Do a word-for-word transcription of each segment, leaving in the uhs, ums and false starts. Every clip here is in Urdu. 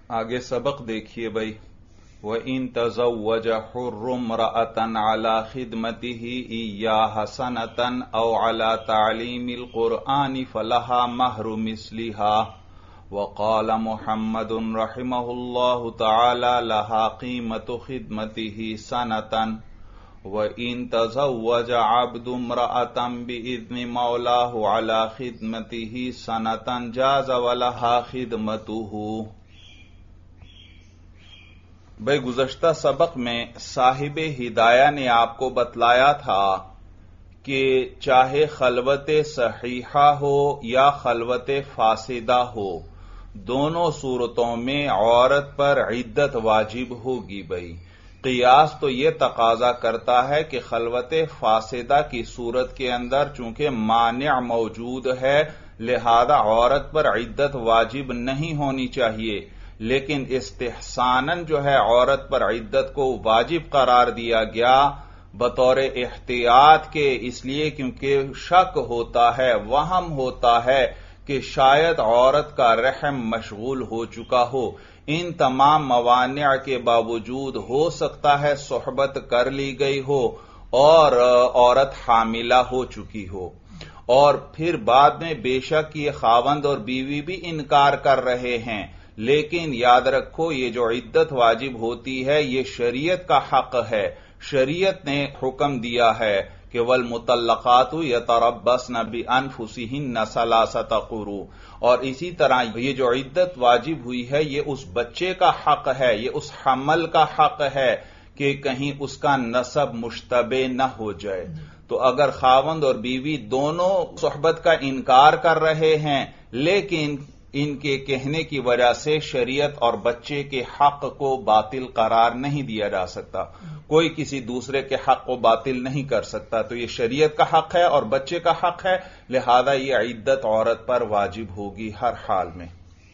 آگے سبق دیکھیے بھائی. وَإِن تَزَوَّجَ حُرٌّ امْرَأَةً عَلَى خِدْمَتِهِ إِيَّاهَا سَنَةً أَوْ عَلَى تَعْلِيمِ الْقُرْآنِ فَلَهَا مَهْرُ مِثْلِهَا. وَقَالَ مُحَمَّدٌ رَحِمَهُ اللَّهُ تَعَالَى لَهَا قِيمَةُ خِدْمَتِهِ سَنَةً. وَإِن تَزَوَّجَ عَبْدٌ امْرَأَةً بِإِذْنِ مَوْلَاهُ عَلَى خِدْمَتِهِ سَنَةً جَازَ وَلَهَا خِدْمَتُهُ. بھائی گزشتہ سبق میں صاحب ہدایہ نے آپ کو بتلایا تھا کہ چاہے خلوت صحیحہ ہو یا خلوت فاسدہ ہو، دونوں صورتوں میں عورت پر عدت واجب ہوگی. بھائی قیاس تو یہ تقاضا کرتا ہے کہ خلوت فاسدہ کی صورت کے اندر چونکہ مانع موجود ہے لہذا عورت پر عدت واجب نہیں ہونی چاہیے، لیکن استحساناً جو ہے عورت پر عدت کو واجب قرار دیا گیا بطور احتیاط کے، اس لیے کیونکہ شک ہوتا ہے، وہم ہوتا ہے کہ شاید عورت کا رحم مشغول ہو چکا ہو. ان تمام موانع کے باوجود ہو سکتا ہے صحبت کر لی گئی ہو اور عورت حاملہ ہو چکی ہو، اور پھر بعد میں بے شک یہ خاوند اور بیوی بھی انکار کر رہے ہیں، لیکن یاد رکھو یہ جو عدت واجب ہوتی ہے یہ شریعت کا حق ہے. شریعت نے حکم دیا ہے کہ والمطلقات یتربصن بانفسہن ثلاثۃ قروء، اور اسی طرح یہ جو عدت واجب ہوئی ہے یہ اس بچے کا حق ہے، یہ اس حمل کا حق ہے کہ کہیں اس کا نسب مشتبہ نہ ہو جائے. تو اگر خاوند اور بیوی دونوں صحبت کا انکار کر رہے ہیں لیکن ان کے کہنے کی وجہ سے شریعت اور بچے کے حق کو باطل قرار نہیں دیا جا سکتا، کوئی کسی دوسرے کے حق کو باطل نہیں کر سکتا، تو یہ شریعت کا حق ہے اور بچے کا حق ہے، لہذا یہ عدت عورت پر واجب ہوگی ہر حال میں.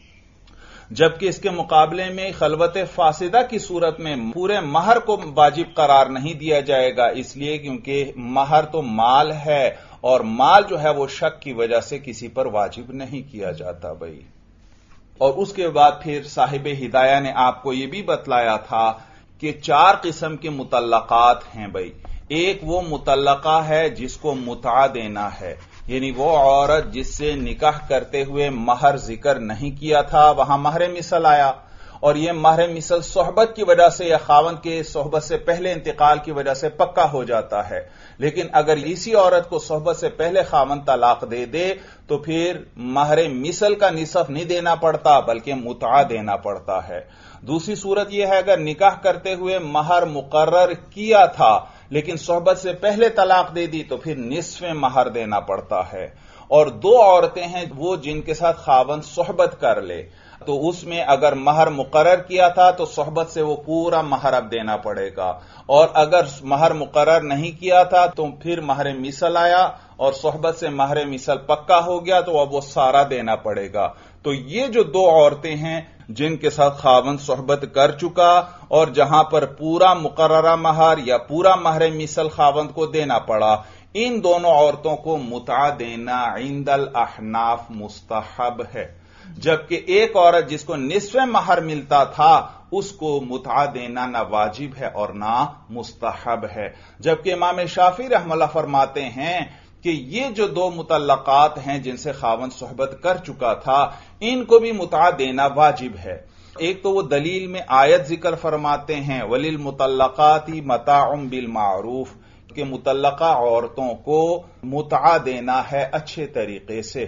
جبکہ اس کے مقابلے میں خلوت فاسدہ کی صورت میں پورے مہر کو واجب قرار نہیں دیا جائے گا، اس لیے کیونکہ مہر تو مال ہے اور مال جو ہے وہ شک کی وجہ سے کسی پر واجب نہیں کیا جاتا. بھائی اور اس کے بعد پھر صاحب ہدایہ نے آپ کو یہ بھی بتلایا تھا کہ چار قسم کے مطلقات ہیں. بھائی ایک وہ مطلقہ ہے جس کو متع دینا ہے، یعنی وہ عورت جس سے نکاح کرتے ہوئے مہر ذکر نہیں کیا تھا، وہاں مہر مثل آیا، اور یہ مہر مثل صحبت کی وجہ سے یا خاوند کے صحبت سے پہلے انتقال کی وجہ سے پکا ہو جاتا ہے. لیکن اگر اسی عورت کو صحبت سے پہلے خاوند طلاق دے دے تو پھر مہر مثل کا نصف نہیں دینا پڑتا بلکہ متع دینا پڑتا ہے. دوسری صورت یہ ہے اگر نکاح کرتے ہوئے مہر مقرر کیا تھا لیکن صحبت سے پہلے طلاق دے دی تو پھر نصف مہر دینا پڑتا ہے. اور دو عورتیں ہیں وہ جن کے ساتھ خاوند صحبت کر لے، تو اس میں اگر مہر مقرر کیا تھا تو صحبت سے وہ پورا مہر اب دینا پڑے گا، اور اگر مہر مقرر نہیں کیا تھا تو پھر مہر مثل آیا اور صحبت سے مہر مثل پکا ہو گیا تو اب وہ سارا دینا پڑے گا. تو یہ جو دو عورتیں ہیں جن کے ساتھ خاوند صحبت کر چکا اور جہاں پر پورا مقررہ مہر یا پورا مہر مثل خاوند کو دینا پڑا، ان دونوں عورتوں کو متع دینا عند الاحناف مستحب ہے. جبکہ ایک عورت جس کو نصف مہر ملتا تھا اس کو متع دینا نہ واجب ہے اور نہ مستحب ہے. جبکہ امام شافعی رحمہ اللہ فرماتے ہیں کہ یہ جو دو مطلقات ہیں جن سے خاوند صحبت کر چکا تھا ان کو بھی متع دینا واجب ہے. ایک تو وہ دلیل میں آیت ذکر فرماتے ہیں وَلِلْمُطَلَّقَاتِ مَتَاعٌ بِالْمَعْرُوفِ، کہ مطلقہ عورتوں کو متع دینا ہے اچھے طریقے سے.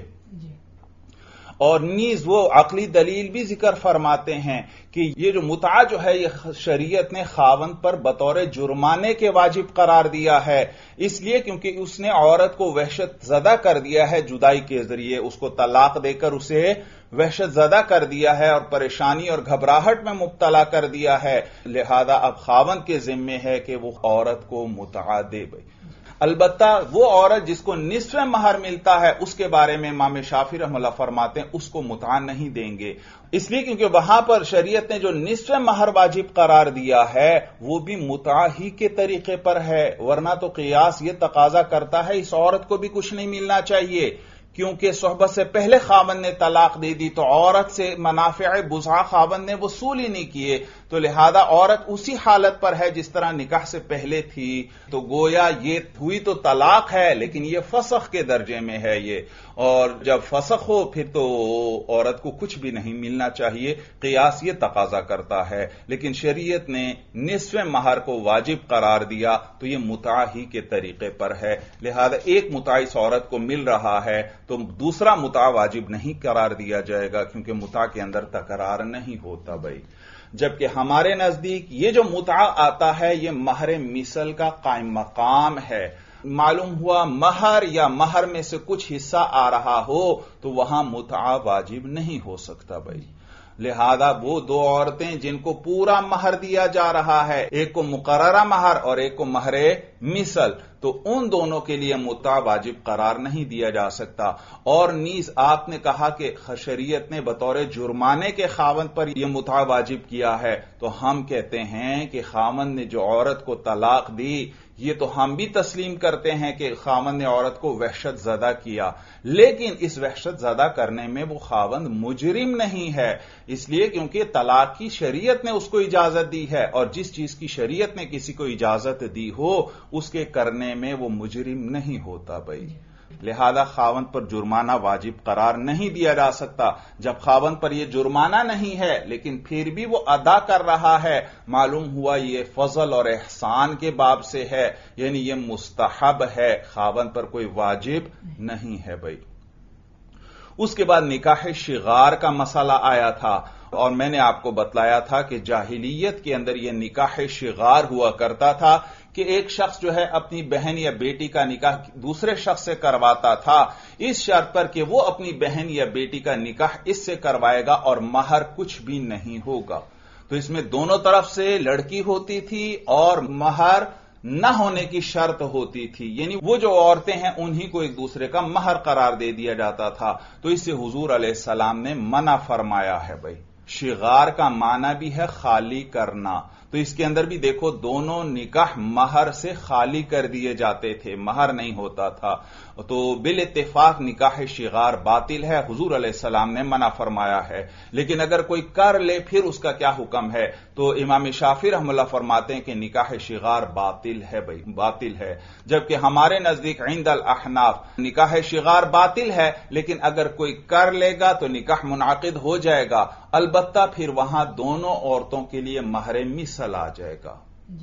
اور نیز وہ عقلی دلیل بھی ذکر فرماتے ہیں کہ یہ جو متع جو ہے یہ شریعت نے خاوند پر بطور جرمانے کے واجب قرار دیا ہے، اس لیے کیونکہ اس نے عورت کو وحشت زدہ کر دیا ہے جدائی کے ذریعے، اس کو طلاق دے کر اسے وحشت زدہ کر دیا ہے اور پریشانی اور گھبراہٹ میں مبتلا کر دیا ہے، لہذا اب خاوند کے ذمے ہے کہ وہ عورت کو متع دے. البتہ وہ عورت جس کو نصف مہر ملتا ہے اس کے بارے میں امام شافعی رحمہ اللہ فرماتے ہیں اس کو متع نہیں دیں گے، اس لیے کیونکہ وہاں پر شریعت نے جو نصف مہر واجب قرار دیا ہے وہ بھی متع ہی کے طریقے پر ہے، ورنہ تو قیاس یہ تقاضا کرتا ہے اس عورت کو بھی کچھ نہیں ملنا چاہیے کیونکہ صحبت سے پہلے خاوند نے طلاق دے دی تو عورت سے منافع بزع خاوند نے وصول ہی نہیں کیے، تو لہذا عورت اسی حالت پر ہے جس طرح نکاح سے پہلے تھی، تو گویا یہ ہوئی تو طلاق ہے لیکن یہ فسخ کے درجے میں ہے یہ، اور جب فسخ ہو پھر تو عورت کو کچھ بھی نہیں ملنا چاہیے، قیاس یہ تقاضا کرتا ہے، لیکن شریعت نے نصف مہر کو واجب قرار دیا تو یہ متاع ہی کے طریقے پر ہے، لہذا ایک متاع اس عورت کو مل رہا ہے تو دوسرا متاع واجب نہیں قرار دیا جائے گا، کیونکہ متاع کے اندر تکرار نہیں ہوتا بھائی۔ جبکہ ہمارے نزدیک یہ جو متاع آتا ہے یہ مہر مثل کا قائم مقام ہے، معلوم ہوا مہر یا مہر میں سے کچھ حصہ آ رہا ہو تو وہاں متاع واجب نہیں ہو سکتا بھائی۔ لہذا وہ دو عورتیں جن کو پورا مہر دیا جا رہا ہے، ایک کو مقررہ مہر اور ایک کو مہر مثل، تو ان دونوں کے لیے متاع واجب قرار نہیں دیا جا سکتا۔ اور نیز آپ نے کہا کہ شریعت نے بطور جرمانے کے خاوند پر یہ متاع واجب کیا ہے، تو ہم کہتے ہیں کہ خاوند نے جو عورت کو طلاق دی یہ تو ہم بھی تسلیم کرتے ہیں کہ خاوند نے عورت کو وحشت زدہ کیا، لیکن اس وحشت زدہ کرنے میں وہ خاوند مجرم نہیں ہے، اس لیے کیونکہ طلاق کی شریعت نے اس کو اجازت دی ہے، اور جس چیز کی شریعت نے کسی کو اجازت دی ہو اس کے کرنے میں وہ مجرم نہیں ہوتا بھائی۔ لہذا خاوند پر جرمانہ واجب قرار نہیں دیا جا سکتا۔ جب خاوند پر یہ جرمانہ نہیں ہے لیکن پھر بھی وہ ادا کر رہا ہے، معلوم ہوا یہ فضل اور احسان کے باب سے ہے، یعنی یہ مستحب ہے، خاوند پر کوئی واجب نہیں ہے بھائی۔ اس کے بعد نکاح شغار کا مسئلہ آیا تھا، اور میں نے آپ کو بتلایا تھا کہ جاہلیت کے اندر یہ نکاح شغار ہوا کرتا تھا کہ ایک شخص جو ہے اپنی بہن یا بیٹی کا نکاح دوسرے شخص سے کرواتا تھا اس شرط پر کہ وہ اپنی بہن یا بیٹی کا نکاح اس سے کروائے گا اور مہر کچھ بھی نہیں ہوگا۔ تو اس میں دونوں طرف سے لڑکی ہوتی تھی اور مہر نہ ہونے کی شرط ہوتی تھی، یعنی وہ جو عورتیں ہیں انہی کو ایک دوسرے کا مہر قرار دے دیا جاتا تھا، تو اس سے حضور علیہ السلام نے منع فرمایا ہے بھائی۔ شغار کا معنی بھی ہے خالی کرنا، تو اس کے اندر بھی دیکھو دونوں نکاح مہر سے خالی کر دیے جاتے تھے، مہر نہیں ہوتا تھا، تو بالاتفاق نکاح شغار باطل ہے، حضور علیہ السلام نے منع فرمایا ہے۔ لیکن اگر کوئی کر لے پھر اس کا کیا حکم ہے؟ تو امام شافعی رحمہ اللہ فرماتے ہیں کہ نکاح شغار باطل ہے بھائی، باطل ہے، جبکہ ہمارے نزدیک عند الاحناف نکاح شغار باطل ہے، لیکن اگر کوئی کر لے گا تو نکاح منعقد ہو جائے گا، البتہ پھر وہاں دونوں عورتوں کے لیے مہر مثل آ جائے گا،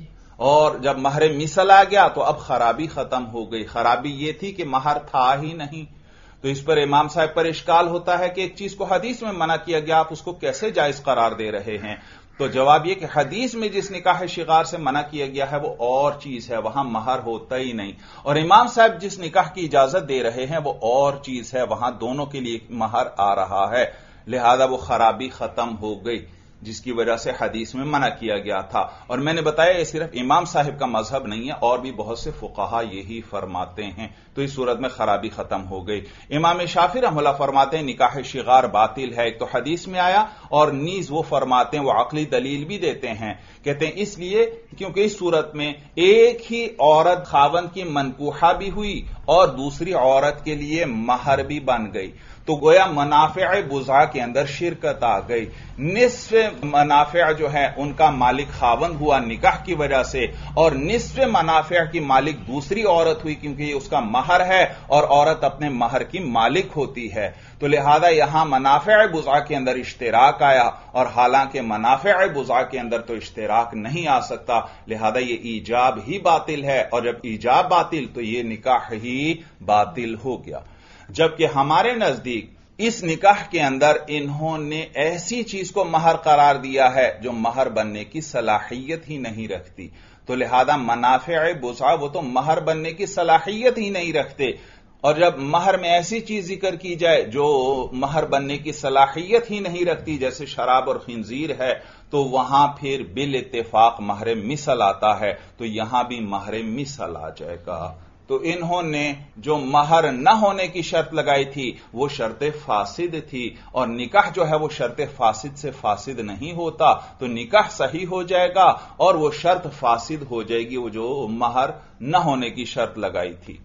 اور جب مہر مثل آ گیا تو اب خرابی ختم ہو گئی۔ خرابی یہ تھی کہ مہر تھا ہی نہیں، تو اس پر امام صاحب پر اشکال ہوتا ہے کہ ایک چیز کو حدیث میں منع کیا گیا، آپ اس کو کیسے جائز قرار دے رہے ہیں؟ تو جواب یہ کہ حدیث میں جس نکاح شغار سے منع کیا گیا ہے وہ اور چیز ہے، وہاں مہر ہوتا ہی نہیں، اور امام صاحب جس نکاح کی اجازت دے رہے ہیں وہ اور چیز ہے، وہاں دونوں کے لیے مہر آ رہا ہے، لہذا وہ خرابی ختم ہو گئی جس کی وجہ سے حدیث میں منع کیا گیا تھا۔ اور میں نے بتایا یہ صرف امام صاحب کا مذہب نہیں ہے، اور بھی بہت سے فقہا یہی فرماتے ہیں، تو اس صورت میں خرابی ختم ہو گئی۔ امام شافعی رحمہ اللہ فرماتے ہیں نکاح شغار باطل ہے، ایک تو حدیث میں آیا، اور نیز وہ فرماتے ہیں وہ عقلی دلیل بھی دیتے ہیں، کہتے ہیں اس لیے کیونکہ اس صورت میں ایک ہی عورت خاوند کی منکوحہ بھی ہوئی اور دوسری عورت کے لیے مہر بھی بن گئی، تو گویا منافع بزع کے اندر شرکت آ گئی، نصف منافع جو ہے ان کا مالک خاوند ہوا نکاح کی وجہ سے، اور نصف منافع کی مالک دوسری عورت ہوئی کیونکہ یہ اس کا مہر ہے اور عورت اپنے مہر کی مالک ہوتی ہے، تو لہذا یہاں منافع بزع کے اندر اشتراک آیا، اور حالانکہ منافع بزع کے اندر تو اشتراک نہیں آ سکتا، لہذا یہ ایجاب ہی باطل ہے، اور جب ایجاب باطل تو یہ نکاح ہی باطل ہو گیا۔ جبکہ ہمارے نزدیک اس نکاح کے اندر انہوں نے ایسی چیز کو مہر قرار دیا ہے جو مہر بننے کی صلاحیت ہی نہیں رکھتی، تو لہذا منافع بزع وہ تو مہر بننے کی صلاحیت ہی نہیں رکھتے، اور جب مہر میں ایسی چیز ذکر کی جائے جو مہر بننے کی صلاحیت ہی نہیں رکھتی جیسے شراب اور خنزیر ہے، تو وہاں پھر بالاتفاق مہر مثل آتا ہے، تو یہاں بھی مہر مثل آ جائے گا۔ تو انہوں نے جو مہر نہ ہونے کی شرط لگائی تھی وہ شرط فاسد تھی، اور نکاح جو ہے وہ شرط فاسد سے فاسد نہیں ہوتا، تو نکاح صحیح ہو جائے گا اور وہ شرط فاسد ہو جائے گی، وہ جو مہر نہ ہونے کی شرط لگائی تھی۔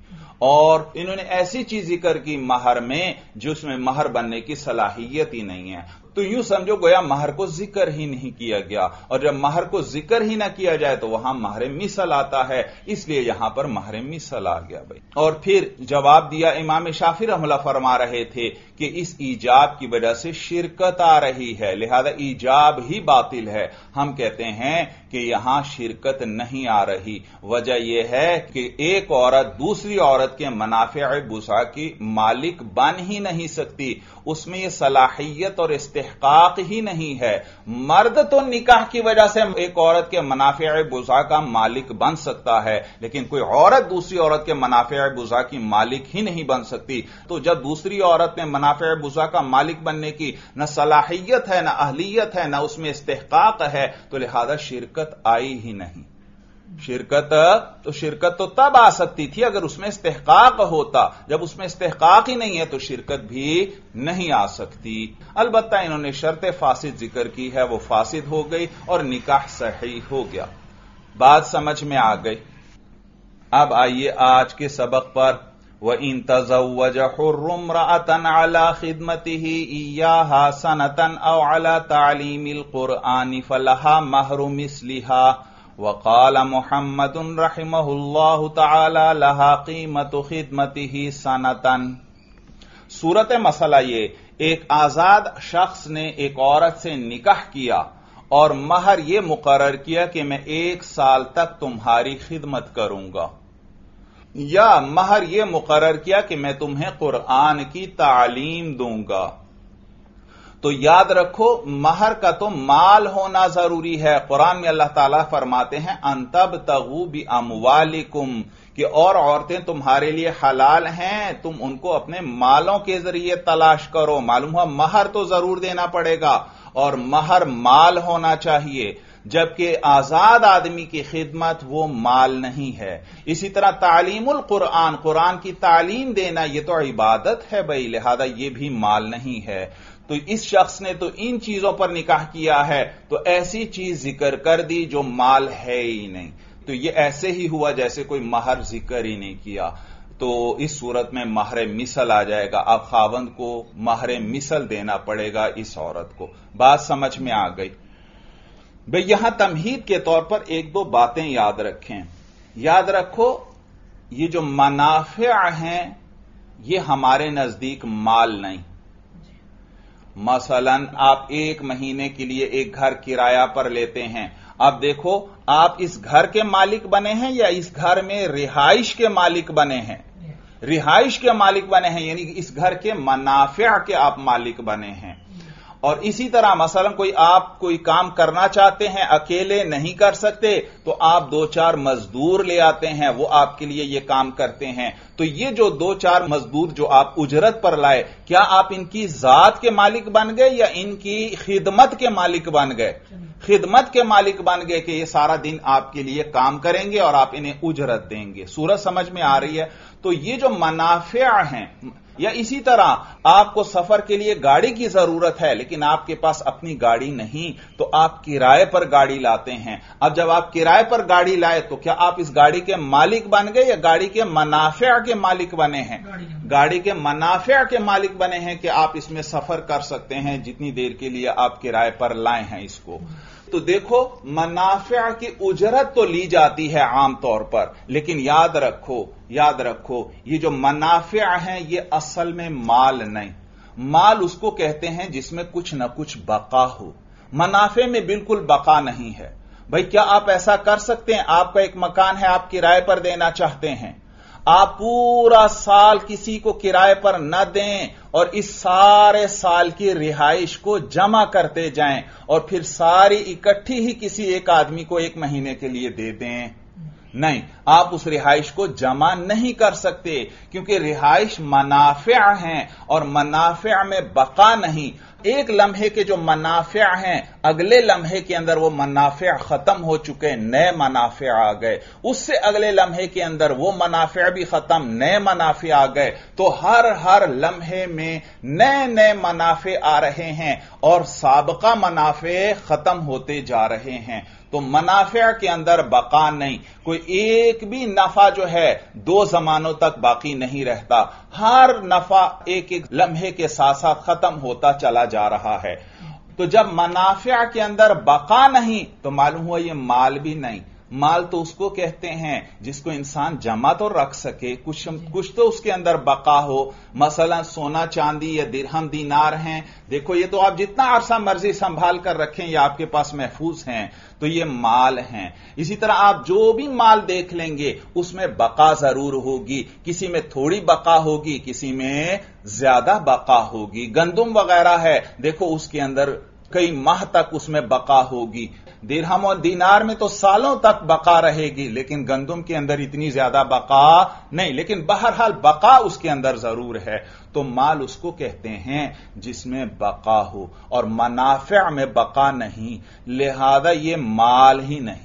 और इन्होंने ऐसी चीज जिक्र की महर में जिसमें महर बनने की सलाहियत ही नहीं है। तो यूं समझो गोया महर को जिक्र ही नहीं किया गया, और जब महर को जिक्र ही ना किया जाए तो वहां महर मिसल आता है, इसलिए यहां पर महर मिसल आ गया भाई। और फिर जवाब दिया, इमाम शाफी रहमतुल्लाह फरमा रहे थे कि इस ईजाब की वजह से शिरकत आ रही है, लिहाजा ईजाब ही बातिल है। हम कहते हैं कि यहां शिरकत नहीं आ रही। वजह यह है कि एक औरत दूसरी औरत के मनाफ़े बुसा की मालिक बन ही नहीं सकती, उसमें यह सलाहियत और इस्तेहकाक ही नहीं है। मर्द तो निकाह की वजह से एक औरत के मनाफ़े बुसा का मालिक बन सकता है, लेकिन कोई औरत दूसरी औरत के मनाफ़े बुसा की मालिक ही नहीं बन सकती। तो जब दूसरी औरत में मनाफ़े बुसा का मालिक बनने की न सलाहियत है, न अहलियत है, न उसमें इस्तेहकाक है, तो लिहाजा शिरकत आई ही नहीं। शिरकत तो शिरकत तो तब आ सकती थी अगर उसमें इस्तेहकाक होता, जब उसमें इस्तेहकाक ही नहीं है तो शिरकत भी नहीं आ सकती। अलबत्ता इन्होंने शर्त फासिद जिक्र की है, वो फासिद हो गई और निकाह सही हो गया। बात समझ में आ गई। अब आइए आज के सबक पर। व इन तज़व्वज हुर्रुम रअतन अला खिदमतिही इय्याहा सनतन औ अला तालीमिल कुरआन फलहा महरु मिस्लिहा वक़ाल मुहम्मदुन रहिमहुल्लाहु तआला लहा कीमतु खिदमतिही सनतन। सूरत मसला ये, एक आजाद शख्स ने एक औरत से निकाह किया और महर ये मुकर्रर किया कि मैं एक साल तक तुम्हारी खिदमत करूंगा, या महर यह मुकर्रर किया कि मैं तुम्हें कुरान की तालीम दूंगा। तो याद रखो, महर का तो माल होना जरूरी है। कुरान में अल्लाह ताला फरमाते हैं अंतबतगू बि अमवालिकुम, कि और औरतें तुम्हारे लिए हलाल हैं, तुम उनको अपने मालों के जरिए तलाश करो। मालूम हुआ महर तो जरूर देना पड़ेगा, और महर माल होना चाहिए, जबकि आजाद आदमी की खिदमत वो माल नहीं है। इसी तरह तालीमुल कुरान, कुरान की तालीम देना ये तो इबादत है भाई, लिहाजा ये भी माल नहीं है। तो इस शख्स ने तो इन चीजों पर निकाह किया है, तो ऐसी चीज जिक्र कर दी जो माल है ही नहीं, तो ये ऐसे ही हुआ जैसे कोई महर जिक्र ही नहीं किया। तो इस सूरत में महर मिसल आ जाएगा। अब खावंद को महर मिसल देना पड़ेगा इस औरत को। बात समझ में आ गई भाई। यहां तमहीद के तौर पर एक दो बातें याद रखें। याद रखो, ये जो मनाफे हैं ये हमारे नजदीक माल नहीं। मसलन आप एक महीने के लिए एक घर किराया पर लेते हैं। अब देखो, आप इस घर के मालिक बने हैं या इस घर में रिहाइश के मालिक बने हैं? रिहाइश के मालिक बने हैं, यानी कि इस घर के मनाफे के आप मालिक बने हैं। और इसी तरह मसलन कोई आप कोई काम करना चाहते हैं, अकेले नहीं कर सकते, तो आप दो चार मजदूर ले आते हैं, वो आपके लिए ये काम करते हैं। तो ये जो दो चार मजदूर जो आप उजरत पर लाए, क्या आप इनकी जात के मालिक बन गए या इनकी खिदमत के मालिक बन गए? खिदमत के मालिक बन गए कि ये सारा दिन आपके लिए काम करेंगे और आप इन्हें उजरत देंगे। सूरत समझ में आ रही है? तो ये जो मनाफे हैं, या इसी तरह आपको सफर के लिए गाड़ी की जरूरत है लेकिन आपके पास अपनी गाड़ी नहीं, तो आप किराए पर गाड़ी लाते हैं। अब जब आप किराए पर गाड़ी लाए तो क्या आप इस गाड़ी के मालिक बन गए या गाड़ी के मनाफे के मालिक बने हैं? गाड़ी के मनाफे के मालिक बने हैं कि आप इसमें सफर कर सकते हैं जितनी देर के लिए आप किराए पर लाए हैं इसको। तो देखो, मनाफे की उजरत तो ली जाती है आमतौर पर, लेकिन याद रखो याद रखो ये जो मनाफे हैं ये असल में माल नहीं। माल उसको कहते हैं जिसमें कुछ न कुछ बका हो। मनाफे में बिल्कुल बका नहीं है। भाई क्या आप ऐसा कर सकते हैं, आपका एक मकान है, आप किराए पर देना चाहते हैं, आप पूरा साल किसी को किराए पर न दें और इस सारे साल की रिहाइश को जमा करते जाएं और फिर सारी इकट्ठी ही किसी एक आदमी को एक महीने के लिए दे दें? नहीं, आप उस रिहाइश को जमा नहीं कर सकते, क्योंकि रिहाइश मनाफे हैं और मनाफे में बका नहीं। ایک لمحے کے جو منافع ہیں اگلے لمحے کے اندر وہ منافع ختم ہو چکے، نئے منافع آ گئے، اس سے اگلے لمحے کے اندر وہ منافع بھی ختم، نئے منافع آ گئے، تو ہر ہر لمحے میں نئے نئے منافع آ رہے ہیں اور سابقہ منافع ختم ہوتے جا رہے ہیں۔ تو منافع کے اندر بقا نہیں، کوئی ایک بھی نفع جو ہے دو زمانوں تک باقی نہیں رہتا، ہر نفع ایک ایک لمحے کے ساتھ ساتھ ختم ہوتا چلا جا رہا ہے۔ تو جب منافع کے اندر بقا نہیں تو معلوم ہوا یہ مال بھی نہیں۔ مال تو اس کو کہتے ہیں جس کو انسان جمع تو رکھ سکے، کچھ کچھ تو اس کے اندر بقا ہو، مثلا سونا چاندی یا درہم دینار ہیں، دیکھو یہ تو آپ جتنا عرصہ مرضی سنبھال کر رکھیں یہ آپ کے پاس محفوظ ہیں، تو یہ مال ہیں۔ اسی طرح آپ جو بھی مال دیکھ لیں گے اس میں بقا ضرور ہوگی، کسی میں تھوڑی بقا ہوگی، کسی میں زیادہ بقا ہوگی۔ گندم وغیرہ ہے، دیکھو اس کے اندر کئی ماہ تک اس میں بقا ہوگی، درہم اور دینار میں تو سالوں تک بقا رہے گی، لیکن گندم کے اندر اتنی زیادہ بقا نہیں، لیکن بہرحال بقا اس کے اندر ضرور ہے۔ تو مال اس کو کہتے ہیں جس میں بقا ہو، اور منافع میں بقا نہیں، لہذا یہ مال ہی نہیں،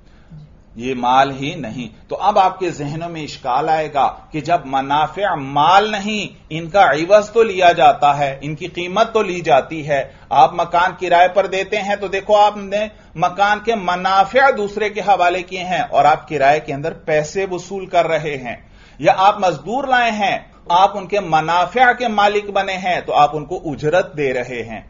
یہ مال ہی نہیں۔ تو اب آپ کے ذہنوں میں اشکال آئے گا کہ جب منافع مال نہیں، ان کا عوض تو لیا جاتا ہے، ان کی قیمت تو لی جاتی ہے۔ آپ مکان کرائے پر دیتے ہیں تو دیکھو آپ نے مکان کے منافع دوسرے کے حوالے کیے ہیں اور آپ کرائے کے اندر پیسے وصول کر رہے ہیں، یا آپ مزدور لائے ہیں، آپ ان کے منافع کے مالک بنے ہیں تو آپ ان کو اجرت دے رہے ہیں،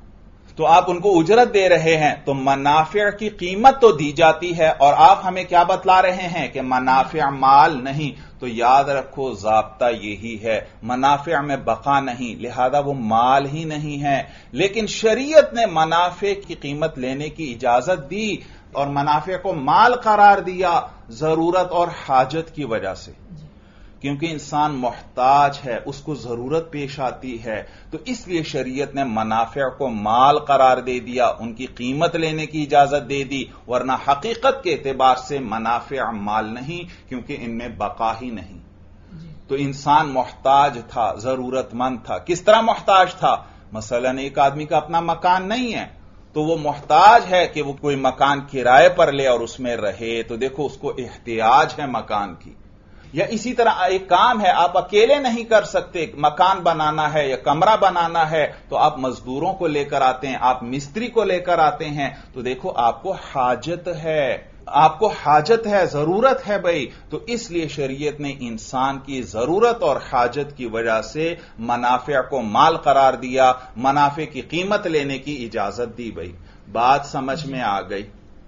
تو آپ ان کو اجرت دے رہے ہیں، تو منافع کی قیمت تو دی جاتی ہے، اور آپ ہمیں کیا بتلا رہے ہیں کہ منافع مال نہیں۔ تو یاد رکھو ضابطہ یہی ہے، منافع میں بقا نہیں، لہذا وہ مال ہی نہیں ہے۔ لیکن شریعت نے منافع کی قیمت لینے کی اجازت دی اور منافع کو مال قرار دیا ضرورت اور حاجت کی وجہ سے، کیونکہ انسان محتاج ہے، اس کو ضرورت پیش آتی ہے، تو اس لیے شریعت نے منافع کو مال قرار دے دیا، ان کی قیمت لینے کی اجازت دے دی، ورنہ حقیقت کے اعتبار سے منافع مال نہیں، کیونکہ ان میں بقا ہی نہیں۔ تو انسان محتاج تھا، ضرورت مند تھا۔ کس طرح محتاج تھا؟ مثلا ایک آدمی کا اپنا مکان نہیں ہے تو وہ محتاج ہے کہ وہ کوئی مکان کرائے پر لے اور اس میں رہے، تو دیکھو اس کو احتیاج ہے مکان کی۔ یا اسی طرح ایک کام ہے آپ اکیلے نہیں کر سکتے، مکان بنانا ہے یا کمرہ بنانا ہے تو آپ مزدوروں کو لے کر آتے ہیں، آپ مستری کو لے کر آتے ہیں، تو دیکھو آپ کو حاجت ہے، آپ کو حاجت ہے، ضرورت ہے بھائی۔ تو اس لیے شریعت نے انسان کی ضرورت اور حاجت کی وجہ سے منافع کو مال قرار دیا، منافع کی قیمت لینے کی اجازت دی بھائی۔ بات سمجھ میں آ گئی؟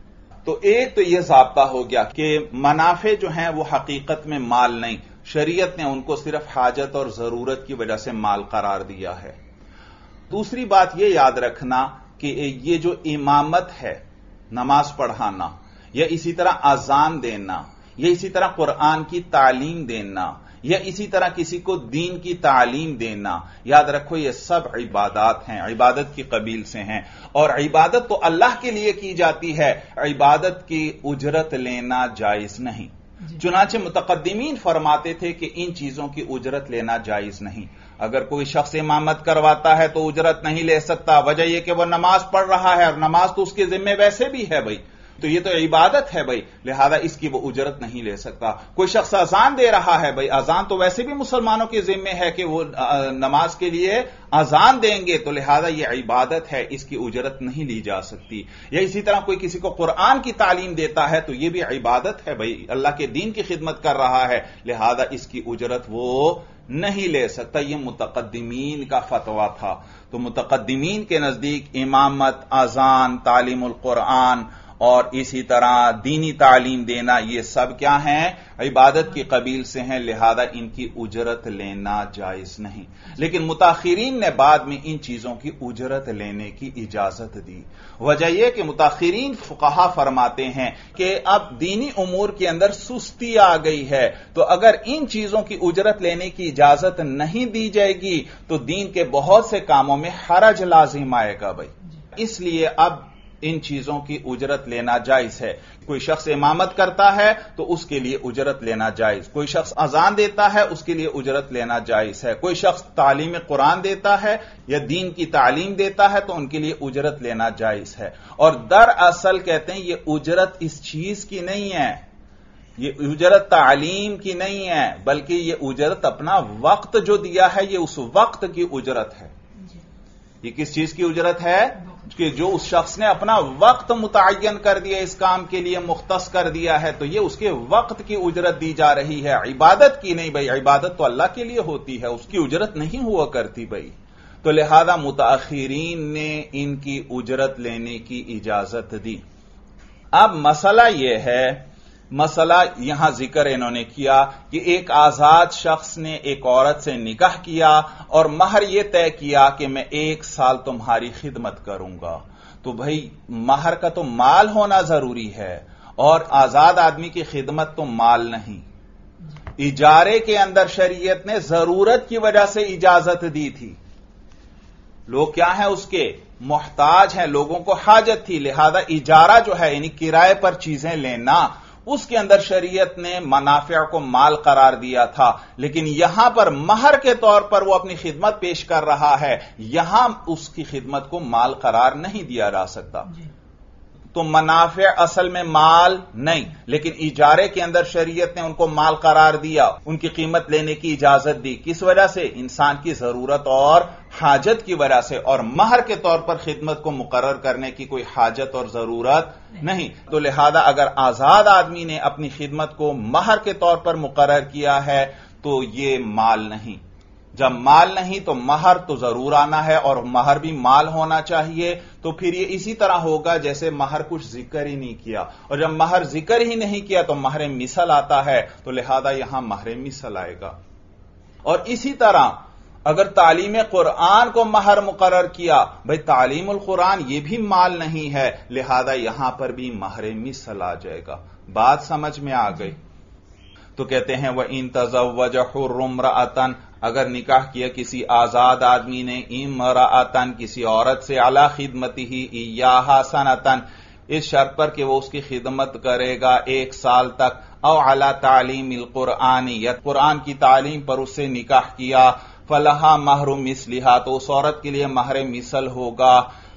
تو ایک تو یہ ضابطہ ہو گیا کہ منافع جو ہیں وہ حقیقت میں مال نہیں، شریعت نے ان کو صرف حاجت اور ضرورت کی وجہ سے مال قرار دیا ہے۔ دوسری بات یہ یاد رکھنا کہ یہ جو امامت ہے، نماز پڑھانا، یا اسی طرح اذان دینا، یا اسی طرح قرآن کی تعلیم دینا، یا اسی طرح کسی کو دین کی تعلیم دینا، یاد رکھو یہ سب عبادات ہیں، عبادت کی قبیل سے ہیں، اور عبادت تو اللہ کے لیے کی جاتی ہے، عبادت کی اجرت لینا جائز نہیں۔ چنانچہ متقدمین فرماتے تھے کہ ان چیزوں کی اجرت لینا جائز نہیں۔ اگر کوئی شخص امامت کرواتا ہے تو اجرت نہیں لے سکتا، وجہ یہ کہ وہ نماز پڑھ رہا ہے اور نماز تو اس کے ذمے ویسے بھی ہے بھائی، تو یہ تو عبادت ہے بھائی، لہذا اس کی وہ اجرت نہیں لے سکتا۔ کوئی شخص اذان دے رہا ہے بھائی، اذان تو ویسے بھی مسلمانوں کے ذمے ہے کہ وہ نماز کے لیے اذان دیں گے، تو لہذا یہ عبادت ہے، اس کی اجرت نہیں لی جا سکتی۔ یا اسی طرح کوئی کسی کو قرآن کی تعلیم دیتا ہے تو یہ بھی عبادت ہے بھائی، اللہ کے دین کی خدمت کر رہا ہے، لہذا اس کی اجرت وہ نہیں لے سکتا۔ یہ متقدمین کا فتویٰ تھا۔ تو متقدمین کے نزدیک امامت، اذان، تعلیم القرآن اور اسی طرح دینی تعلیم دینا یہ سب کیا ہیں؟ عبادت کی قبیل سے ہیں، لہذا ان کی اجرت لینا جائز نہیں۔ لیکن متاخرین نے بعد میں ان چیزوں کی اجرت لینے کی اجازت دی۔ وجہ یہ کہ متاخرین فقہا فرماتے ہیں کہ اب دینی امور کے اندر سستی آ گئی ہے، تو اگر ان چیزوں کی اجرت لینے کی اجازت نہیں دی جائے گی تو دین کے بہت سے کاموں میں حرج لازم آئے گا بھائی۔ اس لیے اب ان چیزوں کی اجرت لینا جائز ہے۔ کوئی شخص امامت کرتا ہے تو اس کے لیے اجرت لینا جائز، کوئی شخص اذان دیتا ہے اس کے لیے اجرت لینا جائز ہے، کوئی شخص تعلیم قرآن دیتا ہے یا دین کی تعلیم دیتا ہے تو ان کے لیے اجرت لینا جائز ہے۔ اور دراصل کہتے ہیں یہ اجرت اس چیز کی نہیں ہے، یہ اجرت تعلیم کی نہیں ہے، بلکہ یہ اجرت اپنا وقت جو دیا ہے یہ اس وقت کی اجرت ہے۔ یہ کس چیز کی اجرت ہے؟ کہ جو اس شخص نے اپنا وقت متعین کر دیا، اس کام کے لیے مختص کر دیا ہے، تو یہ اس کے وقت کی اجرت دی جا رہی ہے، عبادت کی نہیں بھائی۔ عبادت تو اللہ کے لیے ہوتی ہے، اس کی اجرت نہیں ہوا کرتی بھائی۔ تو لہذا متاخرین نے ان کی اجرت لینے کی اجازت دی۔ اب مسئلہ یہ ہے، مسئلہ یہاں ذکر انہوں نے کیا کہ ایک آزاد شخص نے ایک عورت سے نکاح کیا اور مہر یہ طے کیا کہ میں ایک سال تمہاری خدمت کروں گا، تو بھائی مہر کا تو مال ہونا ضروری ہے، اور آزاد آدمی کی خدمت تو مال نہیں۔ اجارے کے اندر شریعت نے ضرورت کی وجہ سے اجازت دی تھی، لوگ کیا ہیں اس کے محتاج ہیں، لوگوں کو حاجت تھی، لہذا اجارہ جو ہے یعنی کرائے پر چیزیں لینا، اس کے اندر شریعت نے منافع کو مال قرار دیا تھا۔ لیکن یہاں پر مہر کے طور پر وہ اپنی خدمت پیش کر رہا ہے، یہاں اس کی خدمت کو مال قرار نہیں دیا جا سکتا۔ تو منافع اصل میں مال نہیں، لیکن اجارے کے اندر شریعت نے ان کو مال قرار دیا، ان کی قیمت لینے کی اجازت دی۔ کس وجہ سے؟ انسان کی ضرورت اور حاجت کی وجہ سے، اور مہر کے طور پر خدمت کو مقرر کرنے کی کوئی حاجت اور ضرورت نہیں۔ تو لہذا اگر آزاد آدمی نے اپنی خدمت کو مہر کے طور پر مقرر کیا ہے تو یہ مال نہیں۔ جب مال نہیں تو مہر تو ضرور آنا ہے، اور مہر بھی مال ہونا چاہیے۔ تو پھر یہ اسی طرح ہوگا جیسے مہر کچھ ذکر ہی نہیں کیا، اور جب مہر ذکر ہی نہیں کیا تو مہر مثل آتا ہے، تو لہذا یہاں مہر مثل آئے گا۔ اور اسی طرح اگر تعلیم قرآن کو مہر مقرر کیا، بھئی تعلیم القرآن یہ بھی مال نہیں ہے، لہذا یہاں پر بھی مہر مثل آ جائے گا۔ بات سمجھ میں آ گئی؟ تو کہتے ہیں وَإِن تَزَوَّجَ حُرٌّ امْرَأَةً، اگر نکاح کیا کسی آزاد آدمی نے امرأتن کسی عورت سے علی خدمتہ ایاہا سنتن، اس شرط پر کہ وہ اس کی خدمت کرے گا ایک سال تک، او علی تعلیم القرآن، یا قرآن کی تعلیم پر اس سے نکاح کیا، فلہا مہر مثلہا، تو اس عورت کے لیے مہر مثل ہوگا۔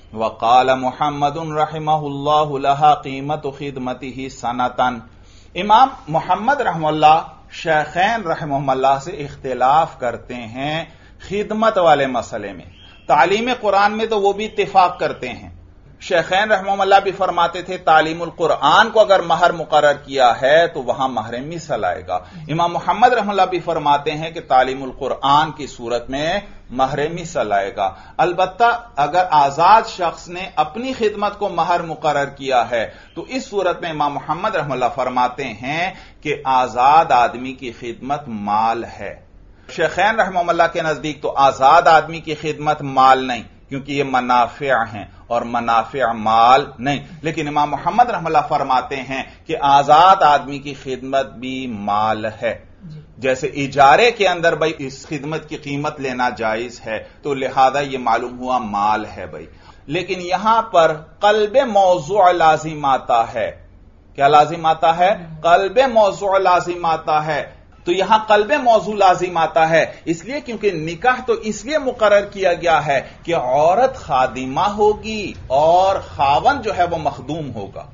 وقال محمد رحمہ اللہ لہا قیمت خدمتہ سنتن، امام محمد رحمہ اللہ شیخین رحمہ اللہ سے اختلاف کرتے ہیں خدمت والے مسئلے میں۔ تعلیم قرآن میں تو وہ بھی اتفاق کرتے ہیں، شیخین رحمہ اللہ بھی فرماتے تھے تعلیم القرآن کو اگر مہر مقرر کیا ہے تو وہاں مہر مثل آئے گا۔ امام محمد رحمہ اللہ بھی فرماتے ہیں کہ تعلیم القرآن کی صورت میں مہر مثل آئے گا۔ البتہ اگر آزاد شخص نے اپنی خدمت کو مہر مقرر کیا ہے تو اس صورت میں امام محمد رحمہ اللہ فرماتے ہیں کہ آزاد آدمی کی خدمت مال ہے۔ شیخین رحمہ اللہ کے نزدیک تو آزاد آدمی کی خدمت مال نہیں، کیونکہ یہ منافع ہیں اور منافع مال نہیں، لیکن امام محمد رحمہ اللہ فرماتے ہیں کہ آزاد آدمی کی خدمت بھی مال ہے۔ جیسے اجارے کے اندر بھائی اس خدمت کی قیمت لینا جائز ہے، تو لہذا یہ معلوم ہوا مال ہے بھائی۔ لیکن یہاں پر قلب موضوع لازم آتا ہے۔ کیا لازم آتا ہے؟ قلب موضوع لازم آتا ہے۔ تو یہاں قلب موضوع لازم آتا ہے اس لیے کیونکہ نکاح تو اس لیے مقرر کیا گیا ہے کہ عورت خادمہ ہوگی اور خاوند جو ہے وہ مخدوم ہوگا،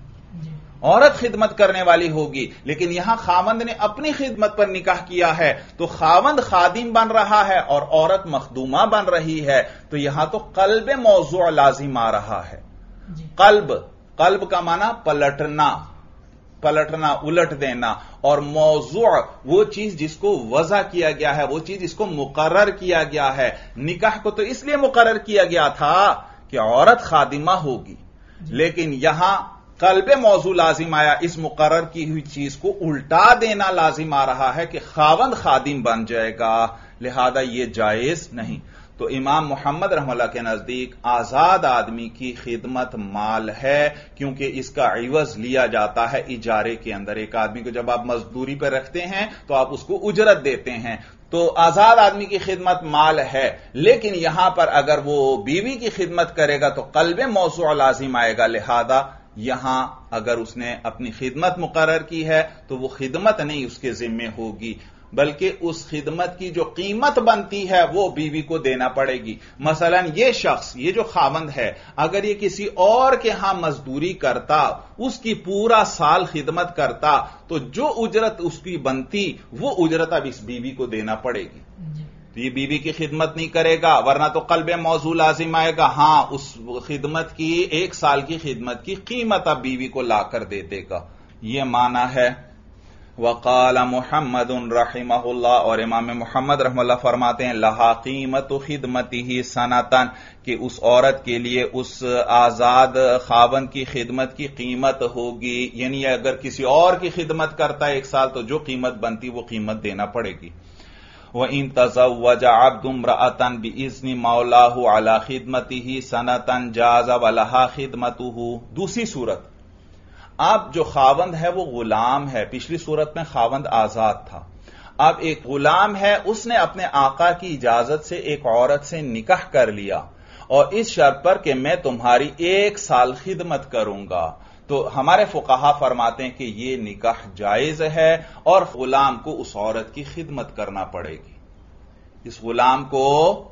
عورت خدمت کرنے والی ہوگی، لیکن یہاں خاوند نے اپنی خدمت پر نکاح کیا ہے تو خاوند خادم بن رہا ہے اور عورت مخدومہ بن رہی ہے، تو یہاں تو قلب موضوع لازم آ رہا ہے۔ قلب قلب کا معنی پلٹنا، پلٹنا الٹ دینا، اور موضوع وہ چیز جس کو وضع کیا گیا ہے، وہ چیز جس کو مقرر کیا گیا ہے۔ نکاح کو تو اس لیے مقرر کیا گیا تھا کہ عورت خادمہ ہوگی، لیکن یہاں قلب موضوع لازم آیا، اس مقرر کی ہوئی چیز کو الٹا دینا لازم آ رہا ہے کہ خاوند خادم بن جائے گا، لہذا یہ جائز نہیں۔ تو امام محمد رحمہ اللہ کے نزدیک آزاد آدمی کی خدمت مال ہے، کیونکہ اس کا عوض لیا جاتا ہے اجارے کے اندر۔ ایک آدمی کو جب آپ مزدوری پہ رکھتے ہیں تو آپ اس کو اجرت دیتے ہیں، تو آزاد آدمی کی خدمت مال ہے۔ لیکن یہاں پر اگر وہ بیوی کی خدمت کرے گا تو قلب موضوع لازم آئے گا، لہذا یہاں اگر اس نے اپنی خدمت مقرر کی ہے تو وہ خدمت نہیں اس کے ذمے ہوگی، بلکہ اس خدمت کی جو قیمت بنتی ہے وہ بیوی کو دینا پڑے گی۔ مثلا یہ شخص، یہ جو خاوند ہے، اگر یہ کسی اور کے ہاں مزدوری کرتا، اس کی پورا سال خدمت کرتا، تو جو اجرت اس کی بنتی وہ اجرت اب اس بیوی کو دینا پڑے گی۔ تو یہ بیوی کی خدمت نہیں کرے گا، ورنہ تو قلب موضوع لازم آئے گا، ہاں اس خدمت کی، ایک سال کی خدمت کی قیمت اب بیوی کو لا کر دے دے گا۔ یہ معنی ہے۔ وقال محمد رحمہ اللہ، اور امام محمد رحمہ اللہ فرماتے ہیں لہا قیمت خدمتہ سنتن، کہ اس عورت کے لیے اس آزاد خاوند کی خدمت کی قیمت ہوگی، یعنی اگر کسی اور کی خدمت کرتا ہے ایک سال تو جو قیمت بنتی وہ قیمت دینا پڑے گی۔ وَإِن تَزَوَّجَ عَبْدٌ امْرَأَةً بِإِذْنِ مَوْلَاهُ عَلَى خِدْمَتِهِ سَنَةً جَازَ وَلَهَا خِدْمَتُهُ۔ دوسری صورت، اب جو خاوند ہے وہ غلام ہے، پچھلی صورت میں خاوند آزاد تھا، اب ایک غلام ہے، اس نے اپنے آقا کی اجازت سے ایک عورت سے نکاح کر لیا، اور اس شرط پر کہ میں تمہاری ایک سال خدمت کروں گا۔ تو ہمارے فقہا فرماتے ہیں کہ یہ نکاح جائز ہے اور غلام کو اس عورت کی خدمت کرنا پڑے گی، اس غلام کو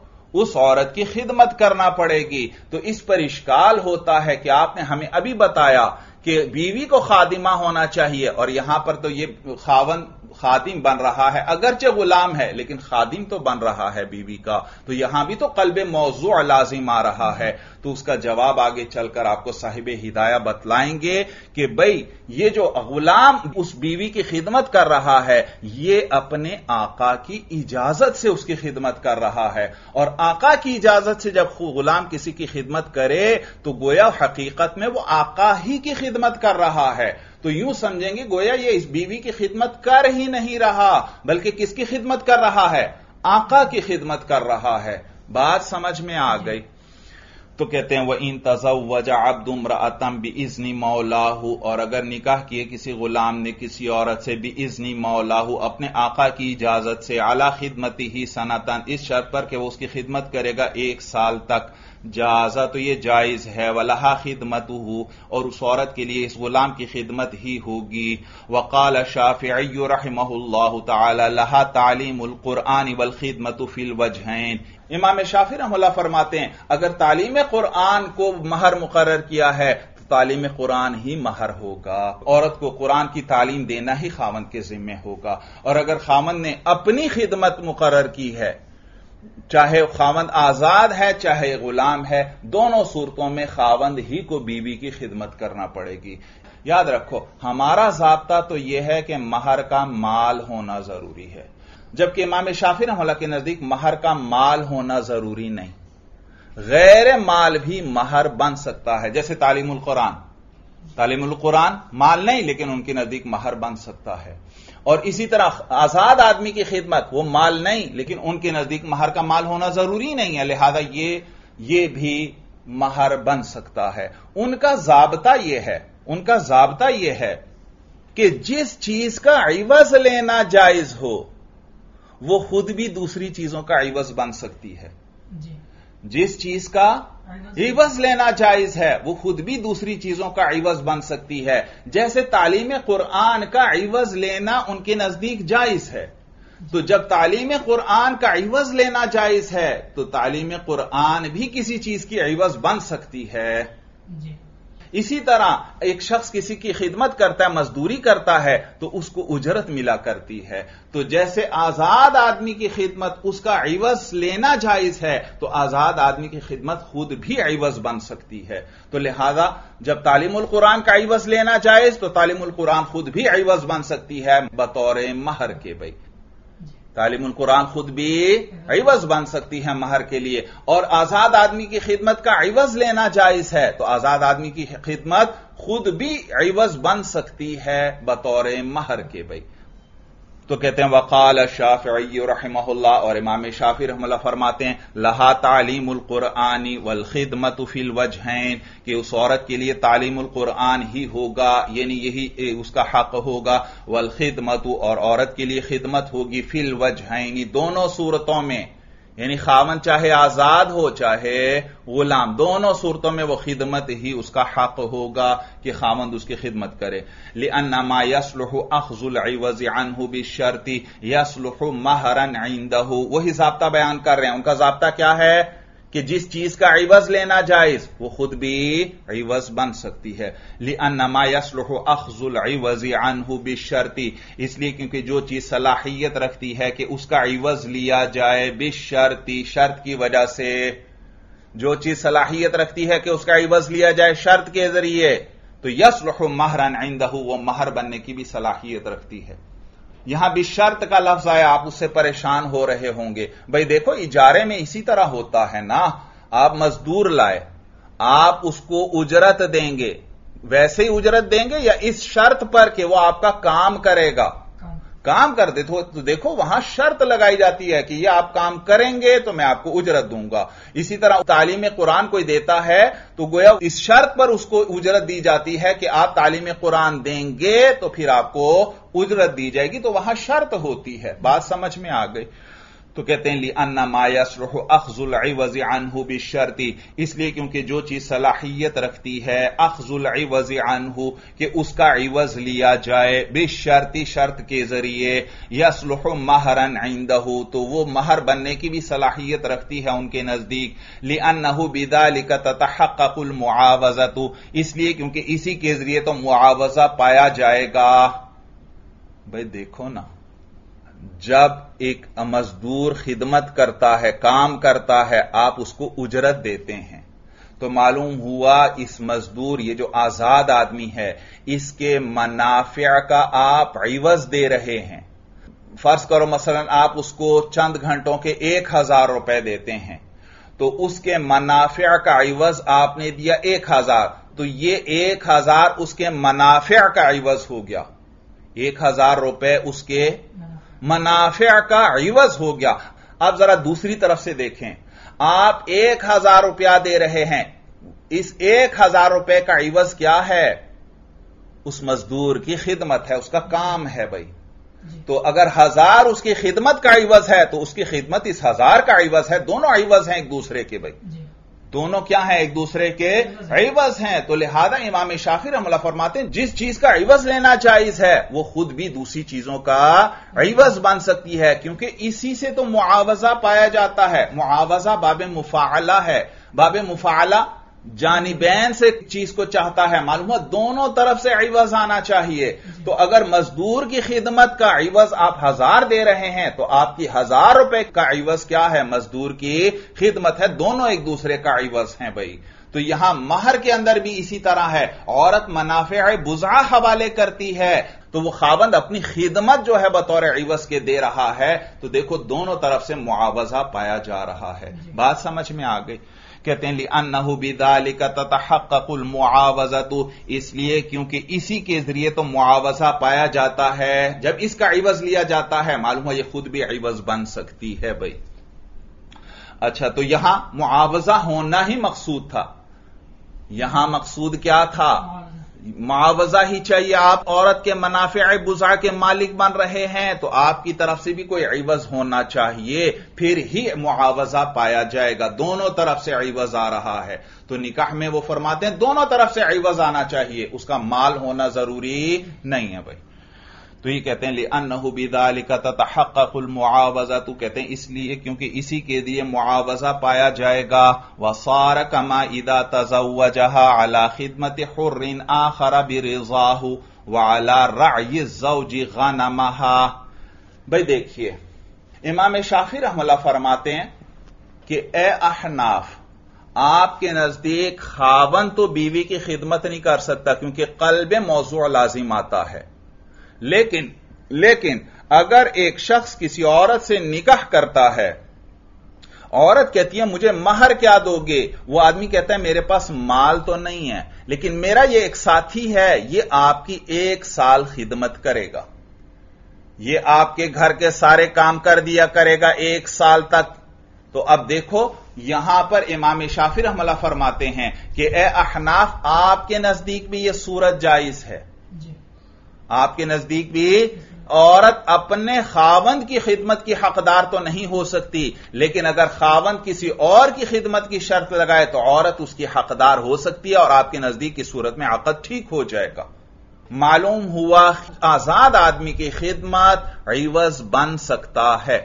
اس عورت کی خدمت کرنا پڑے گی۔ تو اس پر اشکال ہوتا ہے کہ آپ نے ہمیں ابھی بتایا کہ بیوی کو خادمہ ہونا چاہیے، اور یہاں پر تو یہ خاوند خادم بن رہا ہے، اگرچہ غلام ہے لیکن خادم تو بن رہا ہے بیوی کا، تو یہاں بھی تو قلب موضوع لازم آ رہا ہے۔ تو اس کا جواب آگے چل کر آپ کو صاحب ہدایہ بتلائیں گے کہ بھئی یہ جو غلام اس بیوی کی خدمت کر رہا ہے یہ اپنے آقا کی اجازت سے اس کی خدمت کر رہا ہے، اور آقا کی اجازت سے جب غلام کسی کی خدمت کرے تو گویا حقیقت میں وہ آقا ہی کی خدمت کر رہا ہے۔ تو یوں سمجھیں گے گویا یہ اس بیوی کی خدمت کر ہی نہیں رہا، بلکہ کس کی خدمت کر رہا ہے؟ آقا کی خدمت کر رہا ہے۔ بات سمجھ میں آ گئی؟ تو کہتے ہیں وَإِن تَزَوَّجَ عَبْدٌ امْرَأَةً بِإِذْنِ مَوْلَاهُ، اور اگر نکاح کیے کسی غلام نے کسی عورت سے بِإِذْنِ مَوْلَاهُ، اپنے آقا کی اجازت سے، عَلَى خِدْمَتِهِ سَنَةً، اس شرط پر کہ وہ اس کی خدمت کرے گا ایک سال تک، جازا، تو یہ جائز ہے، وَلَهَا خِدْمَتُهُ، اور اس عورت کے لیے اس غلام کی خدمت ہی ہوگی۔ وقال الشافعی رحمہ اللہ تعالی لَهَا تعلیم القرآن والخدمة فی الوجہین، امام شافعی رحمہ اللہ فرماتے ہیں اگر تعلیم قرآن کو مہر مقرر کیا ہے تو تعلیم قرآن ہی مہر ہوگا، عورت کو قرآن کی تعلیم دینا ہی خاوند کے ذمہ ہوگا، اور اگر خاوند نے اپنی خدمت مقرر کی ہے، چاہے خاوند آزاد ہے چاہے غلام ہے، دونوں صورتوں میں خاوند ہی کو بیوی کی خدمت کرنا پڑے گی۔ یاد رکھو ہمارا ضابطہ تو یہ ہے کہ مہر کا مال ہونا ضروری ہے، جبکہ امام شافعی رحمہ اللہ کے نزدیک مہر کا مال ہونا ضروری نہیں، غیر مال بھی مہر بن سکتا ہے، جیسے تعلیم القرآن، تعلیم القرآن مال نہیں لیکن ان کے نزدیک مہر بن سکتا ہے، اور اسی طرح آزاد آدمی کی خدمت وہ مال نہیں لیکن ان کے نزدیک مہر کا مال ہونا ضروری نہیں ہے، لہذا یہ یہ بھی مہر بن سکتا ہے۔ ان کا ضابطہ یہ ہے ان کا ضابطہ یہ ہے کہ جس چیز کا عوض لینا جائز ہو وہ خود بھی دوسری چیزوں کا عوض بن سکتی ہے، جس چیز کا عوض لینا جائز ہے وہ خود بھی دوسری چیزوں کا عوض بن سکتی ہے، جیسے تعلیم قرآن کا عوض لینا ان کے نزدیک جائز ہے، تو جب تعلیم قرآن کا عوض لینا جائز ہے تو تعلیم قرآن بھی کسی چیز کی عوض بن سکتی ہے۔ اسی طرح ایک شخص کسی کی خدمت کرتا ہے، مزدوری کرتا ہے تو اس کو اجرت ملا کرتی ہے، تو جیسے آزاد آدمی کی خدمت اس کا عوض لینا جائز ہے تو آزاد آدمی کی خدمت خود بھی عوض بن سکتی ہے، تو لہذا جب تعلیم القرآن کا عوض لینا جائز تو تعلیم القرآن خود بھی عوض بن سکتی ہے بطور مہر کے۔ بھائی تعلیم القرآن خود بھی عوض بن سکتی ہے مہر کے لیے، اور آزاد آدمی کی خدمت کا عوض لینا جائز ہے تو آزاد آدمی کی خدمت خود بھی عوض بن سکتی ہے بطور مہر کے۔ بھائی تو کہتے ہیں وقال الشافعی رحمہ اللہ، اور امام شافعی رحمہ اللہ فرماتے ہیں لہا تعلیم القرآن والخدمت فی الوجہین، کہ اس عورت کے لیے تعلیم القرآن ہی ہوگا، یعنی یہی اس کا حق ہوگا، والخدمت، اور عورت کے لیے خدمت ہوگی، فی الوجہین، دونوں صورتوں میں، یعنی خاوند چاہے آزاد ہو چاہے غلام، دونوں صورتوں میں وہ خدمت ہی اس کا حق ہوگا کہ خاوند اس کی خدمت کرے۔ لأن ما يصلح اخذ العوض عنه بالشرط يصلح مہرا عنده، وہی ضابطہ بیان کر رہے ہیں، ان کا ضابطہ کیا ہے کہ جس چیز کا عوض لینا جائز وہ خود بھی عوض بن سکتی ہے۔ لأن ما يصلح اخذ العوض عنه بالشرط، اس لیے کیونکہ جو چیز صلاحیت رکھتی ہے کہ اس کا عوض لیا جائے، بالشرط، شرط کی وجہ سے، جو چیز صلاحیت رکھتی ہے کہ اس کا عوض لیا جائے شرط کے ذریعے، تو یصلح مہرا عنده، وہ مہر بننے کی بھی صلاحیت رکھتی ہے۔ یہاں بھی شرط کا لفظ آیا، آپ اس سے پریشان ہو رہے ہوں گے، بھئی دیکھو اجارے میں اسی طرح ہوتا ہے نا، آپ مزدور لائے، آپ اس کو اجرت دیں گے، ویسے ہی اجرت دیں گے یا اس شرط پر کہ وہ آپ کا کام کرے گا، کام کر دے تو دیکھو وہاں شرط لگائی جاتی ہے کہ یہ آپ کام کریں گے تو میں آپ کو اجرت دوں گا۔ اسی طرح تعلیم قرآن کوئی دیتا ہے تو گویا اس شرط پر اس کو اجرت دی جاتی ہے کہ آپ تعلیم قرآن دیں گے تو پھر آپ کو اجرت دی جائے گی، تو وہاں شرط ہوتی ہے۔ بات سمجھ میں آ گئی؟ تو کہتے ہیں لِأَنَّ مَا يَصْلُحُ أَخْذُ الْعِوَضِ عَنْهُ بِالشَّرْطِ، اس لیے کیونکہ جو چیز صلاحیت رکھتی ہے اخذ العوض عنہ، کہ اس کا عوض لیا جائے، بالشرط، شرط کے ذریعے، یصلح مہرا عنده، تو وہ مہر بننے کی بھی صلاحیت رکھتی ہے ان کے نزدیک، لِأَنَّهُ بِذَلِكَ تَتَحَقَّقُ الْمُعَاوَضَةُ، اس لیے کیونکہ اسی کے ذریعے تو معاوضہ پایا جائے گا۔ بھئی دیکھو نا، جب ایک مزدور خدمت کرتا ہے، کام کرتا ہے، آپ اس کو اجرت دیتے ہیں، تو معلوم ہوا اس مزدور، یہ جو آزاد آدمی ہے، اس کے منافع کا آپ عوض دے رہے ہیں۔ فرض کرو مثلا آپ اس کو چند گھنٹوں کے ایک ہزار روپے دیتے ہیں، تو اس کے منافع کا عوض آپ نے دیا ایک ہزار، تو یہ ایک ہزار اس کے منافع کا عوض ہو گیا، ایک ہزار روپے اس کے منافع کا عوض ہو گیا۔ اب ذرا دوسری طرف سے دیکھیں، آپ ایک ہزار روپیہ دے رہے ہیں، اس ایک ہزار روپے کا عوض کیا ہے؟ اس مزدور کی خدمت ہے، اس کا کام ہے بھائی۔ تو اگر ہزار اس کی خدمت کا عوض ہے تو اس کی خدمت اس ہزار کا عوض ہے، دونوں عوض ہیں ایک دوسرے کے بھائی، دونوں کیا ہیں؟ ایک دوسرے کے عوض ہیں۔ تو لہذا امام شافعی رحمہ اللہ فرماتے ہیں جس چیز کا عوض لینا جائز ہے وہ خود بھی دوسری چیزوں کا عوض بن سکتی ہے، کیونکہ اسی سے تو معاوضہ پایا جاتا ہے۔ معاوضہ باب مفاعلہ ہے، باب مفاعلہ جانبین سے چیز کو چاہتا ہے، معلوم ہے دونوں طرف سے عوض آنا چاہیے۔ تو اگر مزدور کی خدمت کا عوض آپ ہزار دے رہے ہیں تو آپ کی ہزار روپے کا عوض کیا ہے؟ مزدور کی خدمت ہے، دونوں ایک دوسرے کا عوض ہیں بھائی۔ تو یہاں مہر کے اندر بھی اسی طرح ہے، عورت منافع بضعہ حوالے کرتی ہے تو وہ خاوند اپنی خدمت جو ہے بطور عوض کے دے رہا ہے، تو دیکھو دونوں طرف سے معاوضہ پایا جا رہا ہے۔ بات سمجھ میں آ گئی؟ کہتے ہیں لِأَنَّهُ بِذَلِكَ تَتَحَقَّقُ الْمُعَاوَضَةُ، اس لیے کیونکہ اسی کے ذریعے تو معاوضہ پایا جاتا ہے، جب اس کا عوض لیا جاتا ہے معلوم ہے یہ خود بھی عوض بن سکتی ہے بھائی۔ اچھا، تو یہاں معاوضہ ہونا ہی مقصود تھا، یہاں مقصود کیا تھا؟ معاوضہ ہی چاہیے، آپ عورت کے منافع بضع کے مالک بن رہے ہیں تو آپ کی طرف سے بھی کوئی عوض ہونا چاہیے، پھر ہی معاوضہ پایا جائے گا، دونوں طرف سے عوض آ رہا ہے۔ تو نکاح میں وہ فرماتے ہیں دونوں طرف سے عوض آنا چاہیے، اس کا مال ہونا ضروری نہیں ہے بھائی۔ تو یہ کہتے ہیں لِأَنَّهُ بِذَلِكَ تَتَحَقَّقُ الْمُعَاوَضَةُ، کہتے ہیں اس لیے کیونکہ اسی کے لیے معاوضہ پایا جائے گا۔ وَصَارَ كَمَا إِذَا تَزَوَّجَهَا عَلَى خِدْمَةِ حُرٍّ آخَرَ بِرِضَاهُ وَعَلَى رَعْيِ الزَّوْجِ غَنَمَهَا۔ بھئی دیکھیے، امام شافعی رحمہ اللہ فرماتے ہیں کہ اے احناف، آپ کے نزدیک خاوند تو بیوی کی خدمت نہیں کر سکتا کیونکہ قلب موضوع لازم آتا ہے، لیکن لیکن اگر ایک شخص کسی عورت سے نکاح کرتا ہے، عورت کہتی ہے مجھے مہر کیا دو گے، وہ آدمی کہتا ہے میرے پاس مال تو نہیں ہے لیکن میرا یہ ایک ساتھی ہے، یہ آپ کی ایک سال خدمت کرے گا، یہ آپ کے گھر کے سارے کام کر دیا کرے گا ایک سال تک. تو اب دیکھو یہاں پر امام شافعی رحمہ اللہ فرماتے ہیں کہ اے احناف آپ کے نزدیک بھی یہ صورت جائز ہے. جی. آپ کے نزدیک بھی عورت اپنے خاوند کی خدمت کی حقدار تو نہیں ہو سکتی، لیکن اگر خاوند کسی اور کی خدمت کی شرط لگائے تو عورت اس کی حقدار ہو سکتی ہے، اور آپ کے نزدیک کی صورت میں عقد ٹھیک ہو جائے گا. معلوم ہوا آزاد آدمی کی خدمت عوض بن سکتا ہے.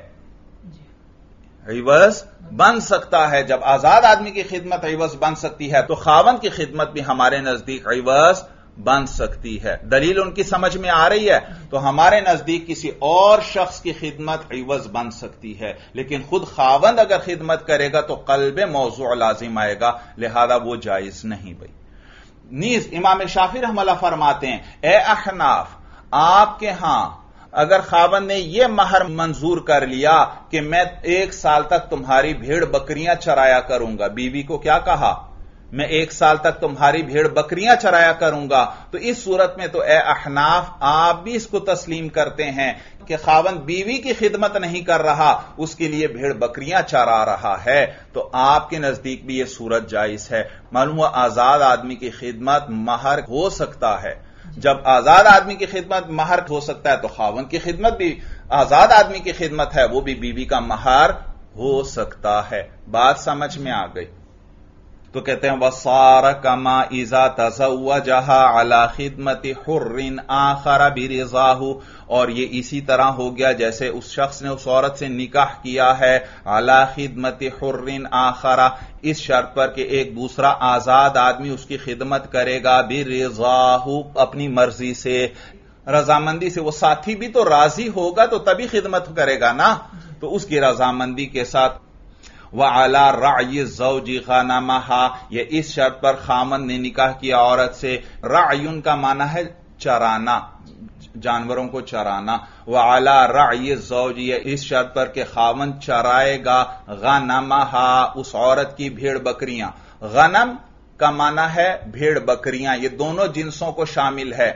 عوض بن سکتا ہے. جب آزاد آدمی کی خدمت عوض بن سکتی ہے تو خاوند کی خدمت بھی ہمارے نزدیک عوض بن سکتی ہے. دلیل ان کی سمجھ میں آ رہی ہے؟ تو ہمارے نزدیک کسی اور شخص کی خدمت عوض بن سکتی ہے، لیکن خود خاوند اگر خدمت کرے گا تو قلب موضوع لازم آئے گا، لہذا وہ جائز نہیں. بھائی نیز امام شافعی رحمہ اللہ فرماتے ہیں اے احناف آپ کے ہاں اگر خاوند نے یہ مہر منظور کر لیا کہ میں ایک سال تک تمہاری بھیڑ بکریاں چرایا کروں گا، بیوی کو کیا کہا؟ میں ایک سال تک تمہاری بھیڑ بکریاں چرایا کروں گا، تو اس صورت میں تو اے احناف آپ بھی اس کو تسلیم کرتے ہیں کہ خاوند بیوی کی خدمت نہیں کر رہا، اس کے لیے بھیڑ بکریاں چرا رہا ہے، تو آپ کے نزدیک بھی یہ صورت جائز ہے. معلوم ہوا آزاد آدمی کی خدمت مہر ہو سکتا ہے. جب آزاد آدمی کی خدمت مہر ہو سکتا ہے تو خاوند کی خدمت بھی آزاد آدمی کی خدمت ہے، وہ بھی بیوی کا مہر ہو سکتا ہے. بات سمجھ میں آ گئی؟ تو کہتے ہیں وَصَارَ كَمَا إِذَا تَزَوَّجَهَا عَلَى خِدْمَةِ حُرٍّ آخَرَ بِرِضَاهُ، اور یہ اسی طرح ہو گیا جیسے اس شخص نے اس عورت سے نکاح کیا ہے عَلَى خِدْمَةِ حُرٍّ آخَرَ، اس شرط پر کہ ایک دوسرا آزاد آدمی اس کی خدمت کرے گا بِرِضَاهُ، اپنی مرضی سے، رضامندی سے. وہ ساتھی بھی تو راضی ہوگا تو تبھی خدمت کرے گا نا، تو اس کی رضامندی کے ساتھ. وَعَلَى رَعْيِ الزَّوْجِ غَنَمَهَا، یہ اس شرط پر خامن نے نکاح کیا عورت سے. رعیون کا معنی ہے چرانا، جانوروں کو چرانا. وَعَلَى رَعْيِ الزَّوْجِ، یہ اس شرط پر کہ خامن چرائے گا غَنَمَهَا، اس عورت کی بھیڑ بکریاں. غنم کا معنی ہے بھیڑ بکریاں، یہ دونوں جنسوں کو شامل ہے،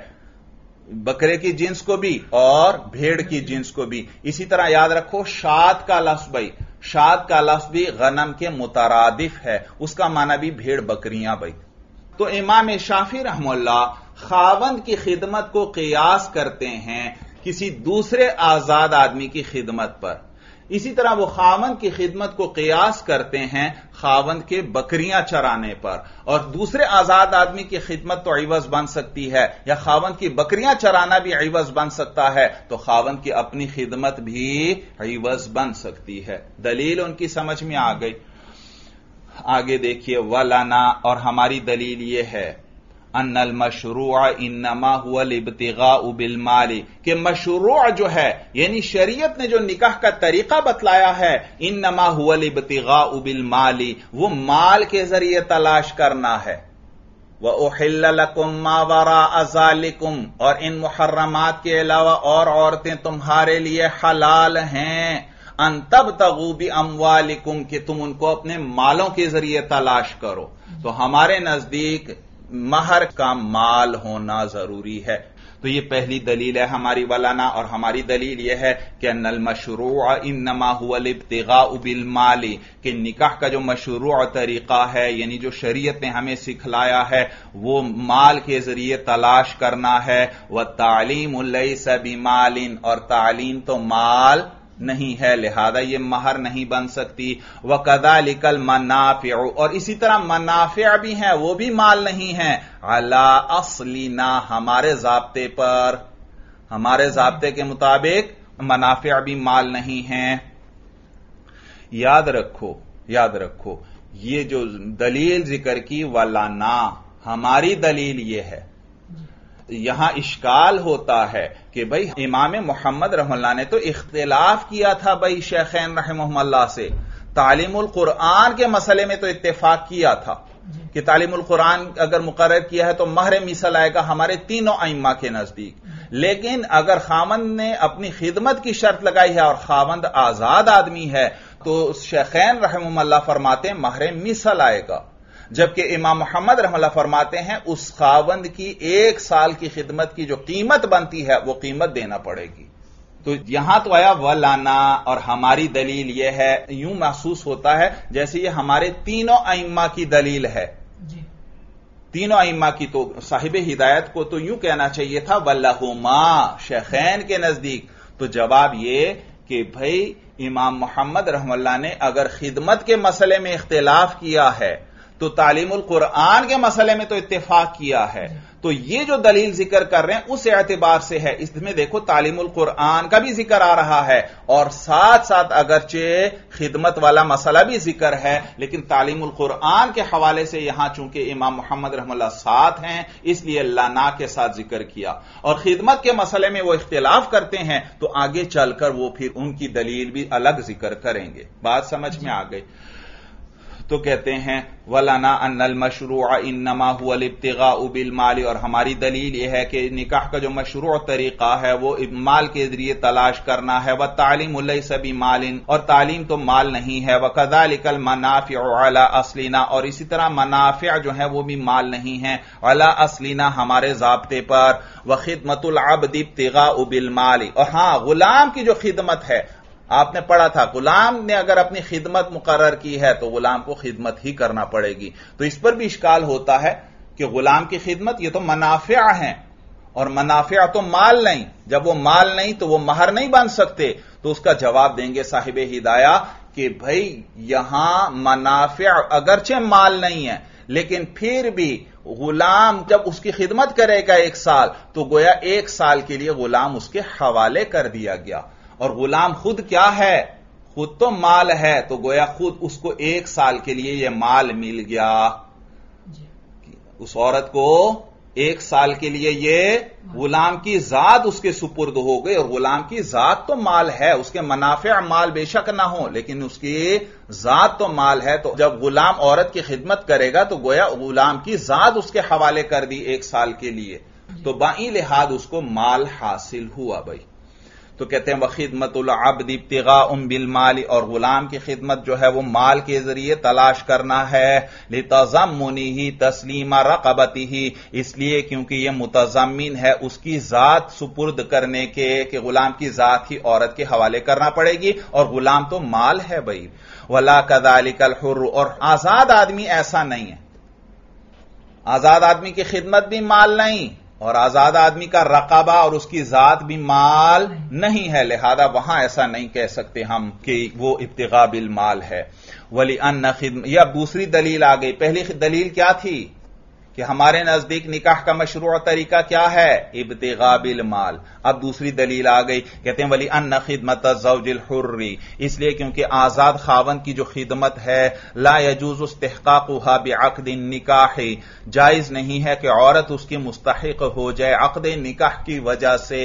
بکرے کی جنس کو بھی اور بھیڑ کی جنس کو بھی. اسی طرح یاد رکھو شات کا لفظ، بھائی شات کا لفظ بھی غنم کے مترادف ہے، اس کا معنی بھی بھیڑ بکریاں. بھائی تو امام شافعی رحمہ اللہ خاوند کی خدمت کو قیاس کرتے ہیں کسی دوسرے آزاد آدمی کی خدمت پر، اسی طرح وہ خاوند کی خدمت کو قیاس کرتے ہیں خاوند کے بکریاں چرانے پر. اور دوسرے آزاد آدمی کی خدمت تو عوض بن سکتی ہے، یا خاوند کی بکریاں چرانا بھی عوض بن سکتا ہے، تو خاوند کی اپنی خدمت بھی عوض بن سکتی ہے. دلیل ان کی سمجھ میں آ گئی؟ آگے دیکھیے وَلَنَا، اور ہماری دلیل یہ ہے ان المشروع انما هو الابتغاء بالمال، کہ مشروع جو ہے یعنی شریعت نے جو نکاح کا طریقہ بتلایا ہے انما هو الابتغاء بالمال، وہ مال کے ذریعے تلاش کرنا ہے. وَأُحِلَّ لَكُم مَّا وَرَاءَ ذَلِكُمْ، اور ان محرمات کے علاوہ اور عورتیں تمہارے لیے حلال ہیں. ان تبتغوا باموالکم، کہ تم ان کو اپنے مالوں کے ذریعے تلاش کرو. تو ہمارے نزدیک مہر کا مال ہونا ضروری ہے. تو یہ پہلی دلیل ہے ہماری ولانا، اور ہماری دلیل یہ ہے کہ ان المشروع انما هو الابتغاء بالمال، کہ نکاح کا جو مشروع طریقہ ہے یعنی جو شریعت نے ہمیں سکھلایا ہے وہ مال کے ذریعے تلاش کرنا ہے. والتعلیم لیس بمال، اور تعلیم تو مال نہیں ہے، لہذا یہ مہر نہیں بن سکتی. وَكَذَلِكَ الْمَنَافِعُ، اور اسی طرح منافع بھی ہیں، وہ بھی مال نہیں ہیں. عَلَىٰ أَصْلِنَا، ہمارے ضابطے پر، ہمارے ضابطے کے مطابق منافع بھی مال نہیں ہیں. یاد رکھو یاد رکھو یہ جو دلیل ذکر کی وَلَنَا، ہماری دلیل یہ ہے. یہاں اشکال ہوتا ہے کہ بھئی امام محمد رحمہ اللہ نے تو اختلاف کیا تھا بھئی شیخین رحمہ اللہ سے. تعلیم القرآن کے مسئلے میں تو اتفاق کیا تھا کہ تعلیم القرآن اگر مقرر کیا ہے تو مہر مثل آئے گا ہمارے تینوں ائمہ کے نزدیک. لیکن اگر خاوند نے اپنی خدمت کی شرط لگائی ہے اور خاوند آزاد آدمی ہے تو شیخین رحمہ اللہ فرماتے ہیں مہر مثل آئے گا، جبکہ امام محمد رحمہ اللہ فرماتے ہیں اس خاوند کی ایک سال کی خدمت کی جو قیمت بنتی ہے وہ قیمت دینا پڑے گی. تو یہاں تو آیا وَلَنَا، اور ہماری دلیل یہ ہے، یوں محسوس ہوتا ہے جیسے یہ ہمارے تینوں ائمہ کی دلیل ہے. تینوں ائمہ کی. تو صاحب ہدایت کو تو یوں کہنا چاہیے تھا وَلَهُمَا، شیخین کے نزدیک. تو جواب یہ کہ بھائی امام محمد رحم اللہ نے اگر خدمت کے مسئلے میں اختلاف کیا ہے تو تعلیم القرآن کے مسئلے میں تو اتفاق کیا ہے. تو یہ جو دلیل ذکر کر رہے ہیں اس اعتبار سے ہے. اس میں دیکھو تعلیم القرآن کا بھی ذکر آ رہا ہے اور ساتھ ساتھ اگرچہ خدمت والا مسئلہ بھی ذکر ہے، لیکن تعلیم القرآن کے حوالے سے یہاں چونکہ امام محمد رحم اللہ ساتھ ہیں اس لیے لانا کے ساتھ ذکر کیا. اور خدمت کے مسئلے میں وہ اختلاف کرتے ہیں تو آگے چل کر وہ پھر ان کی دلیل بھی الگ ذکر کریں گے. بات سمجھ میں آ گئی؟ تو کہتے ہیں وَلَنَا أَنَّ الْمَشْرُوعَ إِنَّمَا هُوَ الْإِبْتِغَاءُ بِالْمَالِ، اور ہماری دلیل یہ ہے کہ نکاح کا جو مشروع طریقہ ہے وہ مال کے ذریعے تلاش کرنا ہے. وَالتَّعْلِيمُ لَيْسَ بِمَالٍ، اور تعلیم تو مال نہیں ہے. وَكَذَلِكَ الْمَنَافِعُ عَلَى أَصْلِنَا، اور اسی طرح منافع جو ہیں وہ بھی مال نہیں ہیں. عَلَى أَصْلِنَا، ہمارے ضابطے پر. وَخِدْمَةُ الْعَبْدِ ابْتِغَاءُ بِالْمَالِ، اور ہاں غلام کی جو خدمت ہے آپ نے پڑھا تھا غلام نے اگر اپنی خدمت مقرر کی ہے تو غلام کو خدمت ہی کرنا پڑے گی. تو اس پر بھی اشکال ہوتا ہے کہ غلام کی خدمت یہ تو منافع ہیں اور منافع تو مال نہیں. جب وہ مال نہیں تو وہ مہر نہیں بن سکتے. تو اس کا جواب دیں گے صاحب ہدایہ کہ بھائی یہاں منافع اگرچہ مال نہیں ہے لیکن پھر بھی غلام جب اس کی خدمت کرے گا ایک سال تو گویا ایک سال کے لیے غلام اس کے حوالے کر دیا گیا. اور غلام خود کیا ہے؟ خود تو مال ہے. تو گویا خود اس کو ایک سال کے لیے یہ مال مل گیا. اس عورت کو ایک سال کے لیے یہ غلام کی ذات اس کے سپرد ہو گئی. اور غلام کی ذات تو مال ہے، اس کے منافع مال بے شک نہ ہو لیکن اس کی ذات تو مال ہے. تو جب غلام عورت کی خدمت کرے گا تو گویا غلام کی ذات اس کے حوالے کر دی ایک سال کے لیے. تو بائی لحاظ اس کو مال حاصل ہوا. بھائی تو کہتے ہیں وَخِدْمَةُ الْعَبْدِ ابْتِغَاءٌ بِالْمَالِ، اور غلام کی خدمت جو ہے وہ مال کے ذریعے تلاش کرنا ہے. لِتَضَمُّنِهِ تَسْلِيمَ رَقَبَتِهِ، اس لیے کیونکہ یہ متضمن ہے اس کی ذات سپرد کرنے کے کہ غلام کی ذات ہی عورت کے حوالے کرنا پڑے گی اور غلام تو مال ہے. بھائی وَلَا كَذَلِكَ الْحُرُّ، اور آزاد آدمی ایسا نہیں ہے. آزاد آدمی کی خدمت بھی مال نہیں اور آزاد آدمی کا رقبہ اور اس کی ذات بھی مال نہیں ہے. لہذا وہاں ایسا نہیں کہہ سکتے ہم کہ وہ ابتغاء بالمال ہے. وَلِأَنَّ خِدْمَةَ، یہ اب دوسری دلیل آ گئی. پہلی دلیل کیا تھی کہ ہمارے نزدیک نکاح کا مشروع طریقہ کیا ہے؟ ابتغاء بالمال. اب دوسری دلیل آ گئی، کہتے ہیں وَلِأَنَّ خِدْمَةَ الزَّوْجِ الْحُرِّ، اس لیے کیونکہ آزاد خاوند کی جو خدمت ہے لا يجوز استحقاقها بعقد النکاح، جائز نہیں ہے کہ عورت اس کی مستحق ہو جائے عقد نکاح کی وجہ سے.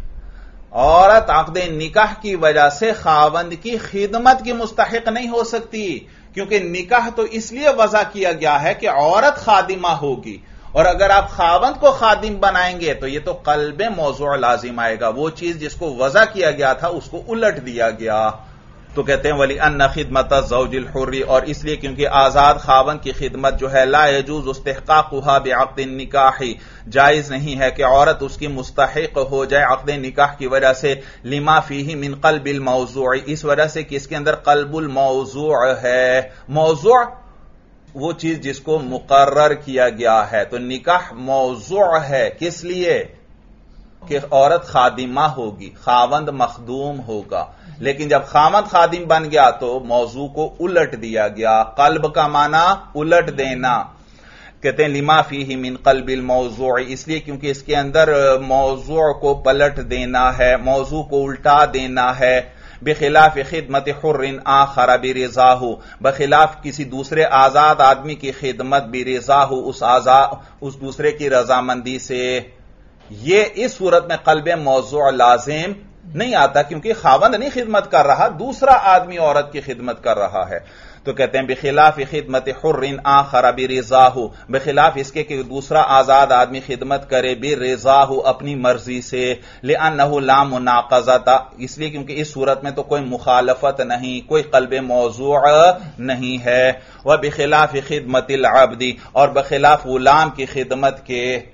عورت عقد نکاح کی وجہ سے خاوند کی خدمت کی مستحق نہیں ہو سکتی، کیونکہ نکاح تو اس لیے وضع کیا گیا ہے کہ عورت خادمہ ہوگی. اور اگر آپ خاوند کو خادم بنائیں گے تو یہ تو قلب موضوع لازم آئے گا. وہ چیز جس کو وضع کیا گیا تھا اس کو الٹ دیا گیا. تو کہتے ہیں وَلِأَنَّ خِدْمَةَ الزَّوْجِ الْحُرِّ، اور اس لیے کیونکہ آزاد خاوند کی خدمت جو ہے لا يجوز استحقاقها بعقد النکاح، جائز نہیں ہے کہ عورت اس کی مستحق ہو جائے عقد نکاح کی وجہ سے. لما فیہ من قلب الموضوع، اس وجہ سے کہ اس کے اندر قلب الموضوع ہے. موضوع وہ چیز جس کو مقرر کیا گیا ہے. تو نکاح موضوع ہے کس لیے؟ کہ عورت خادمہ ہوگی، خاوند مخدوم ہوگا. لیکن جب خاوند خادم بن گیا تو موضوع کو الٹ دیا گیا. قلب کا معنی الٹ دینا. کہتے ہیں لما فیہ من قلب الموضوع، اس لیے کیونکہ اس کے اندر موضوع کو پلٹ دینا ہے، موضوع کو الٹا دینا ہے. بخلاف خدمت حر آخر برضاہ، بخلاف کسی دوسرے آزاد آدمی کی خدمت برضاہ، اس آزاد اس دوسرے کی رضامندی سے. یہ اس صورت میں قلب موضوع لازم نہیں آتا کیونکہ خاوند نہیں خدمت کر رہا، دوسرا آدمی عورت کی خدمت کر رہا ہے. تو کہتے ہیں بخلاف خدمت حر آخر برضاہ، بخلاف اس کے کہ دوسرا آزاد آدمی خدمت کرے برضاہ اپنی مرضی سے. لأنہ لا مناقضۃ، اس لیے کیونکہ اس صورت میں تو کوئی مخالفت نہیں، کوئی قلب موضوع نہیں ہے. وبخلاف خدمت العبد، اور بخلاف غلام کی خدمت کے.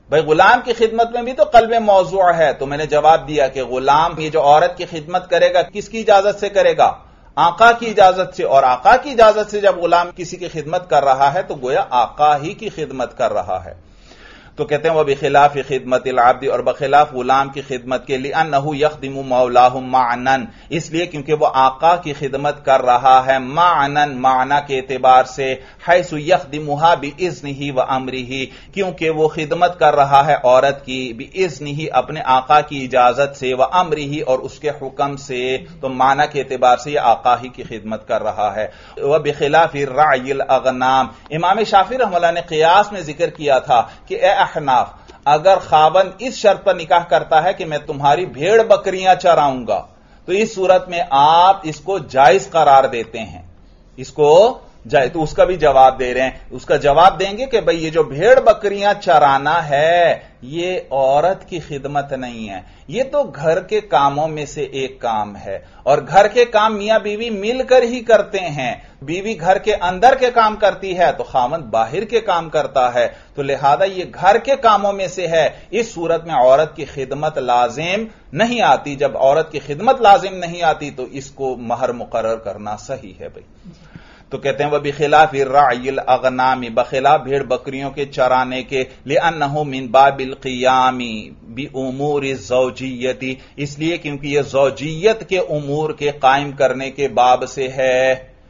بھائی غلام کی خدمت میں بھی تو قلب موضوع ہے. تو میں نے جواب دیا کہ غلام یہ جو عورت کی خدمت کرے گا کس کی اجازت سے کرے گا؟ آقا کی اجازت سے. اور آقا کی اجازت سے جب غلام کسی کی خدمت کر رہا ہے تو گویا آقا ہی کی خدمت کر رہا ہے. تو کہتے ہیں وہ بخلاف خدمت العبد، اور بخلاف غلام کی خدمت کے لیے انه يخدم مولاه معنا، اس لیے کیونکہ وہ آقا کی خدمت کر رہا ہے معنا، معنی کے اعتبار سے، حيث يخدمها باذنه وامره، کیونکہ وہ خدمت کر رہا ہے عورت کی باذنه، اپنے آقا کی اجازت سے، وامره، اور اس کے حکم سے. تو معنی کے اعتبار سے یہ آقا ہی کی خدمت کر رہا ہے. وبخلاف الرعي الاغنام، امام شافعی رحمہ اللہ نے قیاس میں ذکر کیا تھا کہ اے احناف، اگر خاوند اس شرط پر نکاح کرتا ہے کہ میں تمہاری بھیڑ بکریاں چراؤں گا، تو اس صورت میں آپ اس کو جائز قرار دیتے ہیں. اس کو جائز، تو اس کا بھی جواب دے رہے ہیں. اس کا جواب دیں گے کہ بھئی یہ جو بھیڑ بکریاں چرانا ہے یہ عورت کی خدمت نہیں ہے، یہ تو گھر کے کاموں میں سے ایک کام ہے، اور گھر کے کام میاں بیوی مل کر ہی کرتے ہیں. بیوی گھر کے اندر کے کام کرتی ہے تو خاوند باہر کے کام کرتا ہے، تو لہذا یہ گھر کے کاموں میں سے ہے. اس صورت میں عورت کی خدمت لازم نہیں آتی. جب عورت کی خدمت لازم نہیں آتی تو اس کو مہر مقرر کرنا صحیح ہے. بھائی تو کہتے ہیں وہ بخلاف الرعی الاغنام، بخلاف بھیڑ بکریوں کے چرانے کے، لأنه من باب القیام بامور الزوجیت، اس لیے کیونکہ یہ زوجیت کے امور کے قائم کرنے کے باب سے ہے.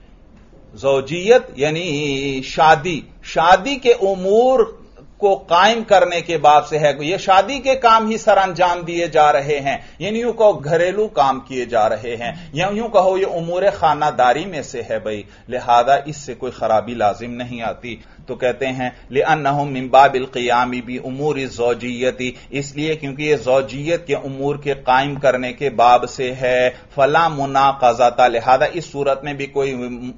زوجیت یعنی شادی، شادی کے امور کو قائم کرنے کے باب سے ہے. یہ شادی کے کام ہی سر انجام دیے جا رہے ہیں، یعنی یوں کہو گھریلو کام کیے جا رہے ہیں، یا یوں کہو یہ امور خانہ داری میں سے ہے. بھائی لہذا اس سے کوئی خرابی لازم نہیں آتی. تو کہتے ہیں لأنه من باب القیام بامور الزوجیت، اس لیے کیونکہ یہ زوجیت کے امور کے قائم کرنے کے باب سے ہے. فلا مناقضۃ، لہذا اس صورت میں بھی کوئی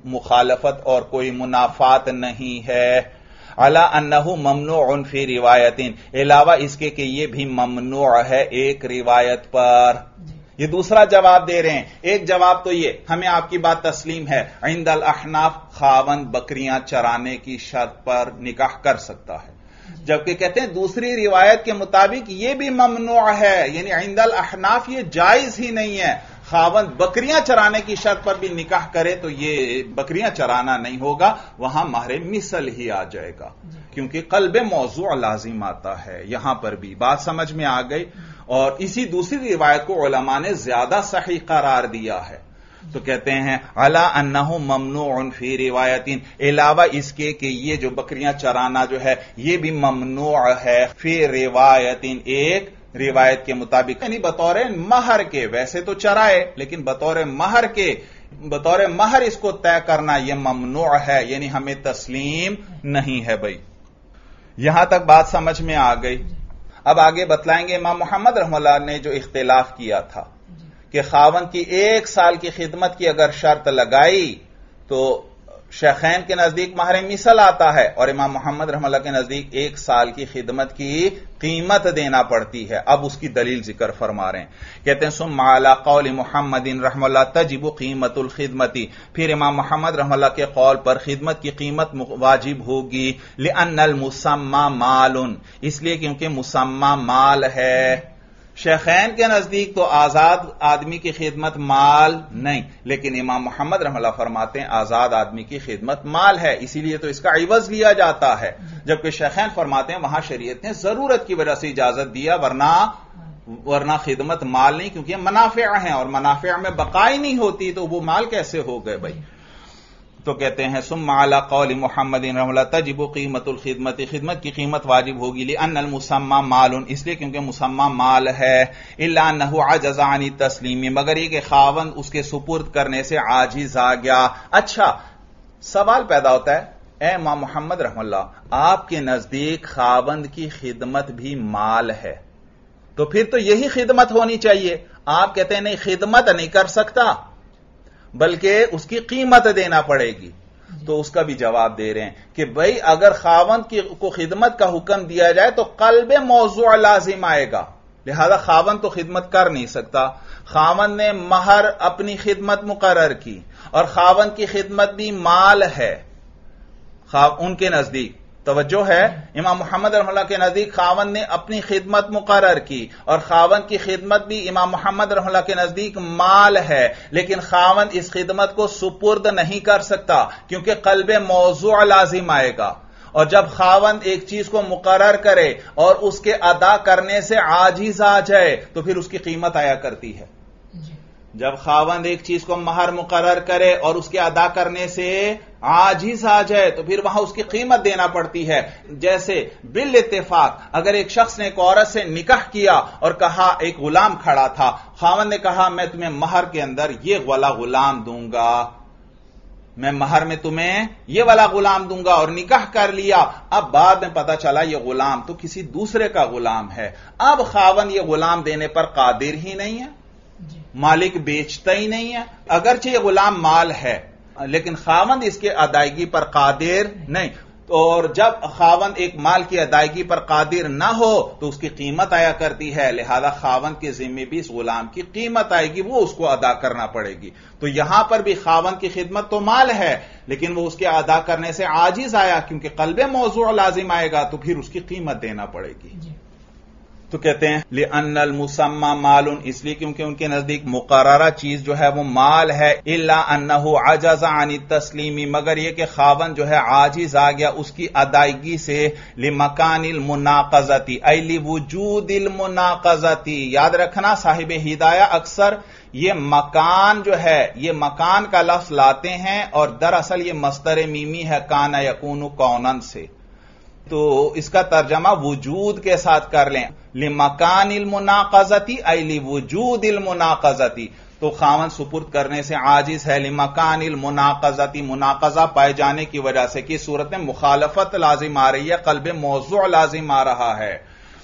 مخالفت اور کوئی منافات نہیں ہے. علی انہ ممنوع فی روایت، علاوہ اس کے کہ یہ بھی ممنوع ہے ایک روایت پر. یہ دوسرا جواب دے رہے ہیں. ایک جواب تو یہ ہمیں آپ کی بات تسلیم ہے، عند الاحناف خاوند بکریاں چرانے کی شرط پر نکاح کر سکتا ہے، جبکہ کہتے ہیں دوسری روایت کے مطابق یہ بھی ممنوع ہے، یعنی عند الاحناف یہ جائز ہی نہیں ہے. خاوند بکریاں چرانے کی شرط پر بھی نکاح کرے تو یہ بکریاں چرانا نہیں ہوگا، وہاں مہر مثل ہی آ جائے گا، کیونکہ قلب موضوع لازم آتا ہے. یہاں پر بھی بات سمجھ میں آ گئی. اور اسی دوسری روایت کو علماء نے زیادہ صحیح قرار دیا ہے. تو کہتے ہیں علی انہ ممنوع فی روایت، علاوہ اس کے کہ یہ جو بکریاں چرانا جو ہے یہ بھی ممنوع ہے فی روایت، ایک روایت کے مطابق، یعنی بطور مہر کے. ویسے تو چرائے لیکن بطور مہر کے، بطور مہر اس کو طے کرنا یہ ممنوع ہے، یعنی ہمیں تسلیم نہیں ہے. بھائی یہاں تک بات سمجھ میں آ گئی. اب آگے بتلائیں گے امام محمد رحمہ اللہ نے جو اختلاف کیا تھا کہ خاوند کی ایک سال کی خدمت کی اگر شرط لگائی تو شیخین کے نزدیک مہر مثل آتا ہے، اور امام محمد رحمہ اللہ کے نزدیک ایک سال کی خدمت کی قیمت دینا پڑتی ہے. اب اس کی دلیل ذکر فرما رہے ہیں. کہتے ہیں ثم علی قول محمد رحمہ اللہ تجب قیمت الخدمتی، پھر امام محمد رحمہ اللہ کے قول پر خدمت کی قیمت واجب ہوگی. لأن المسمى مال، اس لیے کیونکہ مسمى مال ہے. شیخین کے نزدیک تو آزاد آدمی کی خدمت مال نہیں، لیکن امام محمد رحمہ اللہ فرماتے ہیں آزاد آدمی کی خدمت مال ہے، اسی لیے تو اس کا عوض لیا جاتا ہے. جبکہ شیخین فرماتے ہیں وہاں شریعت نے ضرورت کی وجہ سے اجازت دیا، ورنہ ورنہ خدمت مال نہیں، کیونکہ یہ منافع ہیں اور منافع میں بقائی نہیں ہوتی تو وہ مال کیسے ہو گئے. بھائی تو کہتے ہیں ثم علی قول محمد رحمہ اللہ تجب قیمت الخدمت، خدمت کی قیمت واجب ہوگی. لأن المسمى مال، اس لیے کیونکہ مسمى مال ہے. الا انہ عجز عن التسلیم، مگر یہ کہ خاوند اس کے سپرد کرنے سے عاجز آ گیا. اچھا سوال پیدا ہوتا ہے، اے امام محمد رحمہ اللہ آپ کے نزدیک خاوند کی خدمت بھی مال ہے، تو پھر تو یہی خدمت ہونی چاہیے. آپ کہتے ہیں نہیں خدمت نہیں کر سکتا بلکہ اس کی قیمت دینا پڑے گی. تو اس کا بھی جواب دے رہے ہیں کہ بھئی اگر خاوند کی کو خدمت کا حکم دیا جائے تو قلب موضوع لازم آئے گا، لہذا خاوند تو خدمت کر نہیں سکتا. خاوند نے مہر اپنی خدمت مقرر کی اور خاوند کی خدمت بھی مال ہے ان کے نزدیک، توجہ ہے؟ امام محمد رحمہ اللہ کے نزدیک خاوند نے اپنی خدمت مقرر کی، اور خاوند کی خدمت بھی امام محمد رحمہ اللہ کے نزدیک مال ہے، لیکن خاوند اس خدمت کو سپرد نہیں کر سکتا کیونکہ قلب موضوع لازم آئے گا، اور جب خاوند ایک چیز کو مقرر کرے اور اس کے ادا کرنے سے عاجز آ جائے تو پھر اس کی قیمت آیا کرتی ہے۔ جب خاوند ایک چیز کو مہر مقرر کرے اور اس کے ادا کرنے سے عاجز آ جائے تو پھر وہاں اس کی قیمت دینا پڑتی ہے۔ جیسے بالاتفاق اگر ایک شخص نے ایک عورت سے نکاح کیا اور کہا، ایک غلام کھڑا تھا، خاوند نے کہا میں تمہیں مہر کے اندر یہ والا غلام دوں گا، میں مہر میں تمہیں یہ والا غلام دوں گا، اور نکاح کر لیا۔ اب بعد میں پتا چلا یہ غلام تو کسی دوسرے کا غلام ہے، اب خاوند یہ غلام دینے پر قادر ہی نہیں ہے، مالک بیچتا ہی نہیں ہے، اگرچہ یہ غلام مال ہے لیکن خاوند اس کے ادائیگی پر قادر نہیں۔ اور جب خاوند ایک مال کی ادائیگی پر قادر نہ ہو تو اس کی قیمت آیا کرتی ہے، لہذا خاوند کے ذمے بھی اس غلام کی قیمت آئے گی، وہ اس کو ادا کرنا پڑے گی۔ تو یہاں پر بھی خاوند کی خدمت تو مال ہے لیکن وہ اس کے ادا کرنے سے عاجز آیا کیونکہ قلب موضوع لازم آئے گا تو پھر اس کی قیمت دینا پڑے گی۔ تو کہتے ہیں لِأَنَّ الْمُسَمَّى مَالٌ، اس لیے کیونکہ ان کے نزدیک مقررہ چیز جو ہے وہ مال ہے، إِلَّا أَنَّهُ عَجَزَ عَنِ التَّسْلِيمِ، مگر یہ کہ خاوند جو ہے عاجز آ گیا اس کی ادائیگی سے، لِمَكَانِ الْمُنَاقَضَةِ أي لِوُجُودِ الْمُنَاقَضَةِ، یاد رکھنا صاحب ہدایہ اکثر یہ مکان جو ہے، یہ مکان کا لفظ لاتے ہیں اور دراصل یہ مصدر میمی ہے کانا یکون کونن سے، تو اس کا ترجمہ وجود کے ساتھ کر لیں، لمکان المناقضتی ای لوجود المناقضتی، تو خاوند سپرد کرنے سے عاجز ہے، لمکان المناقضتی، مناقضہ پائے جانے کی وجہ سے کہ صورت میں مخالفت لازم آ رہی ہے، قلب موضوع لازم آ رہا ہے۔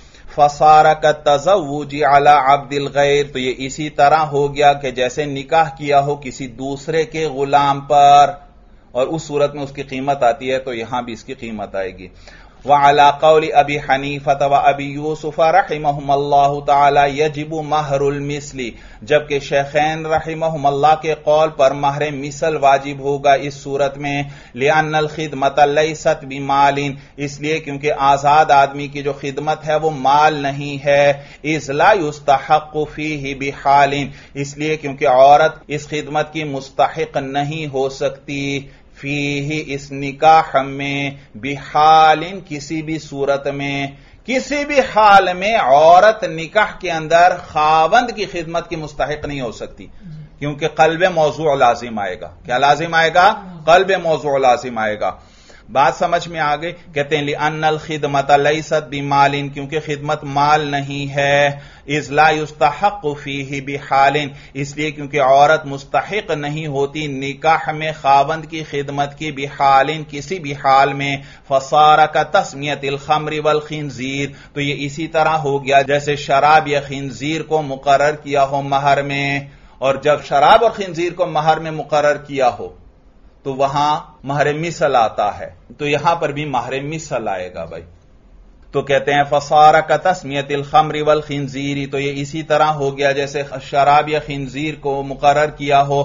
فصار کالتزوج علی عبد الغیر، تو یہ اسی طرح ہو گیا کہ جیسے نکاح کیا ہو کسی دوسرے کے غلام پر، اور اس صورت میں اس کی قیمت آتی ہے تو یہاں بھی اس کی قیمت آئے گی۔ وعلى قول ابی حنیفہ و ابی یوسف رحمہم اللہ تعالی یجب مہر المثل، جبکہ شیخین رحمہم اللہ کے قول پر مہر مثل واجب ہوگا اس صورت میں، لأن الخدمت لیست بمال، اس لیے کیونکہ آزاد آدمی کی جو خدمت ہے وہ مال نہیں ہے، اذ لا یستحق فیہ بحال، اس لیے کیونکہ عورت اس خدمت کی مستحق نہیں ہو سکتی، فیہ اس نکاح میں، بحال کسی بھی صورت میں، کسی بھی حال میں عورت نکاح کے اندر خاوند کی خدمت کی مستحق نہیں ہو سکتی کیونکہ قلب موضوع لازم آئے گا۔ کیا لازم آئے گا؟ قلب موضوع لازم آئے گا۔ بات سمجھ میں آگئی؟ کہتے ہیں لِأَنَّ الْخِدْمَةَ لَيْسَتْ بِمَالٍ، کیونکہ خدمت مال نہیں ہے، اِذْ لَا يُسْتَحَقُّ فِيهِ بِحَالٍ، اس لیے کیونکہ عورت مستحق نہیں ہوتی نکاح میں خاوند کی خدمت کی، بحال کسی بھی حال میں، فَصَارَ كَتَسْمِيَةِ الْخَمْرِ وَالْخِنْزِيرِ، تو یہ اسی طرح ہو گیا جیسے شراب یا خنزیر کو مقرر کیا ہو مہر میں، اور جب شراب اور خنزیر کو مہر میں مقرر کیا ہو تو وہاں مہر مثل آتا ہے، تو یہاں پر بھی مہر مثل آئے گا بھائی۔ تو کہتے ہیں فصار کتسمیۃ الخمر والخنزیر، تو یہ اسی طرح ہو گیا جیسے شراب یا خنزیر کو مقرر کیا ہو،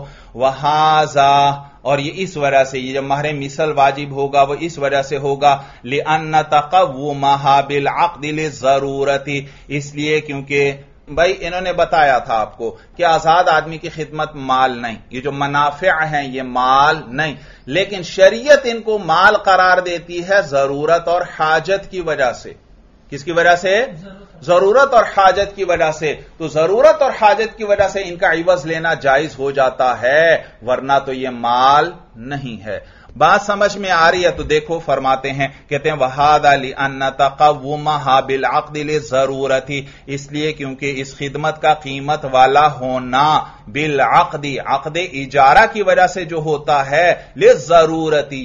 وہذا، اور یہ اس وجہ سے یہ جب مہر مثل واجب ہوگا وہ اس وجہ سے ہوگا، لأن تقومها بالعقد للضرورت، اس لیے کیونکہ بھائی انہوں نے بتایا تھا آپ کو کہ آزاد آدمی کی خدمت مال نہیں، یہ جو منافع ہیں یہ مال نہیں، لیکن شریعت ان کو مال قرار دیتی ہے ضرورت اور حاجت کی وجہ سے۔ کس کی وجہ سے؟ ضرورت اور حاجت کی وجہ سے، تو ضرورت اور حاجت کی وجہ سے ان کا عوض لینا جائز ہو جاتا ہے، ورنہ تو یہ مال نہیں ہے۔ بات سمجھ میں آ رہی ہے؟ تو دیکھو فرماتے ہیں، کہتے ہیں وَهَذَا لِأَنَّ تَقَوُّمَهَا بِالْعَقْدِ لِلضَّرُورَةِ، اس لیے کیونکہ اس خدمت کا قیمت والا ہونا بالعقد، عقد اجارہ کی وجہ سے جو ہوتا ہے، لِلضَّرُورَةِ،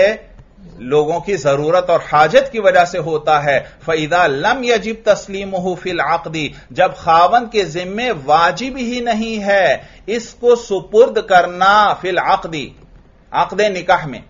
یہ لوگوں کی ضرورت اور حاجت کی وجہ سے ہوتا ہے، فَإِذَا لَمْ يَجِبْ تَسْلِيمُهُ فِي الْعَقْدِ، جب خاوند کے ذمے واجب ہی نہیں ہے اس کو سپرد کرنا، فی العقد، عقد نکاح میں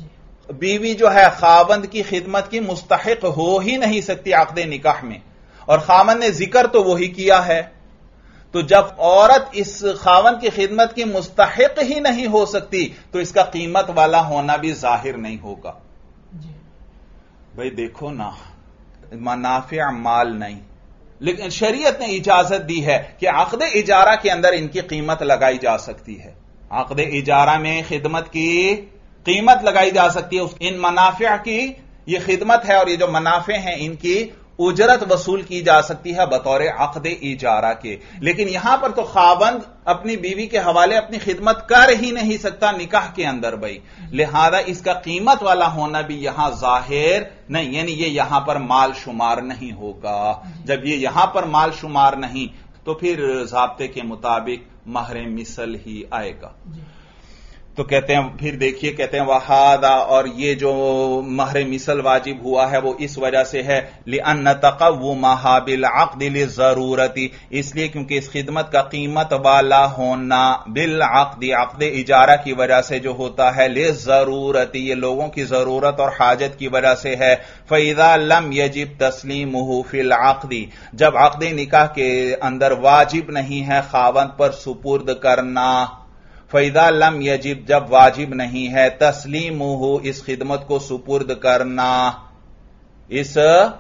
بیوی جو ہے خاوند کی خدمت کی مستحق ہو ہی نہیں سکتی عقد نکاح میں، اور خاوند نے ذکر تو وہی کیا ہے، تو جب عورت اس خاوند کی خدمت کی مستحق ہی نہیں ہو سکتی تو اس کا قیمت والا ہونا بھی ظاہر نہیں ہوگا۔ بھائی دیکھو نا، منافع مال نہیں، لیکن شریعت نے اجازت دی ہے کہ عقد اجارہ کے اندر ان کی قیمت لگائی جا سکتی ہے، عقد اجارہ میں خدمت کی قیمت لگائی جا سکتی ہے، ان منافع کی یہ خدمت ہے اور یہ جو منافع ہیں ان کی اجرت وصول کی جا سکتی ہے بطور عقد اجارہ کے۔ لیکن یہاں پر تو خاوند اپنی بیوی کے حوالے اپنی خدمت کر ہی نہیں سکتا نکاح کے اندر بھائی، لہذا اس کا قیمت والا ہونا بھی یہاں ظاہر نہیں، یعنی یہ یہاں پر مال شمار نہیں ہوگا۔ جب یہ یہاں پر مال شمار نہیں تو پھر ضابطے کے مطابق مہر مثل ہی آئے گا۔ تو کہتے ہیں پھر دیکھیے کہتے ہیں وہذا، اور یہ جو مہر مثل واجب ہوا ہے وہ اس وجہ سے ہے لأن تقومها بالعقد للضرورت، اس لیے کیونکہ اس خدمت کا قیمت والا ہونا بالعقد عقد اجارہ کی وجہ سے جو ہوتا ہے للضرورت، یہ لوگوں کی ضرورت اور حاجت کی وجہ سے ہے۔ فإذا لم يجب تسلیمه فی العقد، جب عقد نکاح کے اندر واجب نہیں ہے خاوند پر سپرد کرنا، فَإِذَا لَمْ يَجِبْ، جب واجب نہیں ہے تسلیمُهُ، اس خدمت کو سپرد کرنا، اس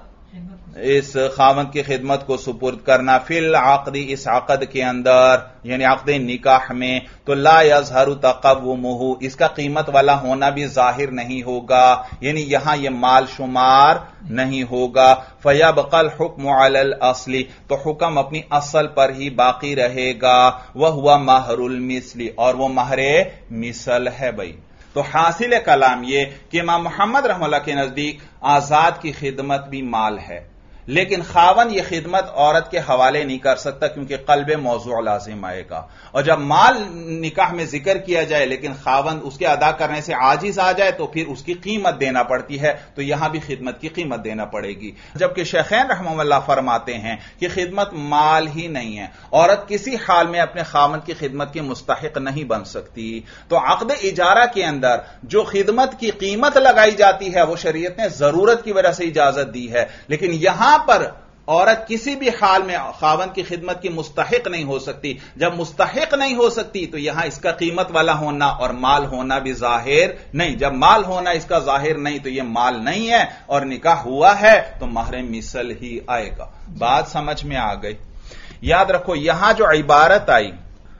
اس خاوند کی خدمت کو سپرد کرنا فی العقد، اس عقد کے اندر یعنی عقد نکاح میں، تو لا یظہر تقومہ، اس کا قیمت والا ہونا بھی ظاہر نہیں ہوگا، یعنی یہاں یہ مال شمار نہیں ہوگا۔ فیبقى الحکم علی الاصل، تو حکم اپنی اصل پر ہی باقی رہے گا، وہو مہر المثل، اور وہ مہر مثل ہے بھائی۔ تو حاصل کلام یہ کہ امام محمد رحمہ اللہ کے نزدیک آزاد کی خدمت بھی مال ہے، لیکن خاوند یہ خدمت عورت کے حوالے نہیں کر سکتا کیونکہ قلب موضوع لازم آئے گا، اور جب مال نکاح میں ذکر کیا جائے لیکن خاوند اس کے ادا کرنے سے عاجز آ جائے تو پھر اس کی قیمت دینا پڑتی ہے، تو یہاں بھی خدمت کی قیمت دینا پڑے گی۔ جبکہ شیخین رحمہ اللہ فرماتے ہیں کہ خدمت مال ہی نہیں ہے، عورت کسی حال میں اپنے خاوند کی خدمت کی مستحق نہیں بن سکتی، تو عقد اجارہ کے اندر جو خدمت کی قیمت لگائی جاتی ہے وہ شریعت نے ضرورت کی وجہ سے اجازت دی ہے، لیکن یہاں پر عورت کسی بھی حال میں خاوند کی خدمت کی مستحق نہیں ہو سکتی۔ جب مستحق نہیں ہو سکتی تو یہاں اس کا قیمت والا ہونا اور مال ہونا بھی ظاہر نہیں، جب مال ہونا اس کا ظاہر نہیں تو یہ مال نہیں ہے اور نکاح ہوا ہے تو مہر مثل ہی آئے گا۔ بات سمجھ میں آ گئی؟ یاد رکھو یہاں جو عبارت آئی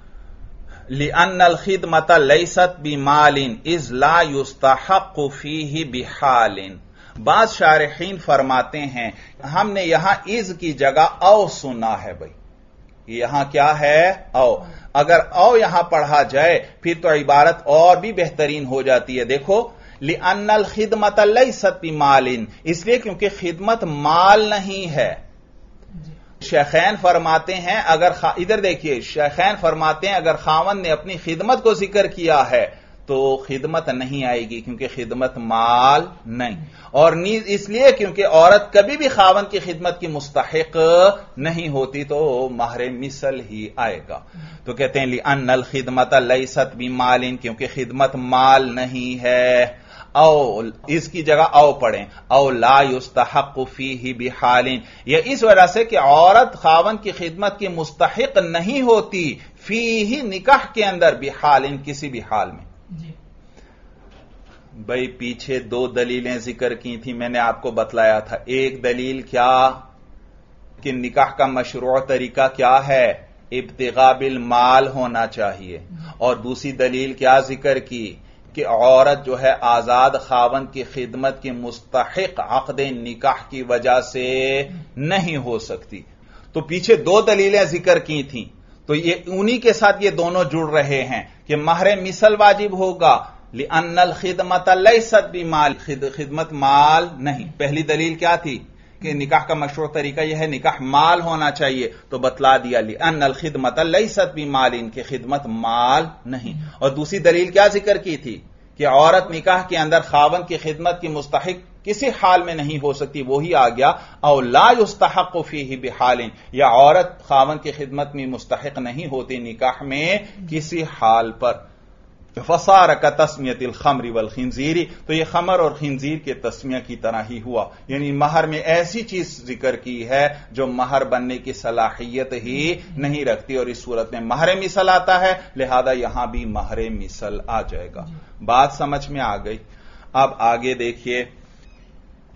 لِأَنَّ الْخِدْمَةَ لَيْسَتْ بِمَالٍ إِذْ لَا يُسْتَحَقُّ فِيهِ بِحَالٍ، بعض شارحین فرماتے ہیں ہم نے یہاں از کی جگہ او سنا ہے بھائی، یہاں کیا ہے او، اگر او یہاں پڑھا جائے پھر تو عبارت اور بھی بہترین ہو جاتی ہے۔ دیکھو لِأَنَّ الْخِدْمَةَ لَيْسَتْ بِمَالٍ، اس لیے کیونکہ خدمت مال نہیں ہے۔ شیخین فرماتے ہیں اگر خا... ادھر دیکھیے شیخین فرماتے ہیں اگر خاوند نے اپنی خدمت کو ذکر کیا ہے تو خدمت نہیں آئے گی کیونکہ خدمت مال نہیں، اور نیز اس لیے کیونکہ عورت کبھی بھی خاوند کی خدمت کی مستحق نہیں ہوتی تو مہر مثل ہی آئے گا۔ تو کہتے ہیں لِأَنَّ الْخِدْمَةَ لَيْسَتْ بِمَالٍ، کیونکہ خدمت مال نہیں ہے، او اس کی جگہ او پڑھیں، او لا یستحق فیہ بحال، یہ اس وجہ سے کہ عورت خاوند کی خدمت کی مستحق نہیں ہوتی فیہ نکاح کے اندر بحال، کسی بھی حال میں۔ بھائی پیچھے دو دلیلیں ذکر کی تھی میں نے آپ کو بتلایا تھا، ایک دلیل کیا کہ نکاح کا مشروع طریقہ کیا ہے، ابتغاء بالمال ہونا چاہیے، اور دوسری دلیل کیا ذکر کی کہ عورت جو ہے آزاد خاوند کی خدمت کی مستحق عقد نکاح کی وجہ سے نہیں ہو سکتی۔ تو پیچھے دو دلیلیں ذکر کی تھیں تو یہ انہی کے ساتھ یہ دونوں جڑ رہے ہیں کہ مہر مثل واجب ہوگا لِأَنَّ الْخِدْمَةَ لَيْسَتْ بِمَال، خدمت مال نہیں۔ پہلی دلیل کیا تھی کہ نکاح کا مشروع طریقہ یہ ہے نکاح مال ہونا چاہیے، تو بتلا دیا لِأَنَّ الْخِدْمَةَ لَيْسَتْ بِمَالٍ کہ خدمت مال نہیں۔ اور دوسری دلیل کیا ذکر کی تھی کہ عورت نکاح کے اندر خاوند کی خدمت کی مستحق کسی حال میں نہیں ہو سکتی، وہی آ گیا او لا یستحق فیہ بحال، یا عورت خاوند کی خدمت میں مستحق نہیں ہوتی نکاح میں کسی حال پر۔ فصار کتسمیۃ الخمر والخنزیر، تو یہ خمر اور خنزیر کے تسمیہ کی طرح ہی ہوا، یعنی مہر میں ایسی چیز ذکر کی ہے جو مہر بننے کی صلاحیت ہی نہیں رکھتی، اور اس صورت میں مہر مثل آتا ہے، لہذا یہاں بھی مہر مثل آ جائے گا۔ بات سمجھ میں آ گئی؟ اب آگے دیکھیے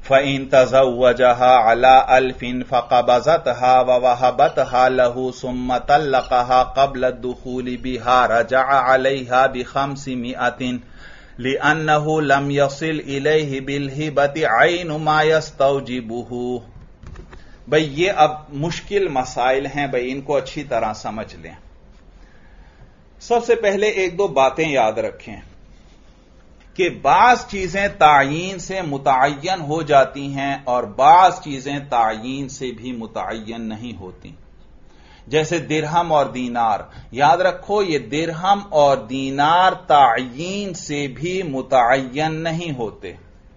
فَإِن تَزَوَّجَهَا عَلَىٰ أَلْفٍ فَقَبَضَتْهَا وَوَهَبَتْهَا لَهُ ثُمَّ طَلَّقَهَا قَبْلَ الدُّخُولِ بِهَا رَجَعَ عَلَيْهَا بِخَمْسِمِائَةٍ لِأَنَّهُ لَمْ يَصِلْ إِلَيْهِ بِالْهِبَةِ عَيْنُ مَا يَسْتَوْجِبُهُ۔ بھئی یہ اب مشکل مسائل ہیں، بھئی ان کو اچھی طرح سمجھ لیں۔ سب سے پہلے ایک دو باتیں یاد رکھیں کہ بعض چیزیں تعیین سے متعین ہو جاتی ہیں اور بعض چیزیں تعیین سے بھی متعین نہیں ہوتی، جیسے درہم اور دینار۔ یاد رکھو یہ درہم اور دینار تعیین سے بھی متعین نہیں ہوتے،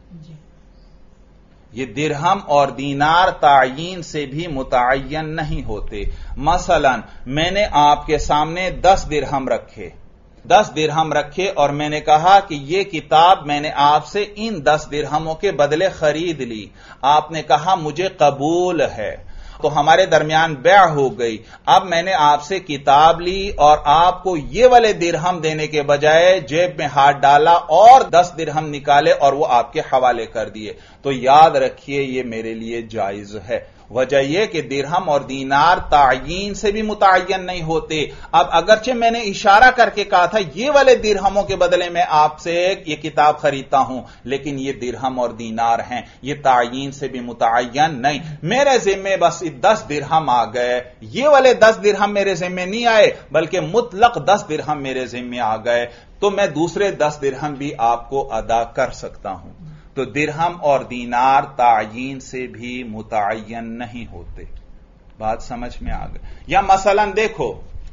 یہ درہم اور دینار تعیین سے بھی متعین نہیں ہوتے۔ مثلا میں نے آپ کے سامنے دس درہم رکھے دس درہم رکھے اور میں نے کہا کہ یہ کتاب میں نے آپ سے ان دس درہموں کے بدلے خرید لی، آپ نے کہا مجھے قبول ہے، تو ہمارے درمیان بیع ہو گئی۔ اب میں نے آپ سے کتاب لی اور آپ کو یہ والے درہم دینے کے بجائے جیب میں ہاتھ ڈالا اور دس درہم نکالے اور وہ آپ کے حوالے کر دیے، تو یاد رکھیے یہ میرے لیے جائز ہے۔ وجہ یہ کہ درہم اور دینار تعیین سے بھی متعین نہیں ہوتے۔ اب اگرچہ میں نے اشارہ کر کے کہا تھا یہ والے درہموں کے بدلے میں آپ سے یہ کتاب خریدتا ہوں، لیکن یہ درہم اور دینار ہیں، یہ تعیین سے بھی متعین نہیں۔ میرے ذمے بس دس درہم آ گئے، یہ والے دس درہم میرے ذمے نہیں آئے بلکہ مطلق دس درہم میرے ذمے آ گئے، تو میں دوسرے دس درہم بھی آپ کو ادا کر سکتا ہوں۔ تو درہم اور دینار تعیین سے بھی متعین نہیں ہوتے۔ بات سمجھ میں آ گئی؟ یا مثلا دیکھو،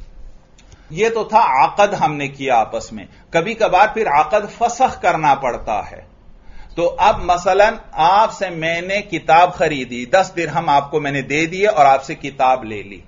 یہ تو تھا عقد ہم نے کیا آپس میں، کبھی کبھار پھر عقد فسخ کرنا پڑتا ہے۔ تو اب مثلا آپ سے میں نے کتاب خریدی، دس درہم آپ کو میں نے دے دیے اور آپ سے کتاب لے لی،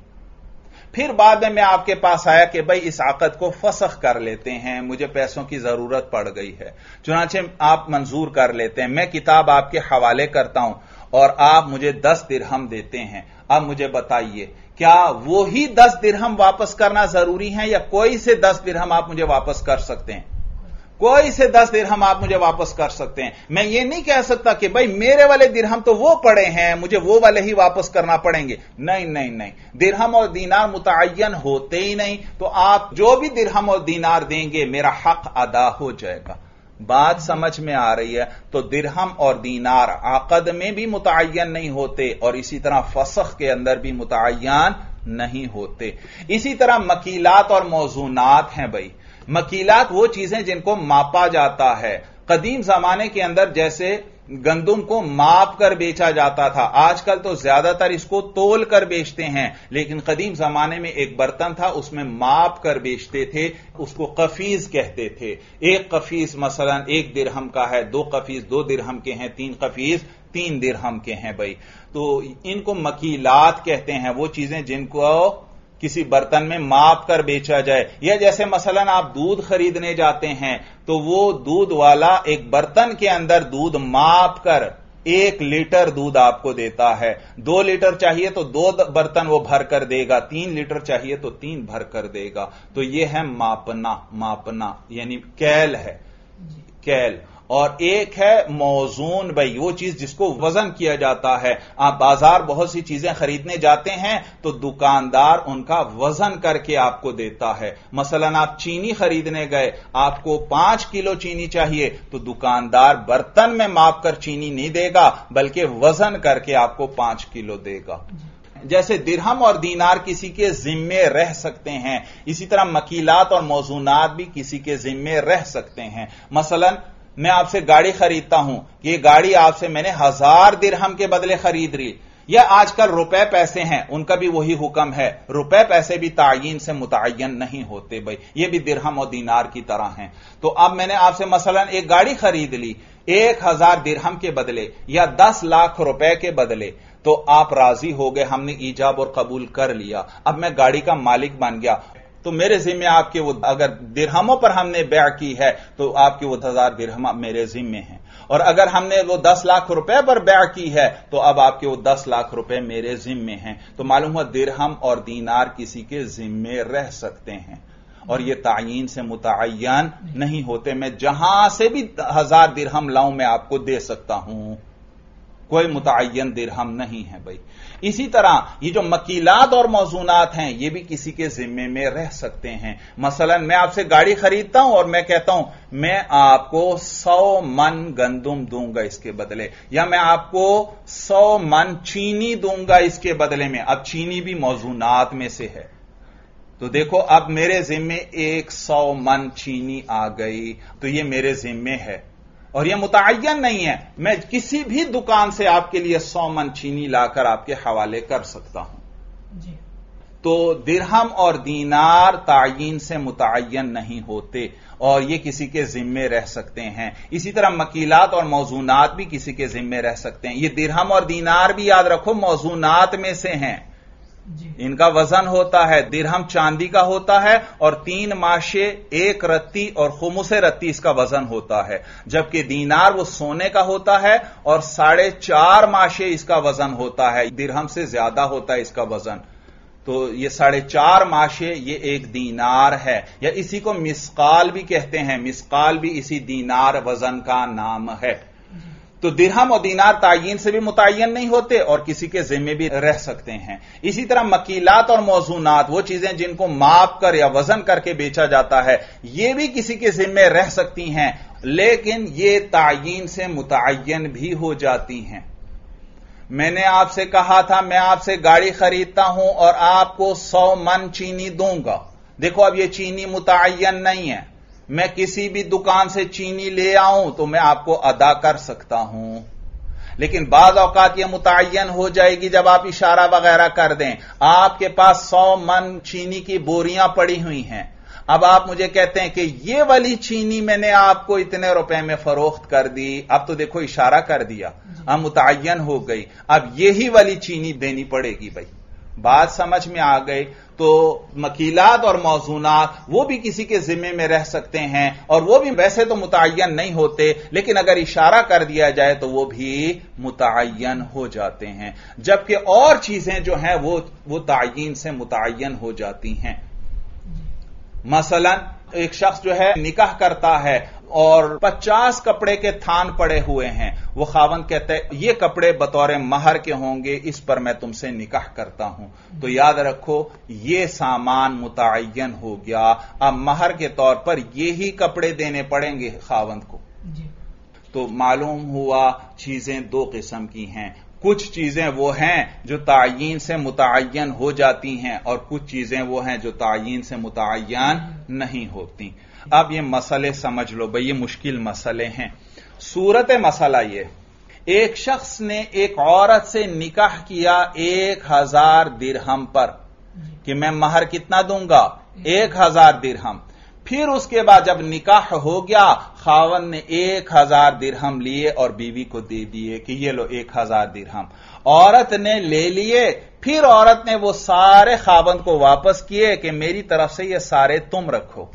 پھر بعد میں میں آپ کے پاس آیا کہ بھئی اس عقد کو فسخ کر لیتے ہیں، مجھے پیسوں کی ضرورت پڑ گئی ہے، چنانچہ آپ منظور کر لیتے ہیں، میں کتاب آپ کے حوالے کرتا ہوں اور آپ مجھے دس درہم دیتے ہیں۔ اب مجھے بتائیے کیا وہی دس درہم واپس کرنا ضروری ہے یا کوئی سے دس درہم آپ مجھے واپس کر سکتے ہیں؟ کوئی سے دس درہم آپ مجھے واپس کر سکتے ہیں۔ میں یہ نہیں کہہ سکتا کہ بھئی میرے والے درہم تو وہ پڑے ہیں، مجھے وہ والے ہی واپس کرنا پڑیں گے۔ نہیں نہیں نہیں، درہم اور دینار متعین ہوتے ہی نہیں، تو آپ جو بھی درہم اور دینار دیں گے میرا حق ادا ہو جائے گا۔ بات سمجھ میں آ رہی ہے؟ تو درہم اور دینار عقد میں بھی متعین نہیں ہوتے اور اسی طرح فسخ کے اندر بھی متعین نہیں ہوتے۔ اسی طرح مکیلات اور موزونات ہیں بھائی۔ مکیلات وہ چیزیں جن کو ماپا جاتا ہے۔ قدیم زمانے کے اندر جیسے گندم کو ماپ کر بیچا جاتا تھا، آج کل تو زیادہ تر اس کو تول کر بیچتے ہیں، لیکن قدیم زمانے میں ایک برتن تھا اس میں ماپ کر بیچتے تھے، اس کو قفیز کہتے تھے۔ ایک قفیز مثلا ایک درہم کا ہے، دو قفیز دو درہم کے ہیں، تین قفیز تین درہم کے ہیں بھائی۔ تو ان کو مکیلات کہتے ہیں، وہ چیزیں جن کو کسی برتن میں ماپ کر بیچا جائے۔ یا جیسے مثلا آپ دودھ خریدنے جاتے ہیں تو وہ دودھ والا ایک برتن کے اندر دودھ ماپ کر ایک لیٹر دودھ آپ کو دیتا ہے، دو لیٹر چاہیے تو دو برتن وہ بھر کر دے گا، تین لیٹر چاہیے تو تین بھر کر دے گا۔ تو یہ ہے ماپنا، ماپنا یعنی کیل ہے، کیل۔ اور ایک ہے موزون بھائی، وہ چیز جس کو وزن کیا جاتا ہے۔ آپ بازار بہت سی چیزیں خریدنے جاتے ہیں تو دکاندار ان کا وزن کر کے آپ کو دیتا ہے۔ مثلا آپ چینی خریدنے گئے، آپ کو پانچ کلو چینی چاہیے تو دکاندار برتن میں ماپ کر چینی نہیں دے گا بلکہ وزن کر کے آپ کو پانچ کلو دے گا۔ جیسے درہم اور دینار کسی کے ذمے رہ سکتے ہیں، اسی طرح مکیلات اور موزونات بھی کسی کے ذمے رہ سکتے ہیں۔ مثلا میں آپ سے گاڑی خریدتا ہوں، یہ گاڑی آپ سے میں نے ہزار درہم کے بدلے خرید لی، یا آج کل روپے پیسے ہیں ان کا بھی وہی حکم ہے، روپے پیسے بھی تعیین سے متعین نہیں ہوتے بھائی، یہ بھی درہم اور دینار کی طرح ہیں۔ تو اب میں نے آپ سے مثلا ایک گاڑی خرید لی ایک ہزار درہم کے بدلے یا دس لاکھ روپے کے بدلے، تو آپ راضی ہو گئے، ہم نے ایجاب اور قبول کر لیا، اب میں گاڑی کا مالک بن گیا، تو میرے ذمے آپ کے وہ اگر درہموں پر ہم نے بیع کی ہے تو آپ کے وہ ہزار درہم میرے ذمے ہیں، اور اگر ہم نے وہ دس لاکھ روپے پر بیع کی ہے تو اب آپ کے وہ دس لاکھ روپے میرے ذمے ہیں۔ تو معلوم ہوا درہم اور دینار کسی کے ذمے رہ سکتے ہیں اور یہ تعیین سے متعین نہیں ہوتے۔ میں جہاں سے بھی ہزار درہم لاؤں میں آپ کو دے سکتا ہوں۔ कोई मुतअय्यन दिरहम नहीं है भाई। इसी तरह ये जो मकीलात और मौजूनात हैं, ये भी किसी के जिम्मे में रह सकते हैं। मसलन मैं आपसे गाड़ी खरीदता हूं और मैं कहता हूं मैं आपको सौ मन गंदुम दूंगा इसके बदले, या मैं आपको सौ मन चीनी दूंगा इसके बदले में। अब चीनी भी मौजूनात में से है, तो देखो अब मेरे जिम्मे एक सौ मन चीनी आ गई, तो ये मेरे जिम्मे है और यह मुतअय्यन नहीं है। मैं किसी भी दुकान से आपके लिए सौ मन चीनी लाकर आपके हवाले कर सकता हूं जी। तो दिरहम और दीनार तायीन से मुतअय्यन नहीं होते और ये किसी के जिम्मे रह सकते हैं। इसी तरह मकीलात और मौजूनात भी किसी के जिम्मे रह सकते हैं। ये दिरहम और दीनार भी याद रखो मौजूनात में से हैं, इनका वजन होता है। दिरहम चांदी का होता है और तीन माशे एक रत्ती और खुमुसे रत्ती इसका वजन होता है, जबकि दीनार वो सोने का होता है और साढ़े चार माशे इसका वजन होता है। दिरहम से ज्यादा होता है इसका वजन, तो ये साढ़े चार माशे ये एक दीनार है, या इसी को मिसकाल भी कहते हैं। मिसकाल भी इसी दीनार वजन का नाम है। तो दिरहम और दीनार तायीन से भी मुतअय्यन नहीं होते और किसी के जिम्मे भी रह सकते हैं। इसी तरह मकीलात और मौजूनात, वो चीजें जिनको माप कर या वजन करके बेचा जाता है, ये भी किसी के जिम्मे रह सकती हैं, लेकिन ये तायीन से मुतअय्यन भी हो जाती हैं। मैंने आपसे कहा था मैं आपसे गाड़ी खरीदता हूं और आपको सौ मन चीनी दूंगा। देखो अब ये चीनी मुतअय्यन नहीं है, मैं किसी भी दुकान से चीनी ले आऊं तो मैं आपको अदा कर सकता हूं, लेकिन बाज औकात यह मुतअय्यन हो जाएगी जब आप इशारा वगैरह कर दें। आपके पास सौ मन चीनी की बोरियां पड़ी हुई हैं, अब आप मुझे कहते हैं कि ये वाली चीनी मैंने आपको इतने रुपए में फरोख्त कर दी। अब तो देखो इशारा कर दिया, अब मुतअय्यन हो गई, अब यही वाली चीनी देनी पड़ेगी भाई। बात समझ में आ गई। तो मकीलात और मौजूनात वो भी किसी के जिम्मे में रह सकते हैं और वो भी वैसे तो मुतअय्यन नहीं होते, लेकिन अगर इशारा कर दिया जाए तो वो भी मुतअय्यन हो जाते हैं, जबकि और चीजें जो हैं वो वो तायीन से मुतअय्यन हो जाती हैं। मसलन एक शख्स जो है निकाह करता है और पचास कपड़े के थान पड़े हुए हैं, वो खावंद कहता है ये कपड़े बतौर महर के होंगे, इस पर मैं तुमसे निकाह करता हूं। तो याद रखो ये सामान मुतअय्यन हो गया, अब महर के तौर पर ये ही कपड़े देने पड़ेंगे खावंद को जी। तो मालूम हुआ चीजें दो किस्म की हैं, कुछ चीजें वो हैं जो तायीन से मुतअय्यन हो जाती हैं और कुछ चीजें वो हैं जो तायीन से मुतअय्यन नहीं होती। अब ये मसले समझ लो भाई, ये मुश्किल मसले हैं। सूरत मसला ये, एक शख्स ने एक औरत से निकाह किया एक हजार दिरहम पर कि मैं महर कितना दूंगा, एक हजार दिरहम। फिर उसके बाद जब निकाह हो गया, खावन ने एक हजार दिरहम लिए और बीवी को दे दिए कि ये लो एक हजार दिरहम। औरत ने ले लिए, फिर औरत ने वो सारे खावन को वापस किए कि मेरी तरफ से ये सारे तुम रखो।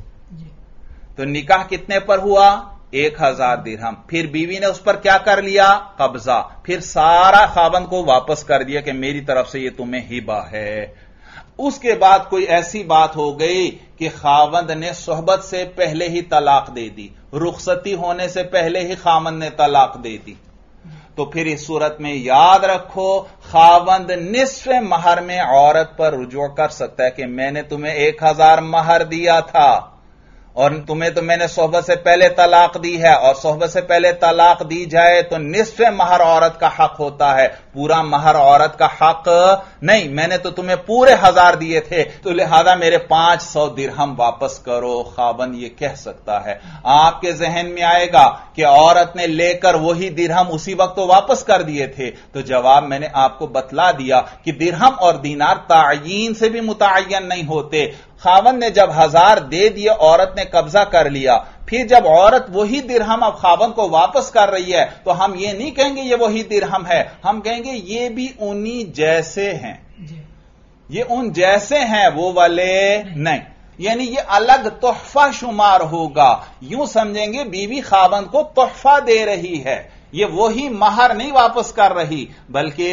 तो निकाह कितने पर हुआ, एक हजार दिरहम। फिर बीवी ने उस पर क्या कर लिया, कब्जा। फिर सारा खावन को वापस कर दिया कि मेरी तरफ से ये तुम्हें हिबा है। उसके बाद कोई ऐसी बात हो गई कि खावंद ने सोहबत से पहले ही तलाक दे दी, रुखसती होने से पहले ही खावंद ने तलाक दे दी। तो फिर इस सूरत में याद रखो खावंद निस्फ महर में औरत पर रुजू कर सकता है कि मैंने तुम्हें एक हजार महर दिया था और तुम्हें तो मैंने सोहबत से पहले तलाक दी है, और सोहबत से पहले तलाक दी जाए तो निस्फ महर औरत का हक होता है, पूरा महर औरत का हक नहीं। मैंने तो तुम्हें पूरे हजार दिए थे, तो लिहाजा मेरे पांच सौ दिरहम वापस करो, खावन ये कह सकता है। आपके जहन में आएगा कि औरत ने लेकर वही दिरहम उसी वक्त तो वापस कर दिए थे, तो जवाब मैंने आपको बतला दिया कि दिरहम और दीनार तायीन से भी मुतअय्यन नहीं होते। खावन ने जब हजार दे दिए, औरत ने कब्जा कर लिया, फिर जब औरत वही दिरहम अब खावन को वापस कर रही है, तो हम ये नहीं कहेंगे ये वही दिरहम है, हम कहेंगे ये भी उन्हीं जैसे हैं, ये उन जैसे हैं, वो वाले नहीं। यानी ये अलग तोहफा शुमार होगा। यूं समझेंगे बीवी खावन को तोहफा दे रही है, ये वही महर नहीं वापस कर रही, बल्कि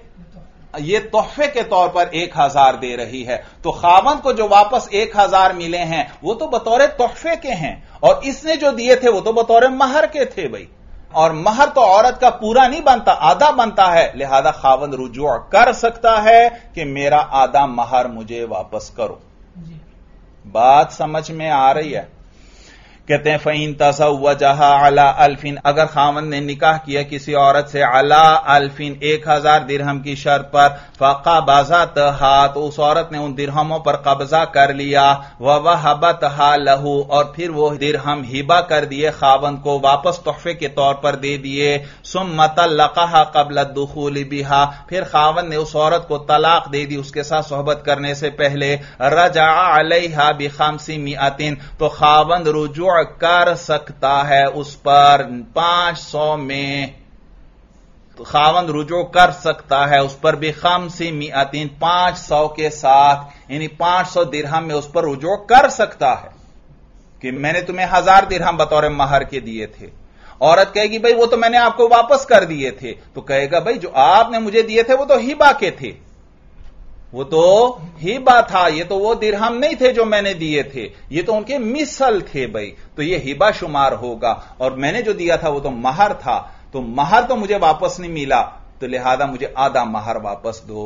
ये तोहफे के तौर पर एक हजार दे रही है। तो खावंद को जो वापस एक हजार मिले हैं वो तो बतौर तोहफे के हैं, और इसने जो दिए थे वो तो बतौर महर के थे भाई। اور مہر تو عورت کا پورا نہیں بنتا، آدھا بنتا ہے، لہذا خاوند رجوع کر سکتا ہے کہ میرا آدھا مہر مجھے واپس کرو۔ بات سمجھ میں آ رہی ہے؟ کہتے ہیں فَإِن تَزَوَّجَهَا عَلَىٰ أَلْفٍ، اگر خاوند نے نکاح کیا کسی عورت سے عَلَىٰ أَلْفٍ ایک ہزار درہم کی شرط پر، فَقَبَضَتْهَا تو اس عورت نے ان درہموں پر قبضہ کر لیا، وَوَهَبَتْهَا لَهُ اور پھر وہ درہم ہبہ کر دیے خاوند کو، واپس تحفے کے طور پر دے دیے، ثُمَّ طَلَّقَهَا قَبْلَ الدُّخُولِ بِهَا پھر خاوند نے اس عورت کو طلاق دے دی اس کے ساتھ صحبت کرنے سے پہلے، رَجَعَ عَلَيْهَا بِخَمْسِمِائَةٍ تو خاوند رجوع کر سکتا ہے اس پر پانچ سو میں، تو خاوند رجوع کر سکتا ہے اس پر بھی خمسی میاتین پانچ سو کے ساتھ، یعنی پانچ سو درہم میں اس پر رجوع کر سکتا ہے کہ میں نے تمہیں ہزار درہم بطور مہر کے دیے تھے۔ عورت کہے گی بھائی وہ تو میں نے آپ کو واپس کر دیے تھے، تو کہے گا بھائی جو آپ نے مجھے دیے تھے وہ تو ہبہ کے تھے، وہ تو ہبہ تھا، یہ تو وہ درہم نہیں تھے جو میں نے دیے تھے، یہ تو ان کے مثل تھے بھائی، تو یہ ہبہ شمار ہوگا، اور میں نے جو دیا تھا وہ تو مہر تھا، تو مہر تو مجھے واپس نہیں ملا، تو لہذا مجھے آدھا مہر واپس دو۔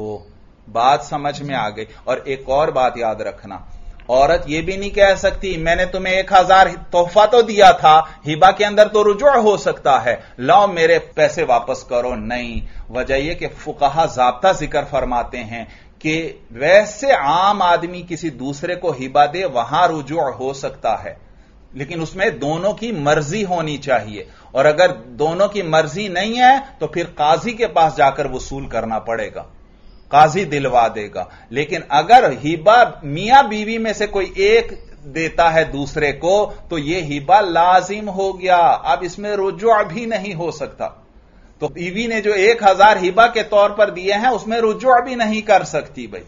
بات سمجھ میں آ گئی؟ اور ایک اور بات یاد رکھنا، عورت یہ بھی نہیں کہہ سکتی میں نے تمہیں ایک ہزار تحفہ تو دیا تھا، ہبہ کے اندر تو رجوع ہو سکتا ہے، لاؤ میرے پیسے واپس کرو، نہیں۔ وجہ یہ کہ فقہا ضابطہ ذکر فرماتے ہیں کہ ویسے عام آدمی کسی دوسرے کو ہبہ دے وہاں رجوع ہو سکتا ہے، لیکن اس میں دونوں کی مرضی ہونی چاہیے، اور اگر دونوں کی مرضی نہیں ہے تو پھر قاضی کے پاس جا کر وصول کرنا پڑے گا، قاضی دلوا دے گا۔ لیکن اگر ہبہ میاں بیوی میں سے کوئی ایک دیتا ہے دوسرے کو تو یہ ہبہ لازم ہو گیا، اب اس میں رجوع بھی نہیں ہو سکتا، تو بیوی نے جو ایک ہزار ہبہ کے طور پر دیے ہیں اس میں رجوع بھی نہیں کر سکتی بھائی،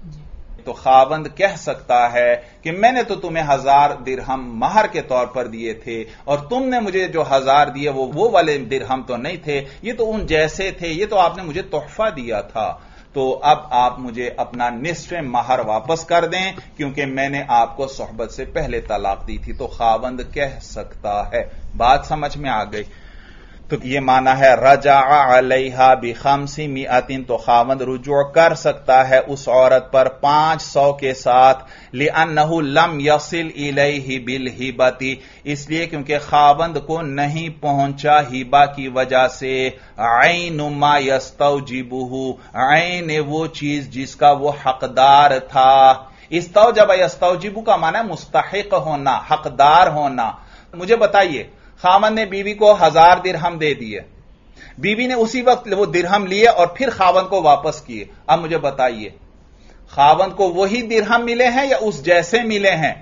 تو خاوند کہہ سکتا ہے کہ میں نے تو تمہیں ہزار درہم مہر کے طور پر دیے تھے، اور تم نے مجھے جو ہزار دیے وہ وہ والے درہم تو نہیں تھے، یہ تو ان جیسے تھے، یہ تو آپ نے مجھے تحفہ دیا تھا، تو اب آپ مجھے اپنا نصف مہر واپس کر دیں کیونکہ میں نے آپ کو صحبت سے پہلے طلاق دی تھی، تو خاوند کہہ سکتا ہے۔ بات سمجھ میں آ گئی؟ تو یہ معنی ہے رجع علیہا بخمسی میاتین تو خاوند رجوع کر سکتا ہے اس عورت پر پانچ سو کے ساتھ، لأنہ لم یصل الیہ بالہبۃ اس لیے کیونکہ خاوند کو نہیں پہنچا ہبہ کی وجہ سے، عین ما یستوجبہ عین وہ چیز جس کا وہ حقدار تھا، استوجب یستوجب کا معنی ہے مستحق ہونا، حقدار ہونا۔ مجھے بتائیے خاوند نے بیوی کو ہزار درہم دے دیے، بیوی نے اسی وقت وہ درہم لیے اور پھر خاوند کو واپس کیے، اب مجھے بتائیے خاوند کو وہی درہم ملے ہیں یا اس جیسے ملے ہیں؟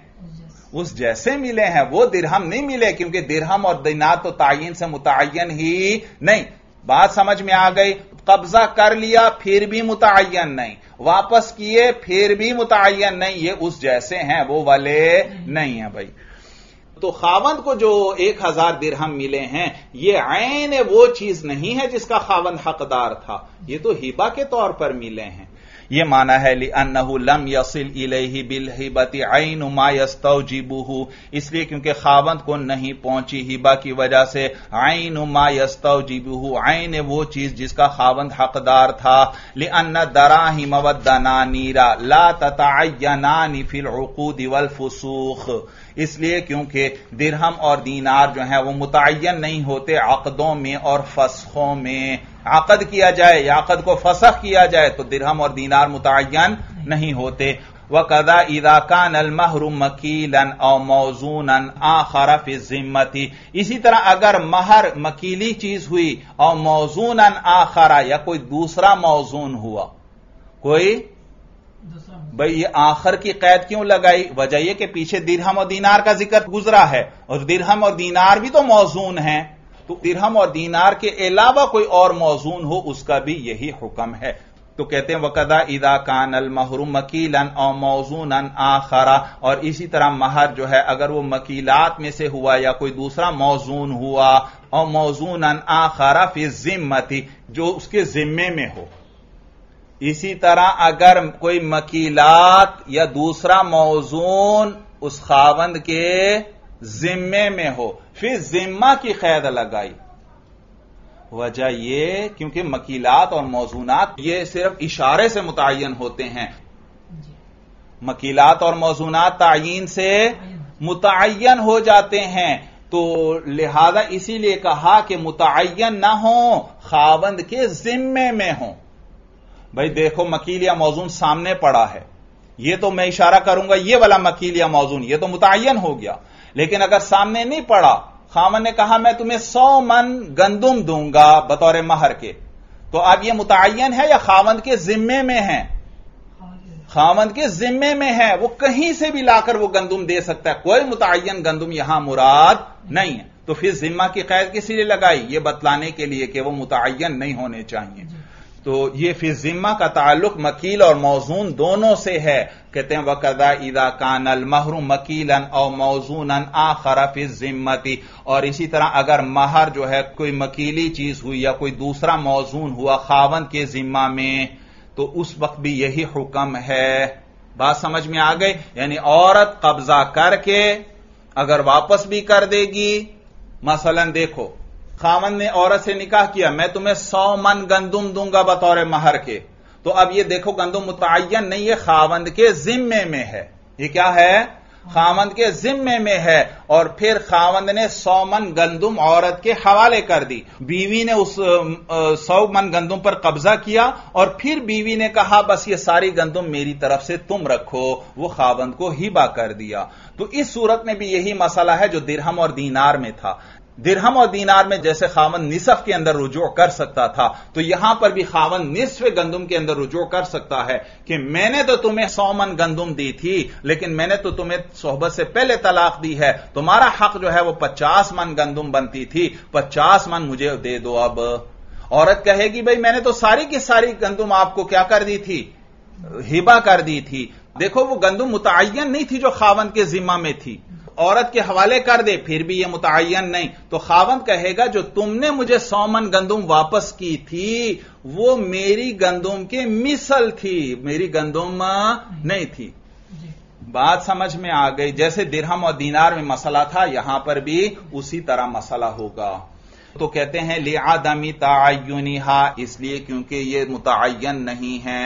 اس جیسے ملے ہیں، وہ درہم نہیں ملے کیونکہ درہم اور دینار تو تعین سے متعین ہی نہیں۔ بات سمجھ میں آ گئی؟ قبضہ کر لیا پھر بھی متعین نہیں، واپس کیے پھر بھی متعین نہیں، یہ اس جیسے ہیں وہ والے نہیں ہیں بھائی۔ تو خاوند کو جو ایک ہزار درہم ملے ہیں یہ عین وہ چیز نہیں ہے جس کا خاوند حقدار تھا، یہ تو ہبہ کے طور پر ملے ہیں۔ یہ معنی ہے لأنہ لم یصل الیہ بالہبۃ عین ما یستوجبہ اس لیے کیونکہ خاوند کو نہیں پہنچی ہبہ کی وجہ سے عین ما یستوجبہ عین وہ چیز جس کا خاوند حقدار تھا، لأن الدراہم والدنانیر لا تتعینان فی العقود والفسوخ اس لیے کیونکہ درہم اور دینار جو ہیں وہ متعین نہیں ہوتے عقدوں میں اور فسخوں میں، عقد کیا جائے یا عقد کو فسخ کیا جائے تو درہم اور دینار متعین نہیں ہوتے۔ وَقَذَا إِذَا كَانَ الْمَهْرُ مَكِيلًا أَوْ مَوْزُونًا آخَرَ فِي الذِّمَّةِ اسی طرح اگر مہر مکیلی چیز ہوئی اور موزوناً آخر یا کوئی دوسرا موزون ہوا، کوئی بھئی یہ آخر کی قید کیوں لگائی؟ وجہ یہ کہ پیچھے درہم اور دینار کا ذکر گزرا ہے اور درہم اور دینار بھی تو موزون ہیں، تو درہم اور دینار کے علاوہ کوئی اور موزون ہو اس کا بھی یہی حکم ہے۔ تو کہتے ہیں وَقَذَا إِذَا كَانَ الْمَهْرُ مَكِيلًا أَوْ مَوْزُونًا آخَرَ اور اسی طرح مہر جو ہے اگر وہ مکیلات میں سے ہوا یا کوئی دوسرا موزون ہوا، اور موزوناً آخَرَ فِي الذِّمَّةِ جو اس کے ذمے میں ہو، اسی طرح اگر کوئی مکیلات یا دوسرا موزون اس خاوند کے ذمے میں ہو، پھر ذمہ کی قید لگائی، وجہ یہ کیونکہ مکیلات اور موزونات یہ صرف اشارے سے متعین ہوتے ہیں. مکیلات اور موزونات تعین سے متعین ہو جاتے ہیں، تو لہذا اسی لیے کہا کہ متعین نہ ہوں، خاوند کے ذمے میں ہوں. بھائی دیکھو مکیل یا موزون سامنے پڑا ہے، یہ تو میں اشارہ کروں گا یہ والا مکیل یا موزون، یہ تو متعین ہو گیا. لیکن اگر سامنے نہیں پڑا، خاوند نے کہا میں تمہیں سو من گندم دوں گا بطور مہر کے، تو اب یہ متعین ہے یا خاوند کے ذمے میں ہے؟ خاوند کے ذمے میں ہے، وہ کہیں سے بھی لا کر وہ گندم دے سکتا ہے، کوئی متعین گندم یہاں مراد نہیں ہے. تو پھر ذمہ کی قید کس لیے لگائی؟ یہ بتلانے کے لیے کہ وہ متعین نہیں ہونے چاہیے. تو یہ فی ذمہ کا تعلق مکیل اور موزون دونوں سے ہے. کہتے ہیں وَقَذَا إِذَا كَانَ الْمَهْرُ مَكِيلًا أَوْ مَوْزُونًا آخَرَ فِي الذِّمَّةِ، اور اسی طرح اگر مہر جو ہے کوئی مکیلی چیز ہوئی یا کوئی دوسرا موزون ہوا خاوند کے ذمہ میں، تو اس وقت بھی یہی حکم ہے. بات سمجھ میں آ گئی؟ یعنی عورت قبضہ کر کے اگر واپس بھی کر دے گی، مثلا دیکھو خاوند نے عورت سے نکاح کیا، میں تمہیں سو من گندم دوں گا بطور مہر کے، تو اب یہ دیکھو گندم متعین نہیں ہے، خاوند کے ذمے میں ہے. یہ کیا ہے؟ خاوند کے ذمے میں ہے. اور پھر خاوند نے سو من گندم عورت کے حوالے کر دی، بیوی نے اس سو من گندم پر قبضہ کیا، اور پھر بیوی نے کہا بس یہ ساری گندم میری طرف سے تم رکھو، وہ خاوند کو ہبہ کر دیا. تو اس صورت میں بھی یہی مسئلہ ہے جو درہم اور دینار میں تھا. درہم اور دینار میں جیسے خاوند نصف کے اندر رجوع کر سکتا تھا، تو یہاں پر بھی خاوند نصف گندم کے اندر رجوع کر سکتا ہے کہ میں نے تو تمہیں سو من گندم دی تھی، لیکن میں نے تو تمہیں صحبت سے پہلے طلاق دی ہے، تمہارا حق جو ہے وہ پچاس من گندم بنتی تھی، پچاس من مجھے دے دو. اب عورت کہے گی بھائی میں نے تو ساری کی ساری گندم آپ کو کیا کر دی تھی؟ ہبہ کر دی تھی. دیکھو وہ گندم متعین نہیں تھی جو خاوند کے ذمہ میں تھی، عورت کے حوالے کر دے پھر بھی یہ متعین نہیں. تو خاوند کہے گا جو تم نے مجھے سو من گندم واپس کی تھی وہ میری گندم کے مثل تھی، میری گندم نہیں تھی. بات سمجھ میں آ گئی؟ جیسے درہم اور دینار میں مسئلہ تھا، یہاں پر بھی اسی طرح مسئلہ ہوگا. تو کہتے ہیں لِعَدَمِ تَعَيُّنِهَا، اس لیے کیونکہ یہ متعین نہیں ہے.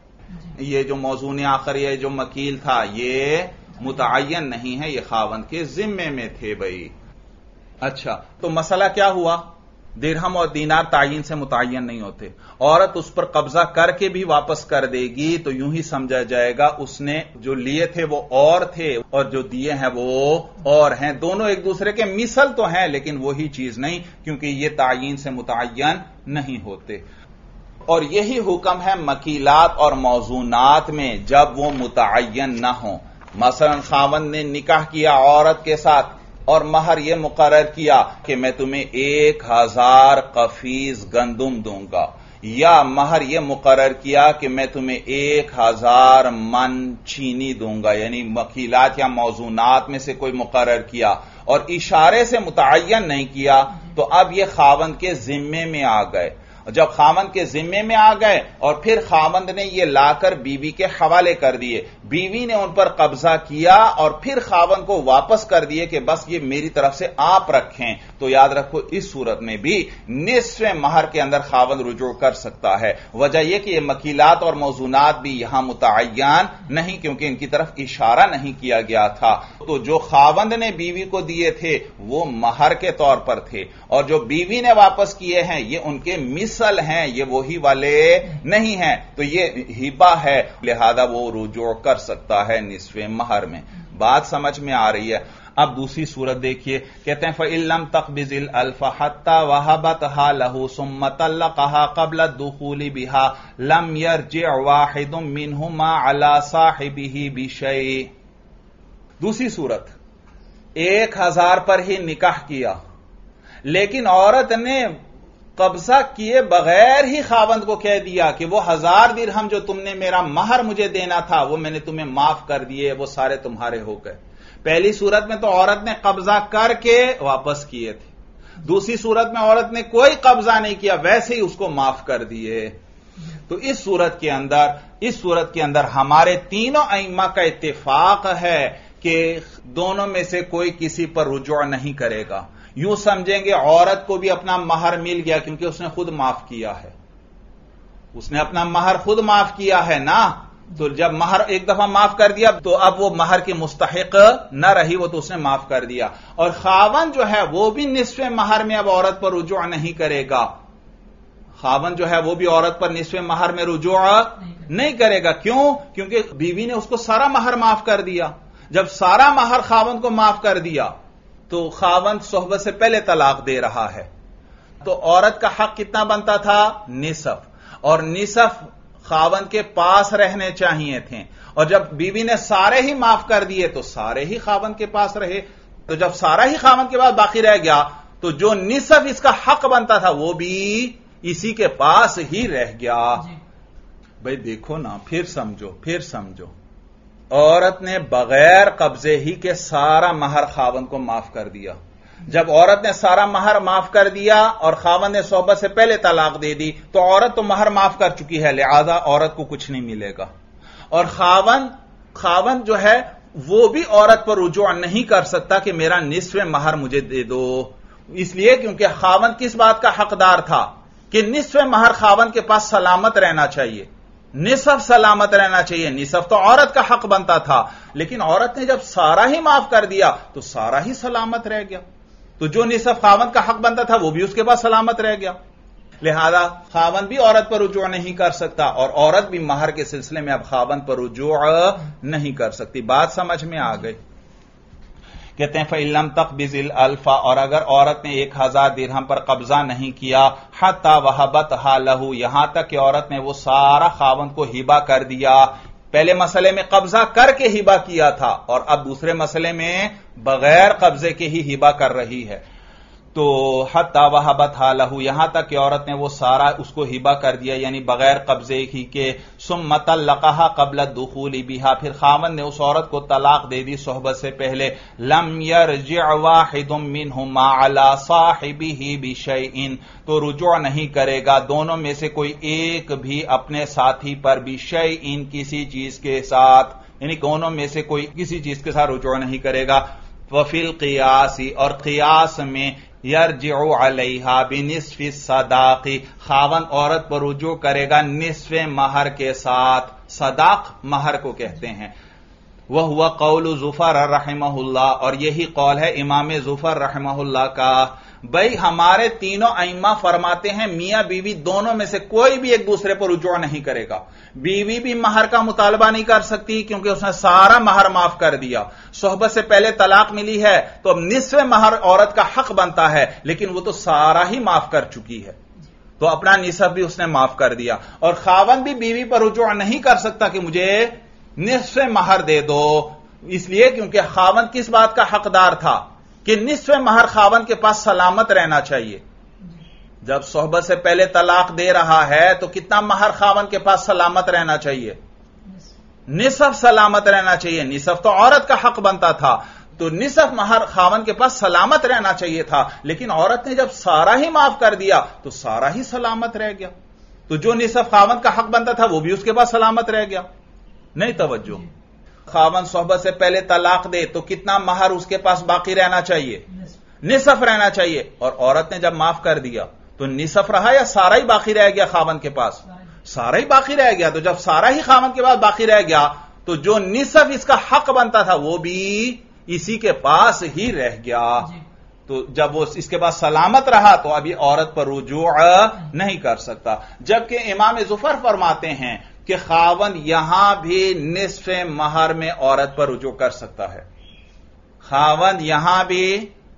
یہ جو موزون آخر یہ جو مکیل تھا یہ متعین نہیں ہے، یہ خاوند کے ذمے میں تھے. بھائی اچھا تو مسئلہ کیا ہوا؟ درہم اور دینار تعین سے متعین نہیں ہوتے، عورت اس پر قبضہ کر کے بھی واپس کر دے گی تو یوں ہی سمجھا جائے گا اس نے جو لیے تھے وہ اور تھے اور جو دیے ہیں وہ اور ہیں، دونوں ایک دوسرے کے مثل تو ہیں لیکن وہی چیز نہیں، کیونکہ یہ تعین سے متعین نہیں ہوتے. اور یہی حکم ہے مکیلات اور موزونات میں جب وہ متعین نہ ہوں. مثلا خاوند نے نکاح کیا عورت کے ساتھ اور مہر یہ مقرر کیا کہ میں تمہیں ایک ہزار قفیز گندم دوں گا، یا مہر یہ مقرر کیا کہ میں تمہیں ایک ہزار من چینی دوں گا، یعنی مکیلات یا موزونات میں سے کوئی مقرر کیا اور اشارے سے متعین نہیں کیا، تو اب یہ خاوند کے ذمے میں آ گئے. جب خاوند کے ذمے میں آ گئے اور پھر خاوند نے یہ لا کر بیوی کے حوالے کر دیے، بیوی نے ان پر قبضہ کیا اور پھر خاوند کو واپس کر دیے کہ بس یہ میری طرف سے آپ رکھیں، تو یاد رکھو اس صورت میں بھی نصف مہر کے اندر خاوند رجوع کر سکتا ہے. وجہ یہ کہ یہ مکیلات اور موزونات بھی یہاں متعین نہیں کیونکہ ان کی طرف اشارہ نہیں کیا گیا تھا. تو جو خاوند نے بیوی کو دیے تھے وہ مہر کے طور پر تھے اور جو بیوی نے واپس کیے ہیں یہ ان کے مثل ہیں، یہ وہی والے نہیں ہیں، تو یہ ہبہ ہے لہذا وہ رجوع کر سکتا ہے نصف مہر میں. بات سمجھ میں آ رہی ہے؟ اب دوسری صورت دیکھیے، کہتے ہیں فَإِن لَمْ تَقْبِضِ الْأَلْفَ حَتَّى وَهَبَتْهَا لَهُ ثُمَّ طَلَّقَهَا قَبْلَ الدُّخُولِ بِهَا لَمْ يَرْجِعْ وَاحِدٌ مِّنْهُمَا عَلَى صَاحِبِهِ بِشَيْءٍ. دوسری صورت، ایک ہزار پر ہی نکاح کیا لیکن عورت نے قبضہ کیے بغیر ہی خاوند کو کہہ دیا کہ وہ ہزار درہم جو تم نے میرا مہر مجھے دینا تھا وہ میں نے تمہیں معاف کر دیے، وہ سارے تمہارے ہو گئے. پہلی صورت میں تو عورت نے قبضہ کر کے واپس کیے تھے، دوسری صورت میں عورت نے کوئی قبضہ نہیں کیا ویسے ہی اس کو معاف کر دیے. تو اس صورت کے اندر اس صورت کے اندر ہمارے تینوں ائمہ کا اتفاق ہے کہ دونوں میں سے کوئی کسی پر رجوع نہیں کرے گا، یوں سمجھیں گے عورت کو بھی اپنا مہر مل گیا کیونکہ اس نے خود معاف کیا ہے، اس نے اپنا مہر خود معاف کیا ہے نا، تو جب مہر ایک دفعہ معاف کر دیا تو اب وہ مہر کی مستحق نہ رہی، وہ تو اس نے معاف کر دیا۔ اور خاوند جو ہے وہ بھی نصف مہر میں اب عورت پر رجوع نہیں کرے گا، خاوند جو ہے وہ بھی عورت پر نصف مہر میں رجوع نہیں کرے گا۔ کیوں؟ کیونکہ بیوی نے اس کو سارا مہر معاف کر دیا۔ جب سارا مہر خاوند کو معاف کر دیا تو خاوند صحبت سے پہلے طلاق دے رہا ہے، تو عورت کا حق کتنا بنتا تھا؟ نصف، اور نصف خاوند کے پاس رہنے چاہیے تھے، اور جب بیوی نے سارے ہی معاف کر دیے تو سارے ہی خاوند کے پاس رہے، تو جب سارا ہی خاوند کے پاس باقی رہ گیا تو جو نصف اس کا حق بنتا تھا وہ بھی اسی کے پاس ہی رہ گیا۔ بھئی دیکھو نا، پھر سمجھو پھر سمجھو عورت نے بغیر قبضے ہی کے سارا مہر خاوند کو معاف کر دیا۔ جب عورت نے سارا مہر معاف کر دیا اور خاوند نے صحبت سے پہلے طلاق دے دی تو عورت تو مہر معاف کر چکی ہے، لہذا عورت کو کچھ نہیں ملے گا، اور خاوند خاوند جو ہے وہ بھی عورت پر رجوع نہیں کر سکتا کہ میرا نصف مہر مجھے دے دو، اس لیے کیونکہ خاوند کس بات کا حقدار تھا کہ نصف مہر خاوند کے پاس سلامت رہنا چاہیے، نصف سلامت رہنا چاہیے، نصف تو عورت کا حق بنتا تھا، لیکن عورت نے جب سارا ہی معاف کر دیا تو سارا ہی سلامت رہ گیا، تو جو نصف خاوند کا حق بنتا تھا وہ بھی اس کے پاس سلامت رہ گیا، لہذا خاوند بھی عورت پر رجوع نہیں کر سکتا، اور عورت بھی مہر کے سلسلے میں اب خاوند پر رجوع نہیں کر سکتی۔ بات سمجھ میں آ گئی؟ کہتے ہیں فَإِن لَمْ تَقْبِضِ الْأَلْفَ، اور اگر عورت نے ایک ہزار درہم پر قبضہ نہیں کیا، حَتَّى وَهَبَتْهَا لَهُ، یہاں تک کہ عورت نے وہ سارا خاوند کو ہبہ کر دیا۔ پہلے مسئلے میں قبضہ کر کے ہبہ کیا تھا اور اب دوسرے مسئلے میں بغیر قبضے کے ہی ہبہ کر رہی ہے، تو حتی وہبتھا لہو، یہاں تک کہ عورت نے وہ سارا اس کو ہبہ کر دیا یعنی بغیر قبضے ہی کے، ثم طلقها قبل الدخول بها، پھر خاوند نے اس عورت کو طلاق دے دی صحبت سے پہلے، لم يرجع واحد منهما على صاحبه بشيء، تو رجوع نہیں کرے گا دونوں میں سے کوئی ایک بھی اپنے ساتھی پر بشيء، کسی چیز کے ساتھ، یعنی دونوں میں سے کوئی کسی چیز کے ساتھ رجوع نہیں کرے گا۔ وفی القیاس، اور قیاس میں یرجع علیہا بنصف الصداق، خاوند عورت پر رجوع کرے گا نصف مہر کے ساتھ، صداق مہر کو کہتے ہیں۔ وہو قول زفر رحمہ اللہ، اور یہی قول ہے امام زفر رحمہ اللہ کا۔ بھئی ہمارے تینوں ائمہ فرماتے ہیں میاں بیوی دونوں میں سے کوئی بھی ایک دوسرے پر رجوع نہیں کرے گا، بیوی بھی مہر کا مطالبہ نہیں کر سکتی کیونکہ اس نے سارا مہر معاف کر دیا، صحبت سے پہلے طلاق ملی ہے تو اب نصف مہر عورت کا حق بنتا ہے، لیکن وہ تو سارا ہی معاف کر چکی ہے، تو اپنا نصف بھی اس نے معاف کر دیا، اور خاوند بھی بیوی پر رجوع نہیں کر سکتا کہ مجھے نصف مہر دے دو، اس لیے کیونکہ خاوند کس بات کا حقدار تھا کہ نصف مہر خاوند کے پاس سلامت رہنا چاہیے۔ جب صحبت سے پہلے طلاق دے رہا ہے تو کتنا مہر خاوند کے پاس سلامت رہنا چاہیے؟ نصف سلامت رہنا چاہیے، نصف تو عورت کا حق بنتا تھا، تو نصف مہر خاوند کے پاس سلامت رہنا چاہیے تھا، لیکن عورت نے جب سارا ہی معاف کر دیا تو سارا ہی سلامت رہ گیا، تو جو نصف خاوند کا حق بنتا تھا وہ بھی اس کے پاس سلامت رہ گیا۔ نہیں توجہ؟ خاوند صحبت سے پہلے طلاق دے تو کتنا مہر اس کے پاس باقی رہنا چاہیے؟ نصف رہنا چاہیے، اور عورت نے جب معاف کر دیا تو نصف رہا یا سارا ہی باقی رہ گیا خاوند کے پاس؟ سارا ہی باقی رہ گیا، تو جب سارا ہی خاوند کے پاس باقی رہ گیا تو جو نصف اس کا حق بنتا تھا وہ بھی اسی کے پاس ہی رہ گیا، تو جب وہ اس کے پاس سلامت رہا تو ابھی عورت پر رجوع نہیں کر سکتا۔ جبکہ امام ظفر فرماتے ہیں کہ خاوند یہاں بھی نصف مہر میں عورت پر رجوع کر سکتا ہے، خاوند یہاں بھی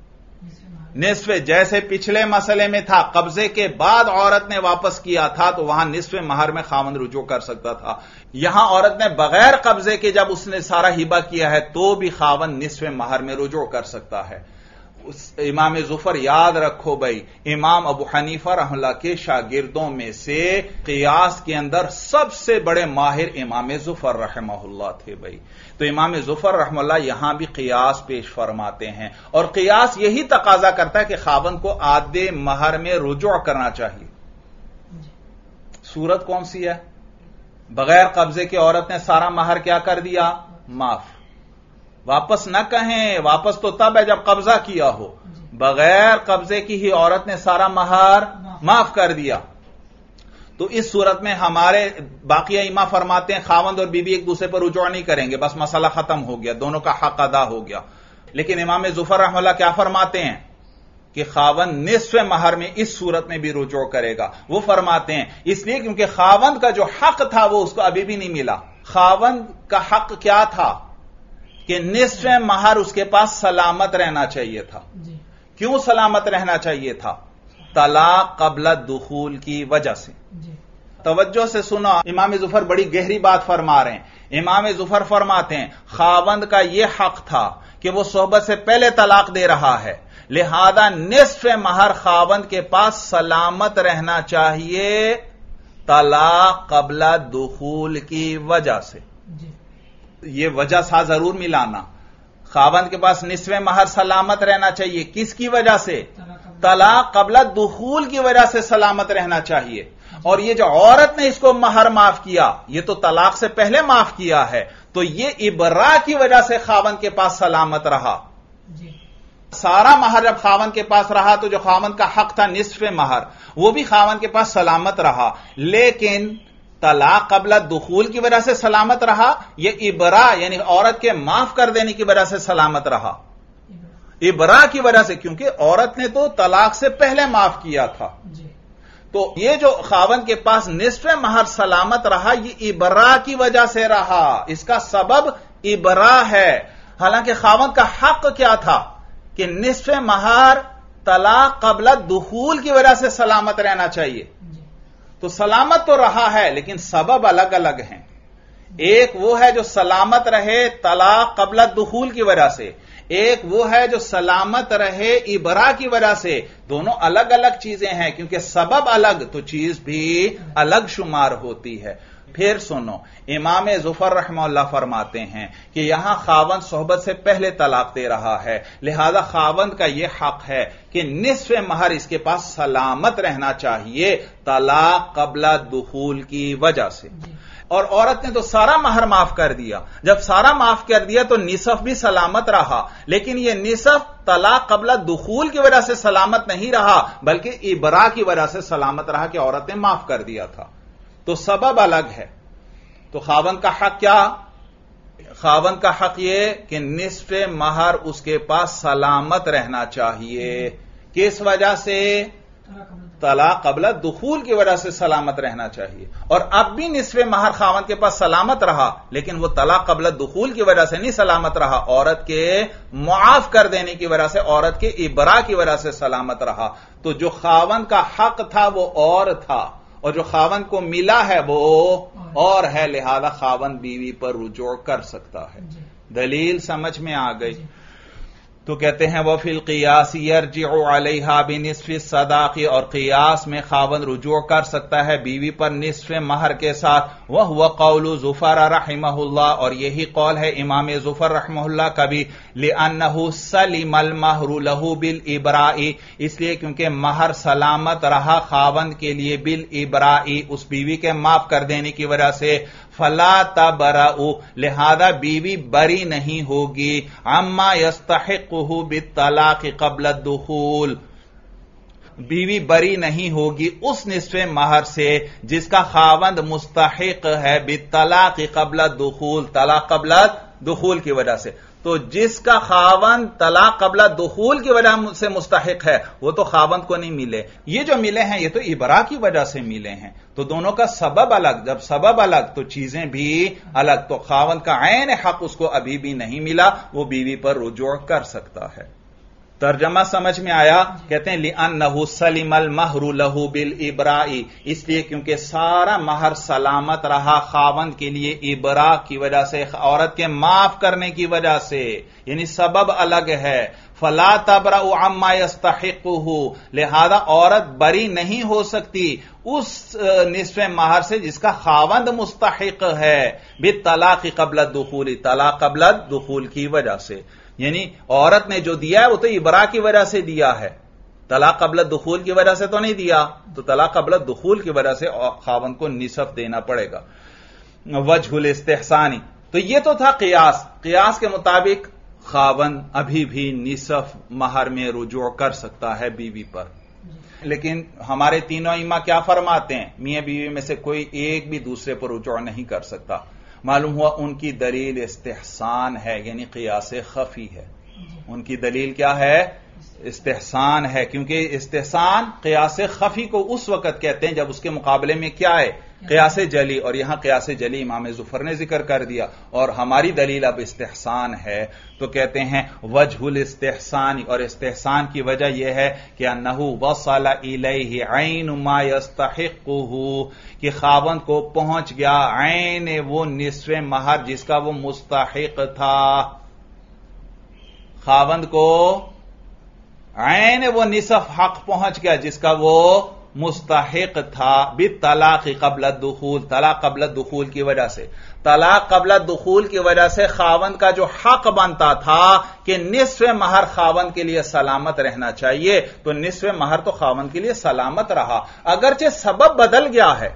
نصف، جیسے پچھلے مسئلے میں تھا قبضے کے بعد عورت نے واپس کیا تھا تو وہاں نصف مہر میں خاوند رجوع کر سکتا تھا، یہاں عورت نے بغیر قبضے کے جب اس نے سارا ہبہ کیا ہے تو بھی خاوند نصف مہر میں رجوع کر سکتا ہے۔ امام ظفر یاد رکھو بھائی، امام ابو حنیفہ رحمہ اللہ کے شاگردوں میں سے قیاس کے اندر سب سے بڑے ماہر امام ظفر رحمہ اللہ تھے بھائی، تو امام ظفر رحمہ اللہ یہاں بھی قیاس پیش فرماتے ہیں، اور قیاس یہی تقاضا کرتا ہے کہ خاوند کو آدھے مہر میں رجوع کرنا چاہیے۔ صورت کون سی ہے؟ بغیر قبضے کے عورت نے سارا مہر کیا کر دیا؟ معاف، واپس نہ کہیں، واپس تو تب ہے جب قبضہ کیا ہو، بغیر قبضے کی ہی عورت نے سارا مہر معاف کر دیا، تو اس صورت میں ہمارے باقی ائمہ فرماتے ہیں خاوند اور بیوی ایک دوسرے پر رجوع نہیں کریں گے، بس مسئلہ ختم ہو گیا، دونوں کا حق ادا ہو گیا۔ لیکن امام ظفر رحمہ اللہ کیا فرماتے ہیں کہ خاوند نصف مہر میں اس صورت میں بھی رجوع کرے گا۔ وہ فرماتے ہیں اس لیے کیونکہ خاوند کا جو حق تھا وہ اس کو ابھی بھی نہیں ملا۔ خاوند کا حق کیا تھا کہ نصف مہر اس کے پاس سلامت رہنا چاہیے تھا۔ کیوں سلامت رہنا چاہیے تھا؟ طلاق قبل الدخول کی وجہ سے۔ توجہ سے سنو، امام ظفر بڑی گہری بات فرما رہے ہیں۔ امام ظفر فرماتے ہیں خاوند کا یہ حق تھا کہ وہ صحبت سے پہلے طلاق دے رہا ہے، لہذا نصف مہر خاوند کے پاس سلامت رہنا چاہیے طلاق قبل دخول کی وجہ سے۔ یہ وجہ سا ضرور ملانا، خاوند کے پاس نصف مہر سلامت رہنا چاہیے، کس کی وجہ سے؟ طلاق قبل دخول کی وجہ سے سلامت رہنا چاہیے۔ اور یہ جو عورت نے اس کو مہر معاف کیا، یہ تو طلاق سے پہلے معاف کیا ہے، تو یہ ابراء کی وجہ سے خاوند کے پاس سلامت رہا۔ سارا مہر جب خاوند کے پاس رہا تو جو خاوند کا حق تھا نصف مہر وہ بھی خاوند کے پاس سلامت رہا، لیکن طلاق قبل دخول کی وجہ سے سلامت رہا، یہ ابراء یعنی عورت کے معاف کر دینے کی وجہ سے سلامت رہا۔ ابراء کی وجہ سے، کیونکہ عورت نے تو طلاق سے پہلے معاف کیا تھا، تو یہ جو خاوند کے پاس نصف مہر سلامت رہا یہ ابراء کی وجہ سے رہا، اس کا سبب ابراء ہے۔ حالانکہ خاوند کا حق کیا تھا کہ نصف مہر طلاق قبل دخول کی وجہ سے سلامت رہنا چاہیے، تو سلامت تو رہا ہے لیکن سبب الگ الگ ہیں۔ ایک وہ ہے جو سلامت رہے طلاق قبل دخول کی وجہ سے، ایک وہ ہے جو سلامت رہے ابراء کی وجہ سے۔ دونوں الگ الگ چیزیں ہیں، کیونکہ سبب الگ تو چیز بھی الگ شمار ہوتی ہے۔ پھر سنو، امام ظفر رحمہ اللہ فرماتے ہیں کہ یہاں خاوند صحبت سے پہلے طلاق دے رہا ہے، لہذا خاوند کا یہ حق ہے کہ نصف مہر اس کے پاس سلامت رہنا چاہیے طلاق قبل دخول کی وجہ سے۔ اور عورت نے تو سارا مہر معاف کر دیا، جب سارا معاف کر دیا تو نصف بھی سلامت رہا، لیکن یہ نصف طلاق قبل دخول کی وجہ سے سلامت نہیں رہا بلکہ ابراء کی وجہ سے سلامت رہا کہ عورت نے معاف کر دیا تھا، تو سبب الگ ہے۔ تو خاوند کا حق کیا؟ خاوند کا حق یہ کہ نصف مہر اس کے پاس سلامت رہنا چاہیے، کس وجہ سے؟ طلاق قبل دخول کی وجہ سے سلامت رہنا چاہیے۔ اور اب بھی نصف مہر خاوند کے پاس سلامت رہا، لیکن وہ طلاق قبل دخول کی وجہ سے نہیں سلامت رہا، عورت کے معاف کر دینے کی وجہ سے، عورت کے ابراء کی وجہ سے سلامت رہا۔ تو جو خاوند کا حق تھا وہ اور تھا، اور جو خاوند کو ملا ہے وہ اور ہے، لہذا خاوند بیوی پر رجوع کر سکتا ہے۔ دلیل سمجھ میں آ گئی؟ تو کہتے ہیں وفی القیاس یرجع علیہا بنصف الصداق، اور قیاس میں خاوند رجوع کر سکتا ہے بیوی پر نصف مہر کے ساتھ۔ وہو قول ظفر رحمہ اللہ، اور یہی قول ہے امام ظفر رحمہ اللہ کا بھی، لأنہ سلم المہر لہ بالابراء، اس لیے کیونکہ مہر سلامت رہا خاوند کے لیے بالابراء، اس بیوی کے معاف کر دینے کی وجہ سے، فلا تبرأ، لہذا بیوی بری نہیں ہوگی، عما یستحقہ بالطلاق قبل الدخول، بیوی بری نہیں ہوگی اس نصف مہر سے جس کا خاوند مستحق ہے بالطلاق قبل الدخول، طلاق قبل دخول کی وجہ سے۔ تو جس کا خاوند طلاق قبل دخول کی وجہ سے مستحق ہے وہ تو خاوند کو نہیں ملے، یہ جو ملے ہیں یہ تو ابراء کی وجہ سے ملے ہیں، تو دونوں کا سبب الگ، جب سبب الگ تو چیزیں بھی الگ، تو خاوند کا عین حق اس کو ابھی بھی نہیں ملا، وہ بیوی پر رجوع کر سکتا ہے۔ ترجمہ سمجھ میں آیا؟ کہتے ہیں لِأَنَّهُ سَلِمَ الْمَهْرُ لَهُ بِالْإِبْرَاءِ، اس لیے کیونکہ سارا مہر سلامت رہا خاوند کے لیے ابراء کی وجہ سے، عورت کے معاف کرنے کی وجہ سے، یعنی سبب الگ ہے۔ فَلَا تَبْرَأُ عَمَّا يَسْتَحِقُّهُ، لہذا عورت بری نہیں ہو سکتی اس نصف مہر سے جس کا خاوند مستحق ہے، بالطلاق قبل الدخول، طلاق قبل الدخول کی وجہ سے، یعنی عورت نے جو دیا ہے وہ تو ابراء کی وجہ سے دیا ہے، طلاق قبل دخول کی وجہ سے تو نہیں دیا، تو طلاق قبل دخول کی وجہ سے خاوند کو نصف دینا پڑے گا۔ وجہ الاستحسانی، تو یہ تو تھا قیاس، قیاس کے مطابق خاوند ابھی بھی نصف مہر میں رجوع کر سکتا ہے بیوی پر. لیکن ہمارے تینوں ائمہ کیا فرماتے ہیں؟ میاں بیوی میں سے کوئی ایک بھی دوسرے پر رجوع نہیں کر سکتا. معلوم ہوا ان کی دلیل استحسان ہے، یعنی قیاس خفی ہے. ان کی دلیل کیا ہے؟ استحسان ہے، کیونکہ استحسان قیاس خفی کو اس وقت کہتے ہیں جب اس کے مقابلے میں کیا ہے؟ قیاس جلی. اور یہاں قیاس جلی امام ظفر نے ذکر کر دیا، اور ہماری دلیل اب استحسان ہے. تو کہتے ہیں وجہ الاستحسان، اور استحسان کی وجہ یہ ہے کہ انہ وصل الیہ عین ما یستحقہ، کہ خاوند کو پہنچ گیا عین وہ نصف مہر جس کا وہ مستحق تھا. خاوند کو عین وہ نصف حق پہنچ گیا جس کا وہ مستحق تھا، بالطلاق قبل الدخول، طلاق قبل الدخول کی وجہ سے. طلاق قبل الدخول کی وجہ سے خاوند کا جو حق بنتا تھا کہ نصف مہر خاوند کے لیے سلامت رہنا چاہیے، تو نصف مہر تو خاوند کے لیے سلامت رہا، اگرچہ سبب بدل گیا ہے.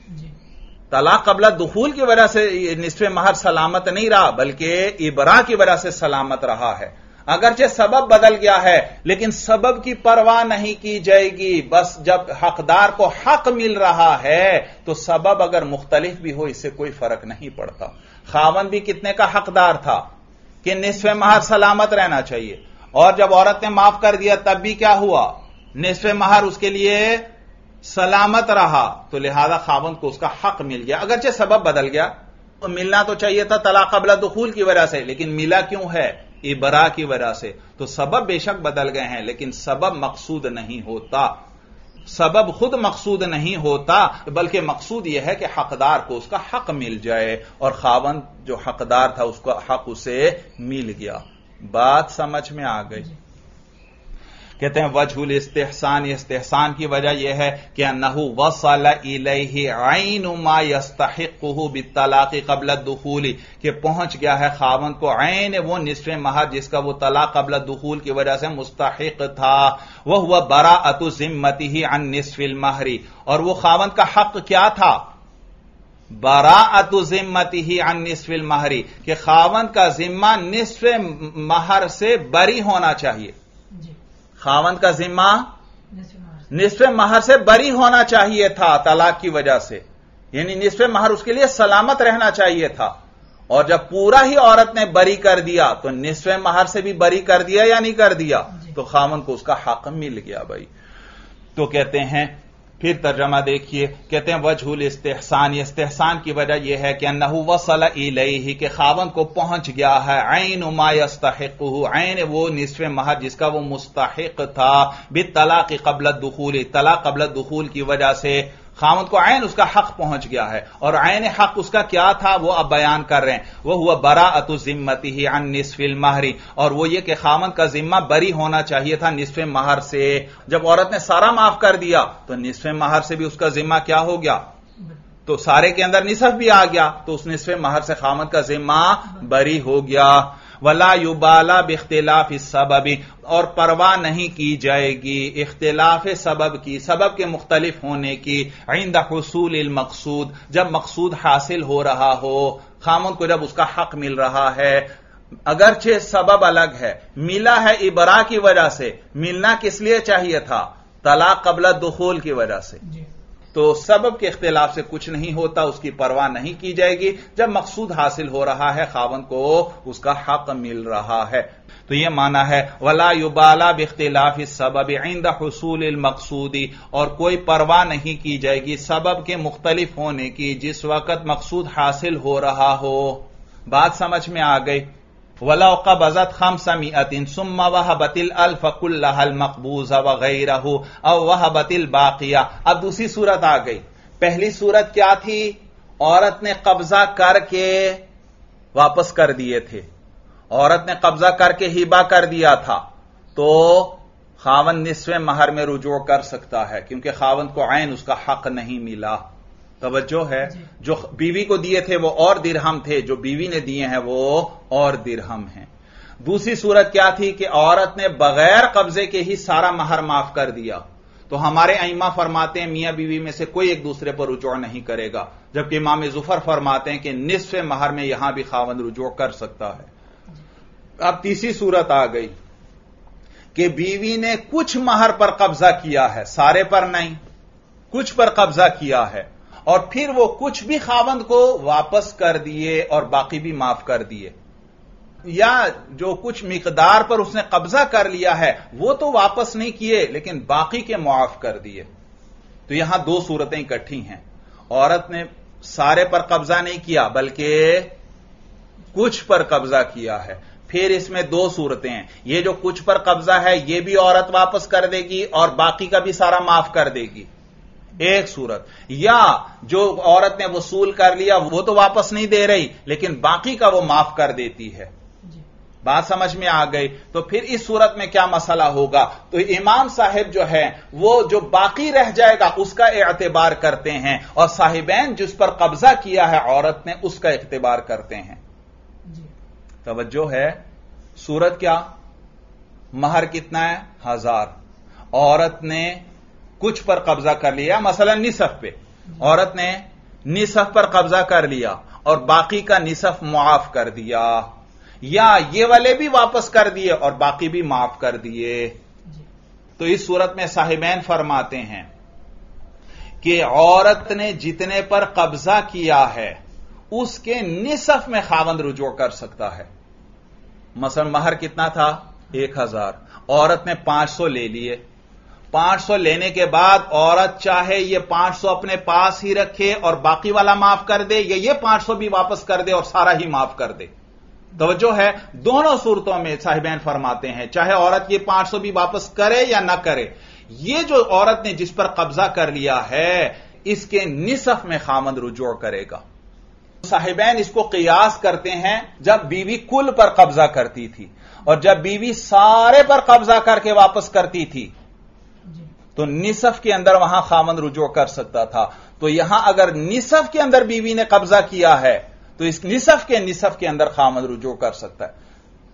طلاق قبل الدخول کی وجہ سے نصف مہر سلامت نہیں رہا، بلکہ ابراء کی وجہ سے سلامت رہا ہے. اگرچہ سبب بدل گیا ہے لیکن سبب کی پرواہ نہیں کی جائے گی. بس جب حقدار کو حق مل رہا ہے تو سبب اگر مختلف بھی ہو اس سے کوئی فرق نہیں پڑتا. خاوند بھی کتنے کا حقدار تھا؟ کہ نصف مہر سلامت رہنا چاہیے، اور جب عورت نے معاف کر دیا تب بھی کیا ہوا؟ نصف مہر اس کے لیے سلامت رہا، تو لہذا خاوند کو اس کا حق مل گیا. اگرچہ سبب بدل گیا، تو ملنا تو چاہیے تھا طلاق قبل دخول کی وجہ سے، لیکن ملا کیوں ہے؟ ابراء کی وجہ سے. تو سبب بے شک بدل گئے ہیں لیکن سبب مقصود نہیں ہوتا. سبب خود مقصود نہیں ہوتا، بلکہ مقصود یہ ہے کہ حقدار کو اس کا حق مل جائے، اور خاوند جو حقدار تھا اس کا حق اسے مل گیا. بات سمجھ میں آ گئی؟ کہتے ہیں وجہ الاستحسان، استحسان کی وجہ یہ ہے کہ انہ وصل الیہ عین ما یستحقہ بالطلاق قبل الدخول، کہ پہنچ گیا ہے خاوند کو عین وہ نصف مہر جس کا وہ طلاق قبل الدخول کی وجہ سے مستحق تھا. وہو براءۃ ذمتہ عن نصف المہر، اور وہ خاوند کا حق کیا تھا؟ براءۃ ذمتہ عن نصف المہر، کہ خاوند کا ذمہ نصف مہر سے بری ہونا چاہیے. خاوند کا ذمہ نصف مہر سے بری ہونا چاہیے تھا طلاق کی وجہ سے، یعنی نصف مہر اس کے لیے سلامت رہنا چاہیے تھا. اور جب پورا ہی عورت نے بری کر دیا تو نصف مہر سے بھی بری کر دیا یا نہیں کر دیا؟ تو خاوند کو اس کا حق مل گیا بھائی. تو کہتے ہیں پھر ترجمہ دیکھیے، کہتے ہیں وجہ الاستحسان، استحسان کی وجہ یہ ہے کہ انہ وصل الیہ، کہ خاوند کو پہنچ گیا ہے عین ما یستحقہ، عین وہ نصف مہر جس کا وہ مستحق تھا، بالطلاق قبل الدخول، طلاق قبل الدخول کی وجہ سے خاوند کو عین اس کا حق پہنچ گیا ہے. اور عین حق اس کا کیا تھا وہ اب بیان کر رہے ہیں. وہ ہوا براءۃ ذمتہ عن نصف المہر، اور وہ یہ کہ خاوند کا ذمہ بری ہونا چاہیے تھا نصف مہر سے. جب عورت نے سارا معاف کر دیا تو نصف مہر سے بھی اس کا ذمہ کیا ہو گیا؟ تو سارے کے اندر نصف بھی آ گیا، تو اس نصف مہر سے خاوند کا ذمہ بری ہو گیا. ولا یبالا باختلاف السبب، اور پرواہ نہیں کی جائے گی اختلاف سبب کی، سبب کے مختلف ہونے کی، عند حصول المقصود، جب مقصود حاصل ہو رہا ہو. خاوند کو جب اس کا حق مل رہا ہے، اگرچہ سبب الگ ہے، ملا ہے ابراء کی وجہ سے، ملنا کس لیے چاہیے تھا؟ طلاق قبل الدخول کی وجہ سے. تو سبب کے اختلاف سے کچھ نہیں ہوتا، اس کی پرواہ نہیں کی جائے گی. جب مقصود حاصل ہو رہا ہے خاوند کو اس کا حق مل رہا ہے. تو یہ معنی ہے ولا یبالا باختلاف السبب عند حصول المقصود، اور کوئی پرواہ نہیں کی جائے گی سبب کے مختلف ہونے کی جس وقت مقصود حاصل ہو رہا ہو. بات سمجھ میں آ گئی؟ وَلَوْ قَبَضَتْ خَمْسَمِائَةٍ ثُمَّ وَهَبَتِ الْأَلْفَ كُلَّهَا الْمَقْبُوضَ وَغَيْرَهُ أَوْ وَهَبَتِ الْبَاقِيَةَ. اب دوسری صورت آ گئی. پہلی صورت کیا تھی؟ عورت نے قبضہ کر کے واپس کر دیے تھے، عورت نے قبضہ کر کے ہبہ کر دیا تھا، تو خاوند نصف مہر میں رجوع کر سکتا ہے کیونکہ خاوند کو عین اس کا حق نہیں ملا. توجہ ہے؟ جو بیوی کو دیے تھے وہ اور درہم تھے، جو بیوی نے دیے ہیں وہ اور درہم ہیں. دوسری صورت کیا تھی کہ عورت نے بغیر قبضے کے ہی سارا مہر معاف کر دیا. تو ہمارے ائمہ فرماتے ہیں میاں بیوی میں سے کوئی ایک دوسرے پر رجوع نہیں کرے گا، جبکہ امام ظفر فرماتے ہیں کہ نصف مہر میں یہاں بھی خاوند رجوع کر سکتا ہے. अब तीसरी सूरत आ गई कि बीवी ने कुछ महर पर कब्जा किया है, सारे पर नहीं, कुछ पर कब्जा किया है, और फिर वो कुछ भी खावंद को वापस कर दिए और बाकी भी माफ कर दिए, या जो कुछ मिकदार पर उसने कब्जा कर लिया है वो तो वापस नहीं किए लेकिन बाकी के मुआफ कर दिए। तो यहां दो सूरतें इकट्ठी हैं। औरत ने सारे पर कब्जा नहीं किया बल्कि कुछ पर कब्जा किया है। फिर इसमें दो सूरतें हैं, ये जो कुछ पर कब्जा है ये भी औरत वापस कर देगी और बाकी का भी सारा माफ कर देगी, एक सूरत। या जो औरत ने वसूल कर लिया वो तो वापस नहीं दे रही लेकिन बाकी का वो माफ कर देती है। बात समझ में आ गई? तो फिर इस सूरत में क्या मसला होगा? तो इमाम साहिब जो है वो जो बाकी रह जाएगा उसका एतबार करते हैं और साहिबैन जिस पर कब्जा किया है औरत ने उसका एतबार करते हैं। तवज्जो है? सूरत क्या? महर कितना है? हजार। औरत ने कुछ पर कब्जा कर लिया, मसलन निसफ पे, औरत ने निसफ पर कब्जा कर लिया और बाकी का निसफ मुआफ कर दिया, या ये वाले भी वापस कर दिए और बाकी भी माफ कर दिए। तो इस सूरत में साहिबैन फरमाते हैं कि औरत ने जितने पर कब्जा किया है उसके निसफ में खावंद रुजू कर सकता है। मसलन महर कितना था? एक हजार। औरत ने पांच सौ ले लिए। पांच सौ लेने के बाद औरत चाहे ये पांच सौ अपने पास ही रखे और बाकी वाला माफ कर दे, या ये पांच सौ भी वापस कर दे और सारा ही माफ कर दे। तवज्जो है? दोनों सूरतों में साहिबैन फरमाते हैं चाहे औरत ये पांच सौ भी वापस करे या ना करे, ये जो औरत ने जिस पर कब्जा कर लिया है इसके निसफ में खामद रुजू करेगा। साहिबैन इसको कियास करते हैं जब बीवी कुल पर कब्जा करती थी और जब बीवी सारे पर कब्जा करके वापस करती थी तो निसफ के अंदर वहां खामद रुजू कर सकता था। तो यहां अगर निसफ के अंदर बीवी ने कब्जा किया है तो इस निसफ के निसफ के अंदर खामद रुजू कर सकता है।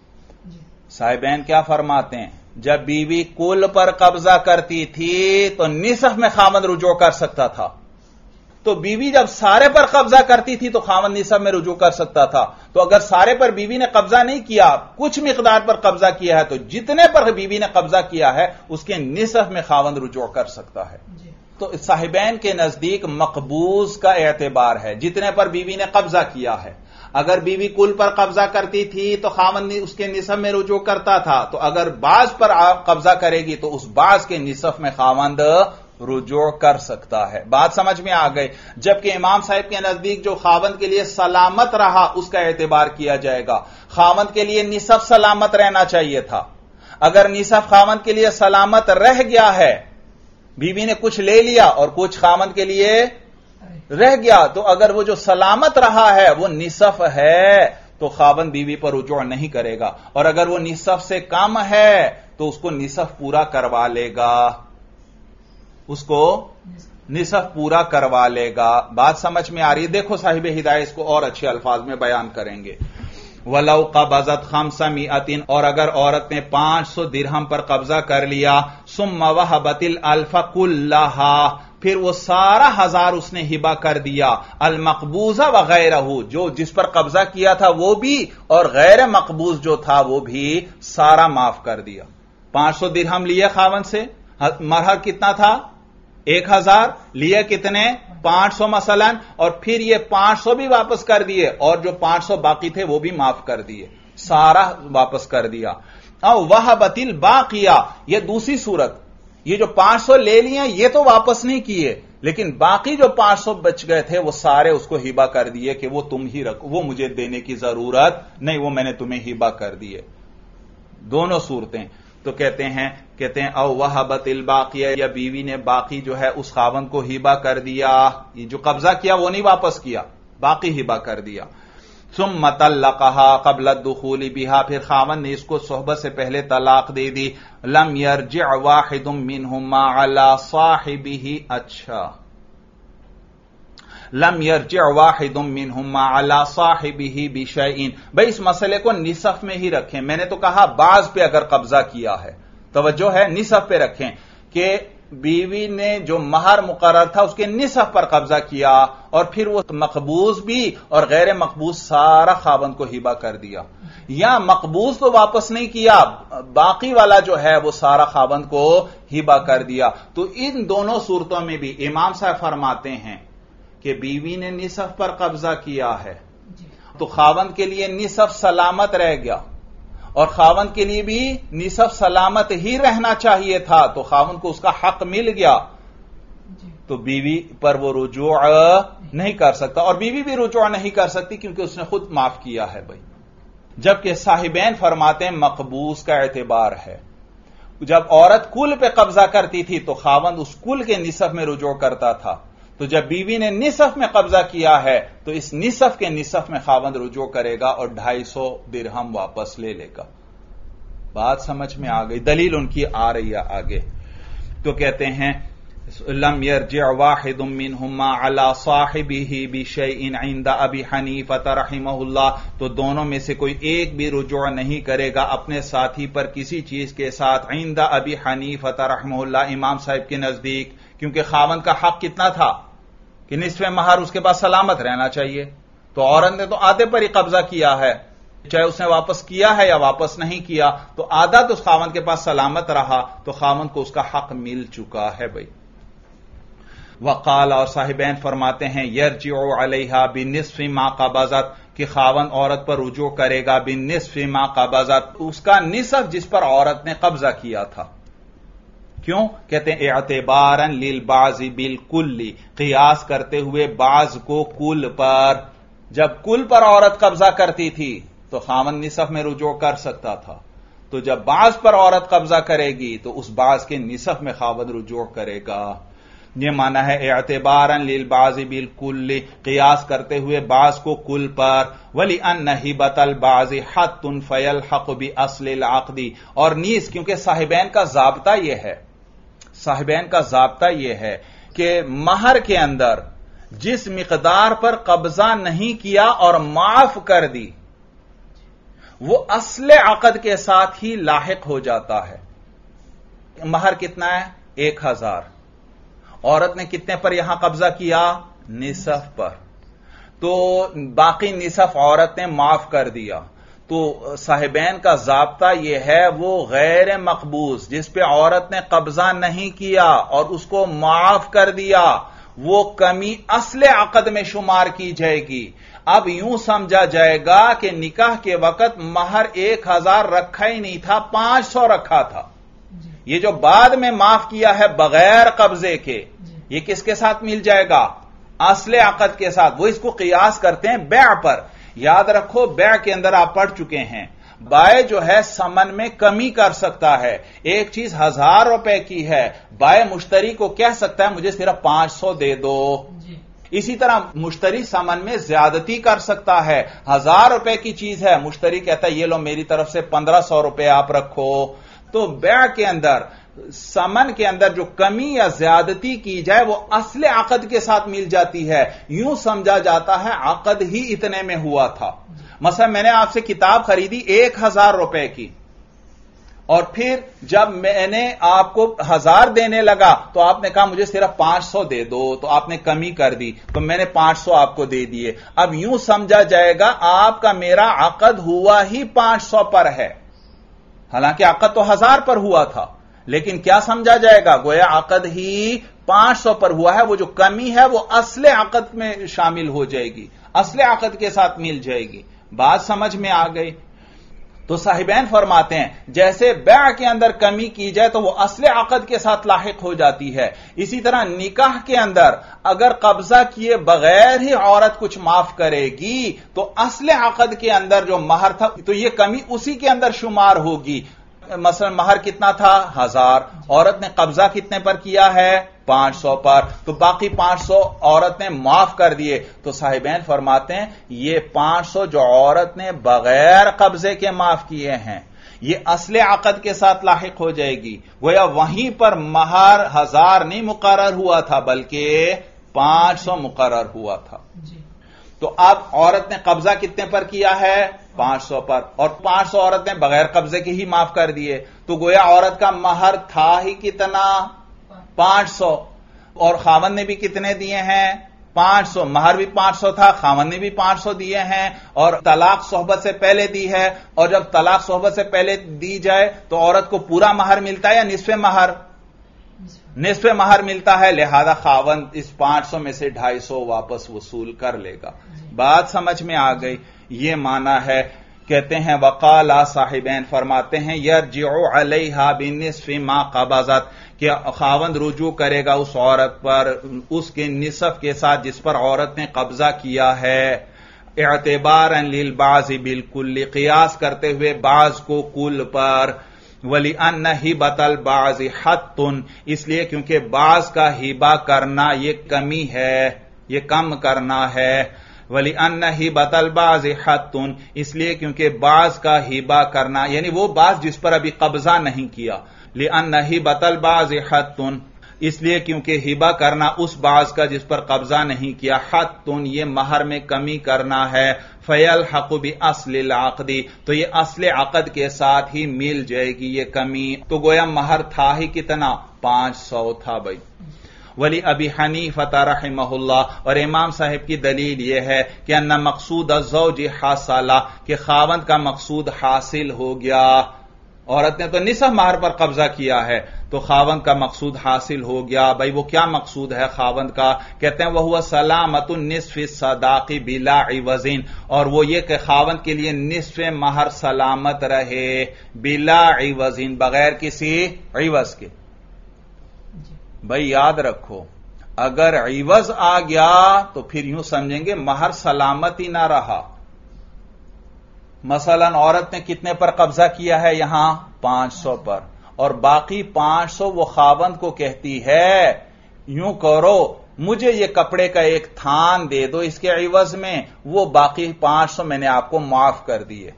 साहिबैन क्या फरमाते हैं? जब बीवी कुल पर कब्जा करती थी तो निसफ में खामद रुजू कर सकता था, तो बीवी जब सारे पर कब्जा करती थी तो खामद निसफ में रुजू कर सकता था। तो अगर सारे पर बीवी ने कब्जा नहीं किया, कुछ मिकदार पर कब्जा किया है, तो जितने पर बीवी ने कब्जा किया है उसके निसफ में खामद रुजू कर सकता है। तो साहिबैन के नजदीक मकबूज का एतबार है, जितने पर बीवी ने कब्जा किया है। अगर बीवी कुल पर कब्जा करती थी तो खामद उसके निसफ में रुजू करता था, तो अगर बाज पर कब्जा करेगी तो उस बाज के निसफ में खामद रुजू कर सकता है। बात समझ में आ गई? जबकि इमाम साहिब के नजदीक जो खावंद के लिए सलामत रहा उसका एतबार किया जाएगा। खावंद के लिए निसफ सलामत रहना चाहिए था। अगर निसफ खावंद के लिए सलामत रह गया है, बीवी ने कुछ ले लिया और कुछ खावंद के लिए रह गया, तो अगर वो जो सलामत रहा है वो निसफ है तो खावंद बीवी पर रुजू नहीं करेगा, और अगर वो निसफ से कम है तो उसको निसफ पूरा करवा लेगा, उसको निसफ पूरा करवा लेगा। बात समझ में आ रही है? देखो साहिब हिदायत इसको और अच्छे अल्फाज में बयान करेंगे। वलौ कबज़त खम्सा मिअतिन, और अगर औरत ने पांच सौ दिरहम पर कब्जा कर लिया, सुम्मा वहबतिल अल्फा कुल्लहा, फिर वो सारा हजार उसने हिबा कर दिया, अल मकबूजा वगैरहू, जो जिस पर कब्जा किया था वो भी और गैर मकबूज जो था वो भी सारा माफ कर दिया। पांच सौ दिरहम लिए खावन से, मरहर कितना था? एक हजार। लिए कितने? पांच सौ मसलन, और फिर ये पांच सौ भी वापस कर दिए और जो पांच सौ बाकी थे वो भी माफ कर दिए, सारा वापस कर दिया। और वह बतिल बाकिया, ये दूसरी सूरत, ये जो पांच सौ ले लिए ये तो वापस नहीं किए, लेकिन बाकी जो पांच सौ बच गए थे वो सारे उसको हिबा कर दिए कि वो तुम ही रखो, वो मुझे देने की जरूरत नहीं, वो मैंने तुम्हें हिबा कर दिए। दोनों सूरतें। तो कहते हैं कहते हैं औ वहबतिल बाकिया, या बीवी ने बाकी जो है उस खावंद को हिबा कर दिया, ये जो कब्जा किया वो नहीं वापस किया, बाकी हिबा कर दिया। सुम्मा तल्लक़हा क़ब्ल दुख़ूलि बिहा, फिर खावंद ने इसको सोहबत से पहले तलाक दे दी। लम यरजिअ वाहिदुम मिनहुमा अला साहिबिही, अच्छा, लम यरजिअ वाहिदुम मिनहुमा अला साहिबिही बिशैइन। भाई इस मसले को निसफ में ही रखें। मैंने तो कहा बाज पे अगर कब्जा किया है, तवज्जो है, निसफ पे रखें कि बीवी ने जो महर मुकर्रर था उसके निसफ पर कब्जा किया और फिर वो मकबूज भी और गैर मकबूज सारा खावंद को हिबा कर दिया, या मकबूज तो वापस नहीं किया, बाकी वाला जो है वो सारा खावंद को हिबा कर दिया, तो इन दोनों सूरतों में भी इमाम साहब फरमाते हैं कि बीवी ने निसफ पर कब्जा किया है तो खावंद के लिए निसफ सलामत रह गया और खावंद के लिए भी निसफ सलामत ही रहना चाहिए था, तो खावंद को उसका हक मिल गया, तो बीवी पर वो रुजू नहीं कर सकता और बीवी भी रुजू नहीं कर सकती क्योंकि उसने खुद माफ किया है भाई। जबकि साहिबैन फरमाते हैं मकबूज का एतबार है, जब औरत कुल पे कब्जा करती थी तो खावंद उस कुल के निसफ में रुजू करता था, तो जब बीवी ने निसफ में कब्जा किया है तो इस निसफ के निसफ में खावंद रुजू करेगा और ढाई सौ दिरहम वापस ले लेगा। बात समझ में आ गई? दलील उनकी आ रही है आगे, तो कहते हैं लम यरजिअ वाहिदुम मिनहुमा अला साहिबिही बिशैइन इंदा अबी हनीफा रहिमहुल्लाह, तो दोनों में से कोई एक भी रुजू नहीं करेगा अपने साथी पर किसी चीज के साथ इंदा अबी हनीफा रहिमहुल्लाह, इमाम साहब के नजदीक, क्योंकि खावंद का हक कितना था कि निस्फ़े महर उसके पास सलामत रहना चाहिए, तो औरत ने तो आधे पर ही कब्जा किया है, चाहे उसने वापस किया है या वापस नहीं किया, तो आधा तो खावंद के पास सलामत रहा, तो खावंद को उसका हक मिल चुका है भाई। वकाल, और साहिबैन फरमाते हैं यरजिउ अलैहा बिनिस्फ़ि मा क़बज़त, कि खावंद औरत पर रुजू करेगा बिनिस्फ़ि मा क़बज़त, उसका निसफ जिस पर औरत ने कब्जा किया था। क्यों? कहते हैं एअतिबारन लिल बाज़ी बिल कुल्ली, क़ियास करते हुए बाज को कुल पर। जब कुल पर औरत कब्जा करती थी तो खावंद निसफ में रुजू कर सकता था, तो जब बाज पर औरत कब्जा करेगी तो उस बाज के निसफ में खावंद रुजू करेगा। यह माना है एअतिबारन लिल बाज़ी बिल कुल्ली, क़ियास करते हुए बाज को कुल पर। वली अन्न हिबतल बाज़ी हत्तुन फयलहक़ बि अस्लिल अक़दी, और नीस क्योंकि साहिबैन का ज़ाब्ता यह है, साहिबैन का ज़ाब्ता यह है कि महर के अंदर जिस मिकदार पर कब्जा नहीं किया और माफ कर दी वो अस्ले अक़द के साथ ही लाहिक हो जाता है। महर कितना है? एक हजार। औरत ने कितने पर यहां कब्जा किया? निसफ पर, तो बाकी निसफ औरत ने माफ कर दिया, तो साहिबैन का ज़ाब्ता यह है वो गैर मकबूज जिस पे औरत ने कब्जा नहीं किया और उसको माफ कर दिया, वो कमी अस्ले अक़द में शुमार की जाएगी। अब यूं समझा जाएगा कि निकाह के वक्त महर एक हजार रखा ही नहीं था, पांच सौ रखा था। ये जो बाद में माफ किया है बगैर कब्जे के, ये किसके साथ मिल जाएगा? अस्ले अक़द के साथ। वो इसको क़ियास करते हैं बैअ पर। याद रखो, बैअ के अंदर आप पढ़ चुके हैं, बाय जो है समन में कमी कर सकता है। एक चीज हजार रुपए की है, बाय मुश्तरी को कह सकता है मुझे सिर्फ पांच सौ दे दो। इसी तरह मुश्तरी समन में ज्यादती कर सकता है। हजार रुपए की चीज है, मुश्तरी कहता है ये लो मेरी तरफ से पंद्रह सौ रुपए आप रखो। तो बैअ के अंदर समन के अंदर जो कमी या ज्यादती की जाए वो असले अक़द के साथ मिल जाती है। यूं समझा जाता है अक़द ही इतने में हुआ था। मसला मैंने आपसे किताब खरीदी एक हजार रुपए की, और फिर जब मैंने आपको हजार देने लगा तो आपने कहा मुझे सिर्फ पांच सौ दे दो, तो आपने कमी कर दी, तो मैंने पांच सौ आपको दे दिए। अब यूं समझा जाएगा आपका मेरा अक़द हुआ ही पांच सौ पर है, हालांकि अक़द तो हजार पर हुआ था, लेकिन क्या समझा जाएगा? गोया अक़द ही पांच सौ पर हुआ है। वो जो कमी है वो असले अक़द में शामिल हो जाएगी, असले अक़द के साथ मिल जाएगी। बात समझ में आ गई? तो साहिबैन फरमाते हैं जैसे बैअ के अंदर कमी की जाए तो वो असले अक़द के साथ लाहिक हो जाती है, इसी तरह निकाह के अंदर अगर कब्जा किए बगैर ही औरत कुछ माफ करेगी तो असले अक़द के अंदर जो महर था तो ये कमी उसी के अंदर शुमार होगी। मसलन महर कितना था? हजार। औरत ने कब्जा कितने पर किया है? पांच सौ पर, तो बाकी पांच सौ औरत ने माफ कर दिए। तो साहिबैन फरमाते हैं ये पांच सौ जो औरत ने बगैर कब्जे के माफ किए हैं ये असले अक़द के साथ लाहिक हो जाएगी। गोया वहीं पर महर हजार नहीं मुकर्रर हुआ था बल्कि पांच सौ मुकर्रर हुआ था। तो अब औरत ने कब्जा कितने पर किया है? पांच सौ पर, और पांच सौ औरत ने बगैर कब्जे के ही माफ कर दिए, तो गोया औरत का महर था ही कितना? پانچ سو، اور خاوند نے بھی کتنے دیے ہیں؟ پانچ سو. مہر بھی پانچ سو تھا، خاوند نے بھی پانچ سو دیے ہیں، اور طلاق صحبت سے پہلے دی ہے. اور جب طلاق صحبت سے پہلے دی جائے تو عورت کو پورا مہر ملتا ہے یا نصف مہر؟ نصف مہر ملتا ہے. لہذا خاوند اس پانچ سو میں سے ڈھائی سو واپس وصول کر لے گا. بات سمجھ میں آ گئی؟ یہ معنی ہے. کہتے ہیں وقال صاحبین فرماتے ہیں یرجع علیہا بنصف ما قبضت، کہ خاوند رجوع کرے گا اس عورت پر اس کے نصف کے ساتھ جس پر عورت نے قبضہ کیا ہے، اعتبارا للبعض بالکل، قیاس کرتے ہوئے بعض کو کل پر. وَلِأَنَّ هِبَةَ الْبَعْضِ حَتٌّ، اس لیے کیونکہ بعض کا ہبہ کرنا یہ کمی ہے، یہ کم کرنا ہے. وَلِأَنَّ هِبَةَ الْبَعْضِ حَتٌّ، اس لیے کیونکہ بعض کا ہبہ کرنا یعنی وہ بعض جس پر ابھی قبضہ نہیں کیا. لِأَنَّ هِبَةَ الْبَعْضِ حَتٌّ، اس لیے کیونکہ ہبہ کرنا اس بعض کا جس پر قبضہ نہیں کیا، حتٌ یہ مہر میں کمی کرنا ہے. فَيَلْحَقُ بِأَصْلِ الْعَقْدِ، تو یہ اصل عقد کے ساتھ ہی مل جائے گی یہ کمی. تو گویا مہر تھا ہی کتنا؟ پانچ سو تھا بھائی. ولی ابی حنیفہ رحمہ اللہ، اور امام صاحب کی دلیل یہ ہے کہ ان مقصود الزوج حاصل، کہ خاوند کا مقصود حاصل ہو گیا. عورت نے تو نصف مہر پر قبضہ کیا ہے تو خاوند کا مقصود حاصل ہو گیا. بھائی وہ کیا مقصود ہے خاوند کا؟ کہتے ہیں وہ سلامت النصف الصداق بلا عوض، اور وہ یہ کہ خاوند کے لیے نصف مہر سلامت رہے بلا عوض، بغیر کسی عوض کے. بھائی یاد رکھو اگر عوض آ گیا تو پھر یوں سمجھیں گے مہر سلامت ہی نہ رہا. مثلا عورت نے کتنے پر قبضہ کیا ہے یہاں؟ پانچ سو پر، اور باقی پانچ سو وہ خاوند کو کہتی ہے یوں کرو مجھے یہ کپڑے کا ایک تھان دے دو اس کے عوض میں، وہ باقی پانچ سو میں نے آپ کو معاف کر دیے،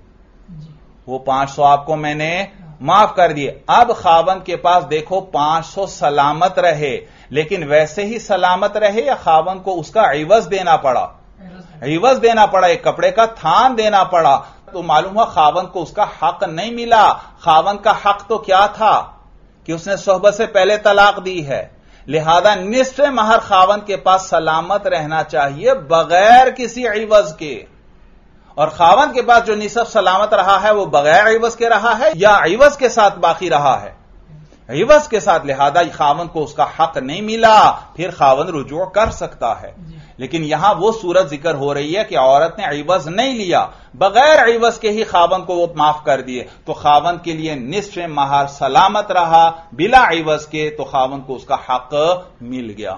وہ پانچ سو آپ کو میں نے معاف کر دیے. اب خاوند کے پاس دیکھو پانچ سو سلامت رہے، لیکن ویسے ہی سلامت رہے یا خاوند کو اس کا عوض دینا پڑا؟ عوض دینا پڑا، ایک کپڑے کا تھان دینا پڑا. تو معلوم ہوا خاوند کو اس کا حق نہیں ملا. خاوند کا حق تو کیا تھا کہ اس نے صحبت سے پہلے طلاق دی ہے، لہذا نصف مہر خاوند کے پاس سلامت رہنا چاہیے بغیر کسی عوض کے. اور خاوند کے پاس جو نصف سلامت رہا ہے وہ بغیر عوض کے رہا ہے یا عوض کے ساتھ باقی رہا ہے؟ عوض کے ساتھ. لہذا خاوند کو اس کا حق نہیں ملا، پھر خاوند رجوع کر سکتا ہے. لیکن یہاں وہ صورت ذکر ہو رہی ہے کہ عورت نے عوض نہیں لیا، بغیر عوض کے ہی خاوند کو وہ معاف کر دیے، تو خاوند کے لیے نصف مہر سلامت رہا بلا عوض کے، تو خاوند کو اس کا حق مل گیا.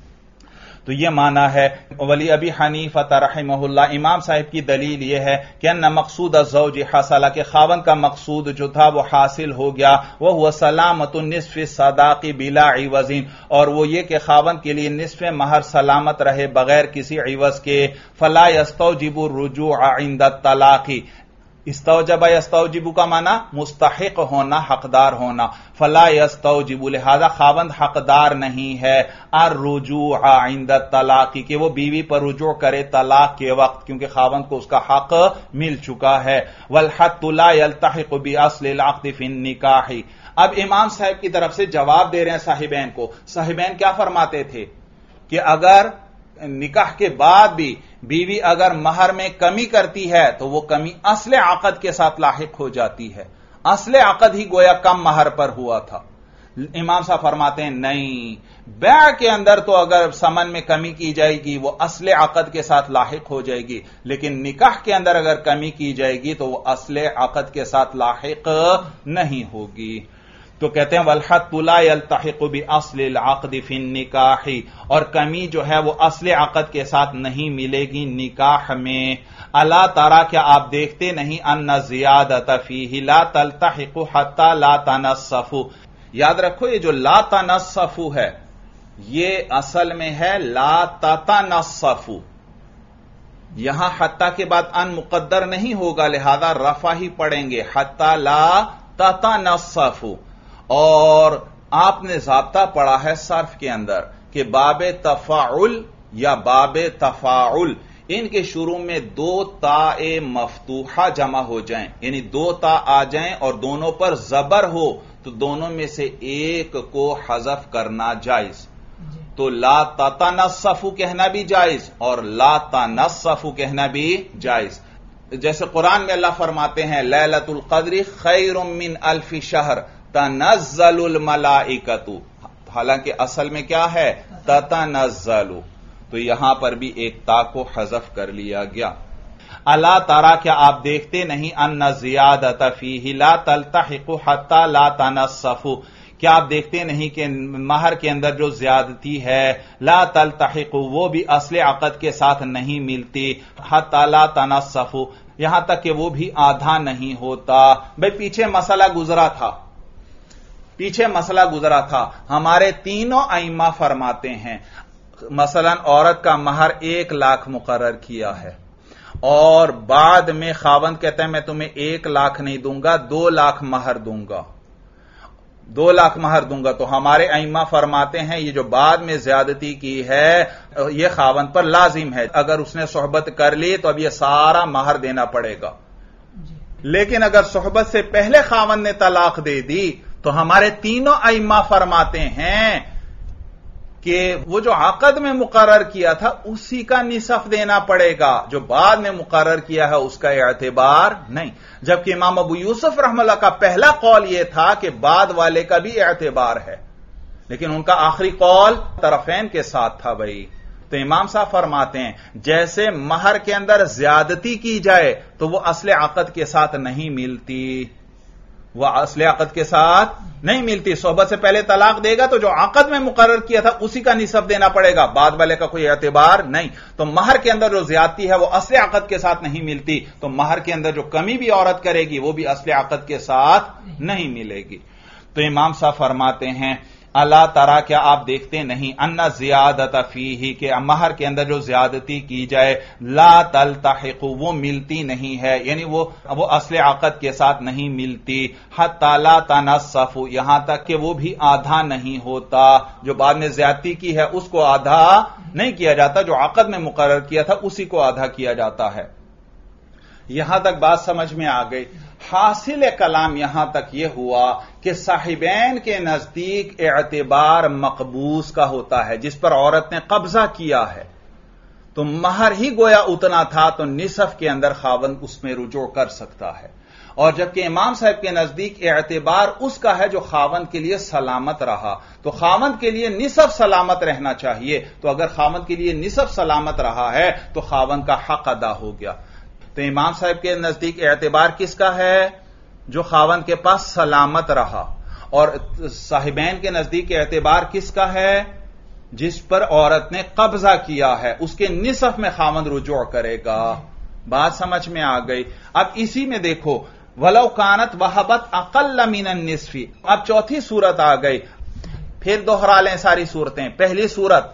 تو یہ معنی ہے. ولی ابی حنیفہ رحمہ اللہ، امام صاحب کی دلیل یہ ہے کہ ان مقصود الزوج حاصل، کہ خاوند کا مقصود جو تھا وہ حاصل ہو گیا. وہ ہوا سلامت النصف الصداق بلا عوض، اور وہ یہ کہ خاوند کے لیے نصف مہر سلامت رہے بغیر کسی عوض کے. فلا یستوجب الرجوع عند الطلاق، استوجب یستوجب کا معنی مستحق ہونا، حقدار ہونا. فلا یستوجب، لہذا خاوند حقدار نہیں ہے الرجوع عند الطلاق، کہ وہ بیوی پر رجوع کرے طلاق کے وقت، کیونکہ خاوند کو اس کا حق مل چکا ہے. والحد لا يلتحق باصل العقد في النکاح. اب امام صاحب کی طرف سے جواب دے رہے ہیں صاحبین کو. صاحبین کیا فرماتے تھے کہ اگر نکاح کے بعد بھی بیوی اگر مہر میں کمی کرتی ہے تو وہ کمی اصل عقد کے ساتھ لاحق ہو جاتی ہے، اصل عقد ہی گویا کم مہر پر ہوا تھا. امام صاحب فرماتے ہیں نہیں، بیع کے اندر تو اگر ثمن میں کمی کی جائے گی وہ اصل عقد کے ساتھ لاحق ہو جائے گی، لیکن نکاح کے اندر اگر کمی کی جائے گی تو وہ اصل عقد کے ساتھ لاحق نہیں ہوگی. تو کہتے ہیں والحد لا يلتحق باصل العقد في النکاح، اور کمی جو ہے وہ اصل عقد کے ساتھ نہیں ملے گی نکاح میں. الا ترى، کیا آپ دیکھتے نہیں ان زیادۃ فیہ لا تلتحق حتى لا تنصف. یاد رکھو یہ جو لا تنصف ہے یہ اصل میں ہے لا تتنصف. یہاں حتی کے بعد ان مقدر نہیں ہوگا، لہذا رفع ہی پڑھیں گے حتی لا تتنصف. اور آپ نے ضابطہ پڑھا ہے صرف کے اندر کہ باب تفاعل یا باب تفاعل، ان کے شروع میں دو تاء مفتوحہ جمع ہو جائیں، یعنی دو تا آ جائیں اور دونوں پر زبر ہو تو دونوں میں سے ایک کو حذف کرنا جائز. تو لا تتنصف کہنا بھی جائز اور لا تنصف کہنا بھی جائز. جیسے قرآن میں اللہ فرماتے ہیں لیلۃ القدر خیر من الف شہر تنزل الملائکۃ، حالانکہ اصل میں کیا ہے تتنزل، تو یہاں پر بھی ایک تا کو حذف کر لیا گیا. الا ترى کیا آپ دیکھتے نہیں ان زیادۃ فیہ لا تلتحق حتی لا تنصف، کیا آپ دیکھتے نہیں کہ مہر کے اندر جو زیادتی ہے لا تلتحق وہ بھی اصل عقد کے ساتھ نہیں ملتی، حتی لا تنصف یہاں تک کہ وہ بھی آدھا نہیں ہوتا. بھئی پیچھے مسئلہ گزرا تھا پیچھے مسئلہ گزرا تھا ہمارے تینوں ائمہ فرماتے ہیں مثلا عورت کا مہر ایک لاکھ مقرر کیا ہے اور بعد میں خاوند کہتا ہے میں تمہیں ایک لاکھ نہیں دوں گا، دو لاکھ مہر دوں گا دو لاکھ مہر دوں گا تو ہمارے ائمہ فرماتے ہیں یہ جو بعد میں زیادتی کی ہے یہ خاوند پر لازم ہے، اگر اس نے صحبت کر لی تو اب یہ سارا مہر دینا پڑے گا. لیکن اگر صحبت سے پہلے خاوند نے طلاق دے دی تو ہمارے تینوں ائمہ فرماتے ہیں کہ وہ جو عقد میں مقرر کیا تھا اسی کا نصف دینا پڑے گا، جو بعد میں مقرر کیا ہے اس کا اعتبار نہیں. جبکہ امام ابو یوسف رحمہ اللہ کا پہلا قول یہ تھا کہ بعد والے کا بھی اعتبار ہے، لیکن ان کا آخری قول طرفین کے ساتھ تھا. بھائی تو امام صاحب فرماتے ہیں جیسے مہر کے اندر زیادتی کی جائے تو وہ اصل عقد کے ساتھ نہیں ملتی، وہ اصل عقد کے ساتھ نہیں ملتی. صحبت سے پہلے طلاق دے گا تو جو عقد میں مقرر کیا تھا اسی کا نصف دینا پڑے گا، بعد والے کا کوئی اعتبار نہیں. تو مہر کے اندر جو زیادتی ہے وہ اصل عقد کے ساتھ نہیں ملتی، تو مہر کے اندر جو کمی بھی عورت کرے گی وہ بھی اصل عقد کے ساتھ نہیں ملے گی. تو امام صاحب فرماتے ہیں الا ترى کیا آپ دیکھتے نہیں ان زیادۃ فیہ کہ مہر کے اندر جو زیادتی کی جائے لا تلتحق وہ ملتی نہیں ہے، یعنی وہ وہ اصل عقد کے ساتھ نہیں ملتی، حتی لا تنصف یہاں تک کہ وہ بھی آدھا نہیں ہوتا. جو بعد میں زیادتی کی ہے اس کو آدھا نہیں کیا جاتا، جو عقد میں مقرر کیا تھا اسی کو آدھا کیا جاتا ہے. یہاں تک بات سمجھ میں آ گئی. حاصل کلام یہاں تک یہ ہوا کہ صاحبین کے نزدیک اعتبار مقبوض کا ہوتا ہے، جس پر عورت نے قبضہ کیا ہے تو مہر ہی گویا اتنا تھا تو نصف کے اندر خاوند اس میں رجوع کر سکتا ہے. اور جبکہ امام صاحب کے نزدیک اعتبار اس کا ہے جو خاوند کے لیے سلامت رہا، تو خاوند کے لیے نصف سلامت رہنا چاہیے. تو اگر خاوند کے لیے نصف سلامت رہا ہے تو خاوند کا حق ادا ہو گیا. تو امام صاحب کے نزدیک اعتبار کس کا ہے؟ جو خاوند کے پاس سلامت رہا. اور صاحبین کے نزدیک اعتبار کس کا ہے؟ جس پر عورت نے قبضہ کیا ہے، اس کے نصف میں خاوند رجوع کرے گا. بات سمجھ میں آ گئی. اب اسی میں دیکھو ولو کانت وہبت اقل من النصف. اب چوتھی صورت آ گئی، پھر دوہرا لیں ساری صورتیں. پہلی صورت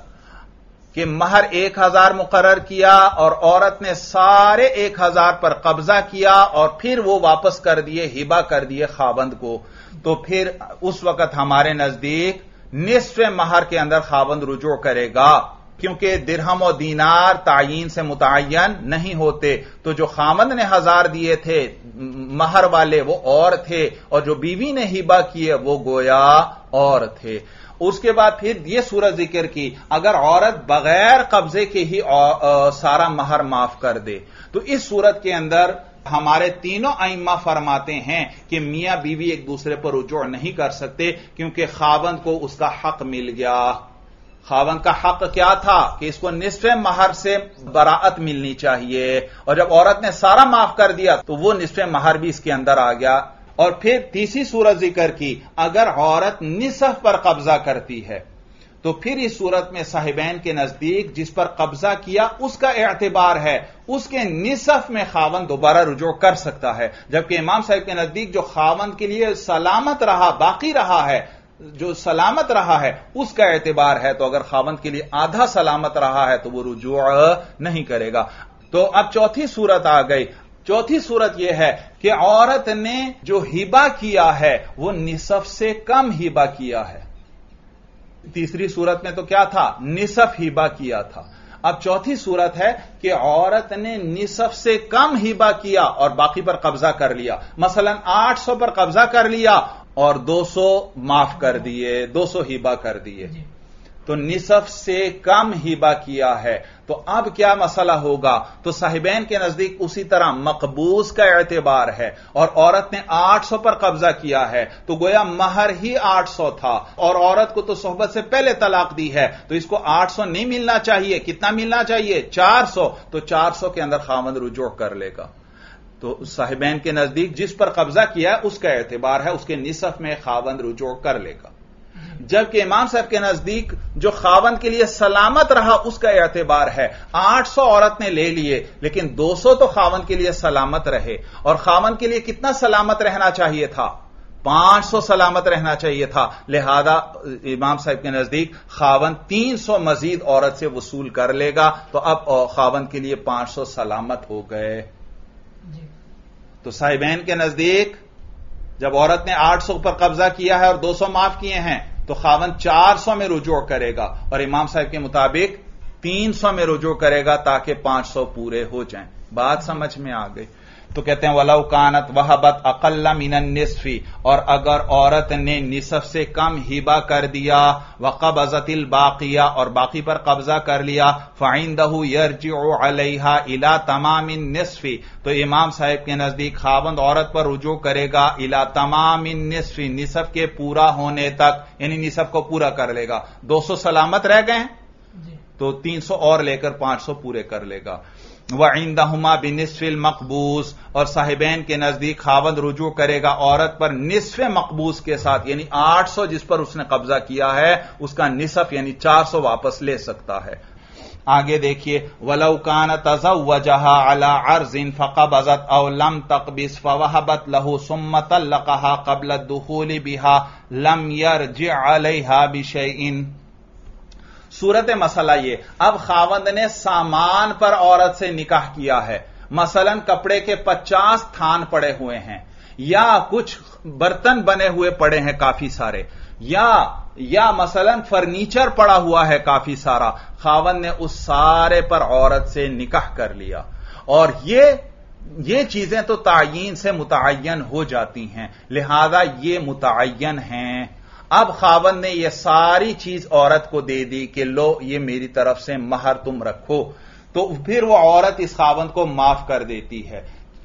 کہ مہر ایک ہزار مقرر کیا اور عورت نے سارے ایک ہزار پر قبضہ کیا اور پھر وہ واپس کر دیے، ہبہ کر دیے خاوند کو، تو پھر اس وقت ہمارے نزدیک نصف مہر کے اندر خاوند رجوع کرے گا، کیونکہ درہم و دینار تعین سے متعین نہیں ہوتے. تو جو خاوند نے ہزار دیے تھے مہر والے وہ اور تھے، اور جو بیوی نے ہبہ کیے وہ گویا اور تھے. اس کے بعد پھر یہ صورت ذکر کی اگر عورت بغیر قبضے کے ہی سارا مہر معاف کر دے، تو اس صورت کے اندر ہمارے تینوں ائمہ فرماتے ہیں کہ میاں بیوی ایک دوسرے پر رجوع نہیں کر سکتے، کیونکہ خاوند کو اس کا حق مل گیا. خاوند کا حق کیا تھا کہ اس کو نصف مہر سے براعت ملنی چاہیے، اور جب عورت نے سارا معاف کر دیا تو وہ نصف مہر بھی اس کے اندر آ گیا. اور پھر تیسری صورت ذکر کی اگر عورت نصف پر قبضہ کرتی ہے تو پھر اس صورت میں صاحبین کے نزدیک جس پر قبضہ کیا اس کا اعتبار ہے، اس کے نصف میں خاوند دوبارہ رجوع کر سکتا ہے. جبکہ امام صاحب کے نزدیک جو خاوند کے لیے سلامت رہا، باقی رہا ہے، جو سلامت رہا ہے اس کا اعتبار ہے. تو اگر خاوند کے لیے آدھا سلامت رہا ہے تو وہ رجوع نہیں کرے گا. تو اب چوتھی صورت آ گئی. چوتھی صورت یہ ہے کہ عورت نے جو ہبہ کیا ہے وہ نصف سے کم ہبہ کیا ہے. تیسری صورت میں تو کیا تھا؟ نصف ہبہ کیا تھا. اب چوتھی صورت ہے کہ عورت نے نصف سے کم ہبہ کیا اور باقی پر قبضہ کر لیا. مثلا آٹھ سو پر قبضہ کر لیا اور دو سو معاف کر دیے، دو سو ہبہ کر دیے، تو نصف سے کم ہبہ کیا ہے، تو اب کیا مسئلہ ہوگا؟ تو صاحبین کے نزدیک اسی طرح مقبوض کا اعتبار ہے، اور عورت نے آٹھ سو پر قبضہ کیا ہے تو گویا مہر ہی آٹھ سو تھا، اور عورت کو تو صحبت سے پہلے طلاق دی ہے، تو اس کو آٹھ سو نہیں ملنا چاہیے، کتنا ملنا چاہیے؟ چار سو، تو چار سو کے اندر خاوند رجوع کر لے گا۔ تو صاحبین کے نزدیک جس پر قبضہ کیا ہے اس کا اعتبار ہے، اس کے نصف میں خاوند رجوع کر لے گا، جبکہ امام صاحب کے نزدیک جو خاوند کے لیے سلامت رہا اس کا اعتبار ہے۔ آٹھ سو عورت نے لے لیے لیکن دو سو تو خاوند کے لیے سلامت رہے، اور خاوند کے لیے کتنا سلامت رہنا چاہیے تھا؟ پانچ سو سلامت رہنا چاہیے تھا، لہذا امام صاحب کے نزدیک خاوند تین سو مزید عورت سے وصول کر لے گا، تو اب خاوند کے لیے پانچ سو سلامت ہو گئے۔ تو صاحبین کے نزدیک جب عورت نے آٹھ سو پر قبضہ کیا ہے اور دو سو معاف کیے ہیں تو خاوند چار سو میں رجوع کرے گا، اور امام صاحب کے مطابق تین سو میں رجوع کرے گا تاکہ پانچ سو پورے ہو جائیں۔ بات سمجھ میں آ گئی؟ تو کہتے ہیں وَلَوْ كَانَتْ وَهَبَتْ أَقَلَّ مِنَ النِّصْفِ، اور اگر عورت نے نصف سے کم ہبہ کر دیا، وَقَبَضَتِ الْبَاقِيَةَ، اور باقی پر قبضہ کر لیا، فَعِندَهُ يَرْجِعُ عَلَيْهَا إِلَى تَمَامِ النِّصْفِ، تو امام صاحب کے نزدیک خاوند عورت پر رجوع کرے گا إِلَى تَمَامِ النِّصْفِ، نصف کے پورا ہونے تک، یعنی نصف کو پورا کر لے گا۔ دو سو سلامت رہ گئے تو تین سو اور لے کر پانچ سو پورے کر لے گا۔ وَعِندَهُمَا بِنِصْفِ الْمَقْبُوضِ، اور صاحبین کے نزدیک خاوند رجوع کرے گا عورت پر نصف مقبوض کے ساتھ، یعنی آٹھ سو جس پر اس نے قبضہ کیا ہے اس کا نصف یعنی چار سو واپس لے سکتا ہے۔ آگے دیکھیے وَلَوْ كَانَ تَزَوَّجَهَا عَلَى عَرْضٍ فَقَبَضَتْ أَوْ لَمْ تَقْبِضْ فَوَهَبَتْ لَهُ ثُمَّ طَلَّقَهَا قَبْلَ الدُّخُولِ بِهَا لَمْ يَرْجِعْ عَلَيْهَا بِشَيْءٍ۔ صورت مسئلہ یہ، اب خاوند نے سامان پر عورت سے نکاح کیا ہے، مثلا کپڑے کے پچاس تھان پڑے ہوئے ہیں، یا کچھ برتن بنے ہوئے پڑے ہیں کافی سارے، یا یا مثلا فرنیچر پڑا ہوا ہے کافی سارا، خاوند نے اس سارے پر عورت سے نکاح کر لیا، اور یہ یہ چیزیں تو تعین سے متعین ہو جاتی ہیں، لہذا یہ متعین ہیں۔ اب خاوند نے یہ ساری چیز عورت کو دے دی کہ لو یہ میری طرف سے مہر تم رکھو، تو پھر وہ عورت اس خاوند کو معاف کر دیتی ہے،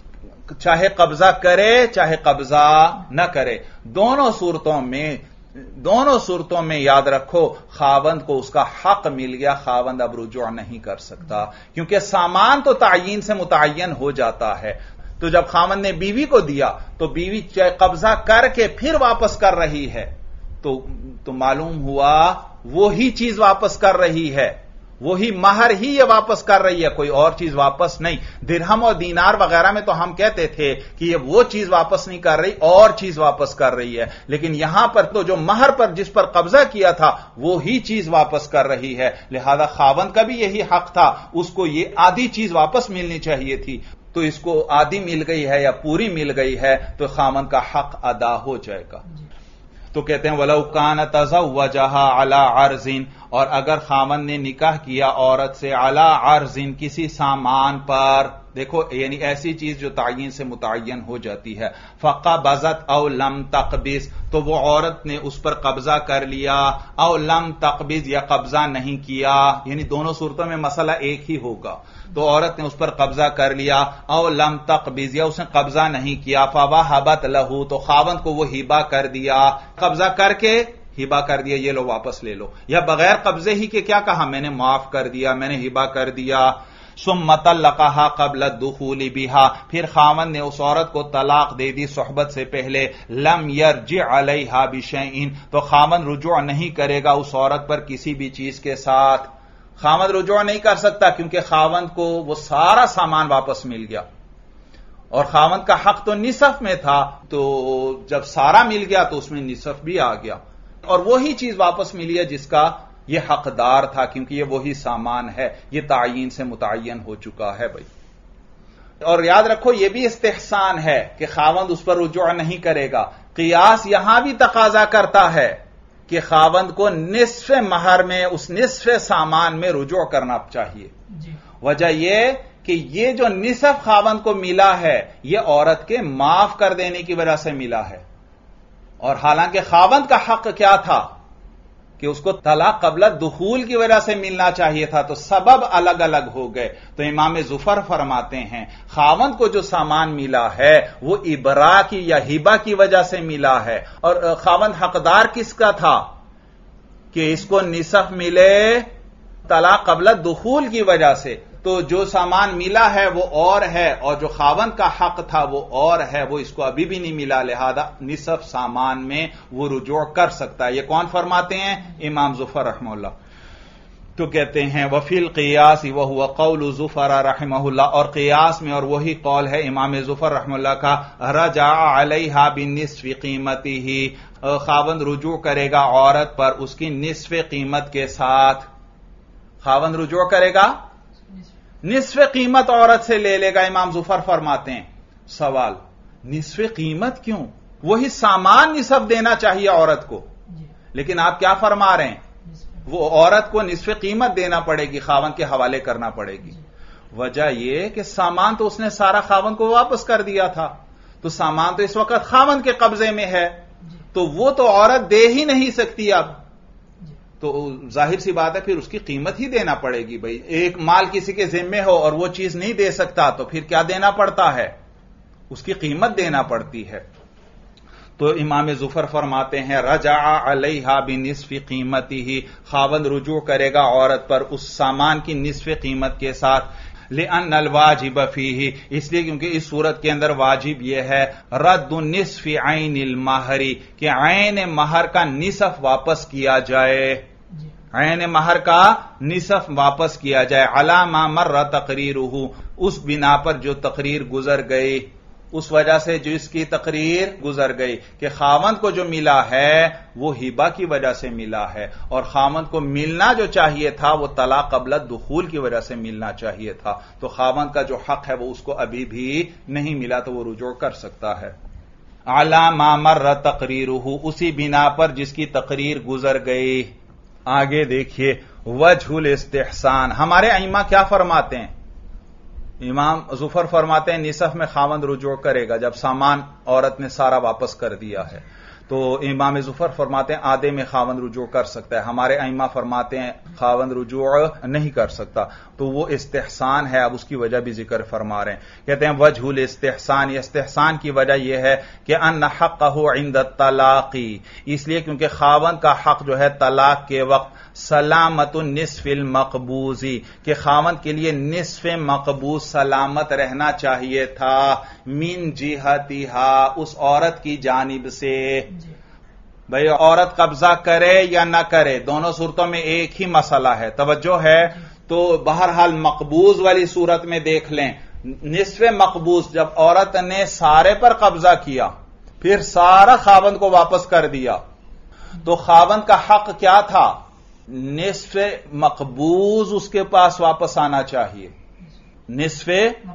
چاہے قبضہ کرے چاہے قبضہ نہ کرے، دونوں صورتوں میں دونوں صورتوں میں یاد رکھو خاوند کو اس کا حق مل گیا، خاوند اب رجوع نہیں کر سکتا، کیونکہ سامان تو تعین سے متعین ہو جاتا ہے۔ تو جب خاوند نے بیوی کو دیا تو بیوی چاہے قبضہ کر کے پھر واپس کر رہی ہے تو تو معلوم ہوا وہی چیز واپس کر رہی ہے، وہی مہر ہی یہ واپس کر رہی ہے، کوئی اور چیز واپس نہیں۔ درہم اور دینار وغیرہ میں تو ہم کہتے تھے کہ یہ وہ چیز واپس نہیں کر رہی، اور چیز واپس کر رہی ہے، لیکن یہاں پر تو جو مہر پر جس پر قبضہ کیا تھا وہی چیز واپس کر رہی ہے، لہذا خاوند کا بھی یہی حق تھا، اس کو یہ آدھی چیز واپس ملنی چاہیے تھی، تو اس کو آدھی مل گئی ہے یا پوری مل گئی ہے تو خاوند کا حق ادا ہو جائے گا۔ تو کہتے ہیں وَلَوْ كَانَ تَزَوَّجَهَا عَلَى عَرْضٍ، اور اگر خاوند نے نکاح کیا عورت سے عَلَى عَرْضٍ کسی سامان پر، دیکھو یعنی ایسی چیز جو تعین سے متعین ہو جاتی ہے، فَقَبَضَتْ أَوْ لَمْ تَقْبِضْ، تو وہ عورت نے اس پر قبضہ کر لیا، أَوْ لَمْ تَقْبِضْ یا قبضہ نہیں کیا، یعنی دونوں صورتوں میں مسئلہ ایک ہی ہوگا، تو عورت نے اس پر قبضہ کر لیا، او لم تقبض یا اس نے قبضہ نہیں کیا، فوہبت لہو، تو خاوند کو وہ ہبہ کر دیا، قبضہ کر کے ہبہ کر دیا، یہ لو واپس لے لو، یا بغیر قبضے ہی کے کیا کہا، میں نے معاف کر دیا، میں نے ہبہ کر دیا۔ ثم طلقها قبل الدخول بها، پھر خاوند نے اس عورت کو طلاق دے دی صحبت سے پہلے، لم يرجع علیہا بشیء، تو خاوند رجوع نہیں کرے گا اس عورت پر کسی بھی چیز کے ساتھ، خاوند رجوع نہیں کر سکتا کیونکہ خاوند کو وہ سارا سامان واپس مل گیا، اور خاوند کا حق تو نصف میں تھا، تو جب سارا مل گیا تو اس میں نصف بھی آ گیا، اور وہی چیز واپس ملی ہے جس کا یہ حقدار تھا، کیونکہ یہ وہی سامان ہے، یہ تعین سے متعین ہو چکا ہے بھائی۔ اور یاد رکھو یہ بھی استحسان ہے کہ خاوند اس پر رجوع نہیں کرے گا، قیاس یہاں بھی تقاضا کرتا ہے کہ خاوند کو نصف مہر میں، اس نصف سامان میں رجوع کرنا چاہیے، جی۔ وجہ یہ کہ یہ جو نصف خاوند کو ملا ہے یہ عورت کے معاف کر دینے کی وجہ سے ملا ہے، اور حالانکہ خاوند کا حق کیا تھا کہ اس کو طلاق قبل دخول کی وجہ سے ملنا چاہیے تھا، تو سبب الگ الگ ہو گئے. تو امام ظفر فرماتے ہیں خاوند کو جو سامان ملا ہے وہ ابرا کی یا ہبہ کی وجہ سے ملا ہے، اور خاوند حقدار کس کا تھا کہ اس کو نصف ملے طلاق قبل دخول کی وجہ سے. تو جو سامان ملا ہے وہ اور ہے، اور جو خاوند کا حق تھا وہ اور ہے، وہ اس کو ابھی بھی نہیں ملا، لہذا نصف سامان میں وہ رجوع کر سکتا ہے. یہ کون فرماتے ہیں؟ امام ظفر رحمہ اللہ. تو کہتے ہیں وفی القیاس وہو قول ظفر رحمہ اللہ، اور قیاس میں اور وہی قول ہے امام ظفر رحمہ اللہ کا، رجع علیہا بنصف قیمتہ، خاوند رجوع کرے گا عورت پر اس کی نصف قیمت کے ساتھ. خاوند رجوع کرے گا نصف قیمت عورت سے لے لے گا. امام ظفر فرماتے ہیں سوال، نصف قیمت کیوں؟ وہی سامان نصف دینا چاہیے عورت کو، لیکن آپ کیا فرما رہے ہیں؟ وہ عورت کو نصف قیمت دینا پڑے گی، خاوند کے حوالے کرنا پڑے گی. وجہ یہ کہ سامان تو اس نے سارا خاوند کو واپس کر دیا تھا، تو سامان تو اس وقت خاوند کے قبضے میں ہے، تو وہ تو عورت دے ہی نہیں سکتی. اب تو ظاہر سی بات ہے پھر اس کی قیمت ہی دینا پڑے گی. بھائی ایک مال کسی کے ذمے ہو اور وہ چیز نہیں دے سکتا تو پھر کیا دینا پڑتا ہے؟ اس کی قیمت دینا پڑتی ہے. تو امام ظفر فرماتے ہیں رجع علیہا بنصف قیمتہ، خاوند رجوع کرے گا عورت پر اس سامان کی نصف قیمت کے ساتھ. لأن الواجب فیہ، اس لیے کیونکہ اس صورت کے اندر واجب یہ ہے رد نصف عین المہر، کہ عین مہر کا نصف واپس کیا جائے، عین مہر کا نصف واپس کیا جائے. علی ما مر تقریرہ، اس بنا پر جو تقریر گزر گئی، اس وجہ سے جو اس کی تقریر گزر گئی کہ خاوند کو جو ملا ہے وہ ہبہ کی وجہ سے ملا ہے، اور خاوند کو ملنا جو چاہیے تھا وہ طلاق قبل دخول کی وجہ سے ملنا چاہیے تھا. تو خاوند کا جو حق ہے وہ اس کو ابھی بھی نہیں ملا، تو وہ رجوع کر سکتا ہے. علی ما مر تقریرہ، اسی بنا پر جس کی تقریر گزر گئی. آگے دیکھیے وجہ الاستحسان، ہمارے ائمہ کیا فرماتے ہیں؟ امام ظفر فرماتے ہیں نصف میں خاوند رجوع کرے گا جب سامان عورت نے سارا واپس کر دیا ہے. تو امام ظفر فرماتے ہیں آدھے میں خاوند رجوع کر سکتا ہے. ہمارے ائمہ فرماتے ہیں خاوند رجوع نہیں کر سکتا. تو وہ استحسان ہے، اب اس کی وجہ بھی ذکر فرما رہے ہیں. کہتے ہیں وجہ الاستحسان، یہ استحسان کی وجہ یہ ہے کہ ان حقہ عند الطلاق، اس لیے کیونکہ خاوند کا حق جو ہے طلاق کے وقت سلامت النصف المقبوضی، کہ خاوند کے لیے نصف مقبوض سلامت رہنا چاہیے تھا، من جہتہا، اس عورت کی جانب سے. بھئی عورت قبضہ کرے یا نہ کرے، دونوں صورتوں میں ایک ہی مسئلہ ہے، توجہ ہے. تو بہرحال مقبوض والی صورت میں دیکھ لیں، نصف مقبوض جب عورت نے سارے پر قبضہ کیا پھر سارا خاوند کو واپس کر دیا، تو خاوند کا حق کیا تھا؟ نصف مقبوض اس کے پاس واپس آنا چاہیے، نصف.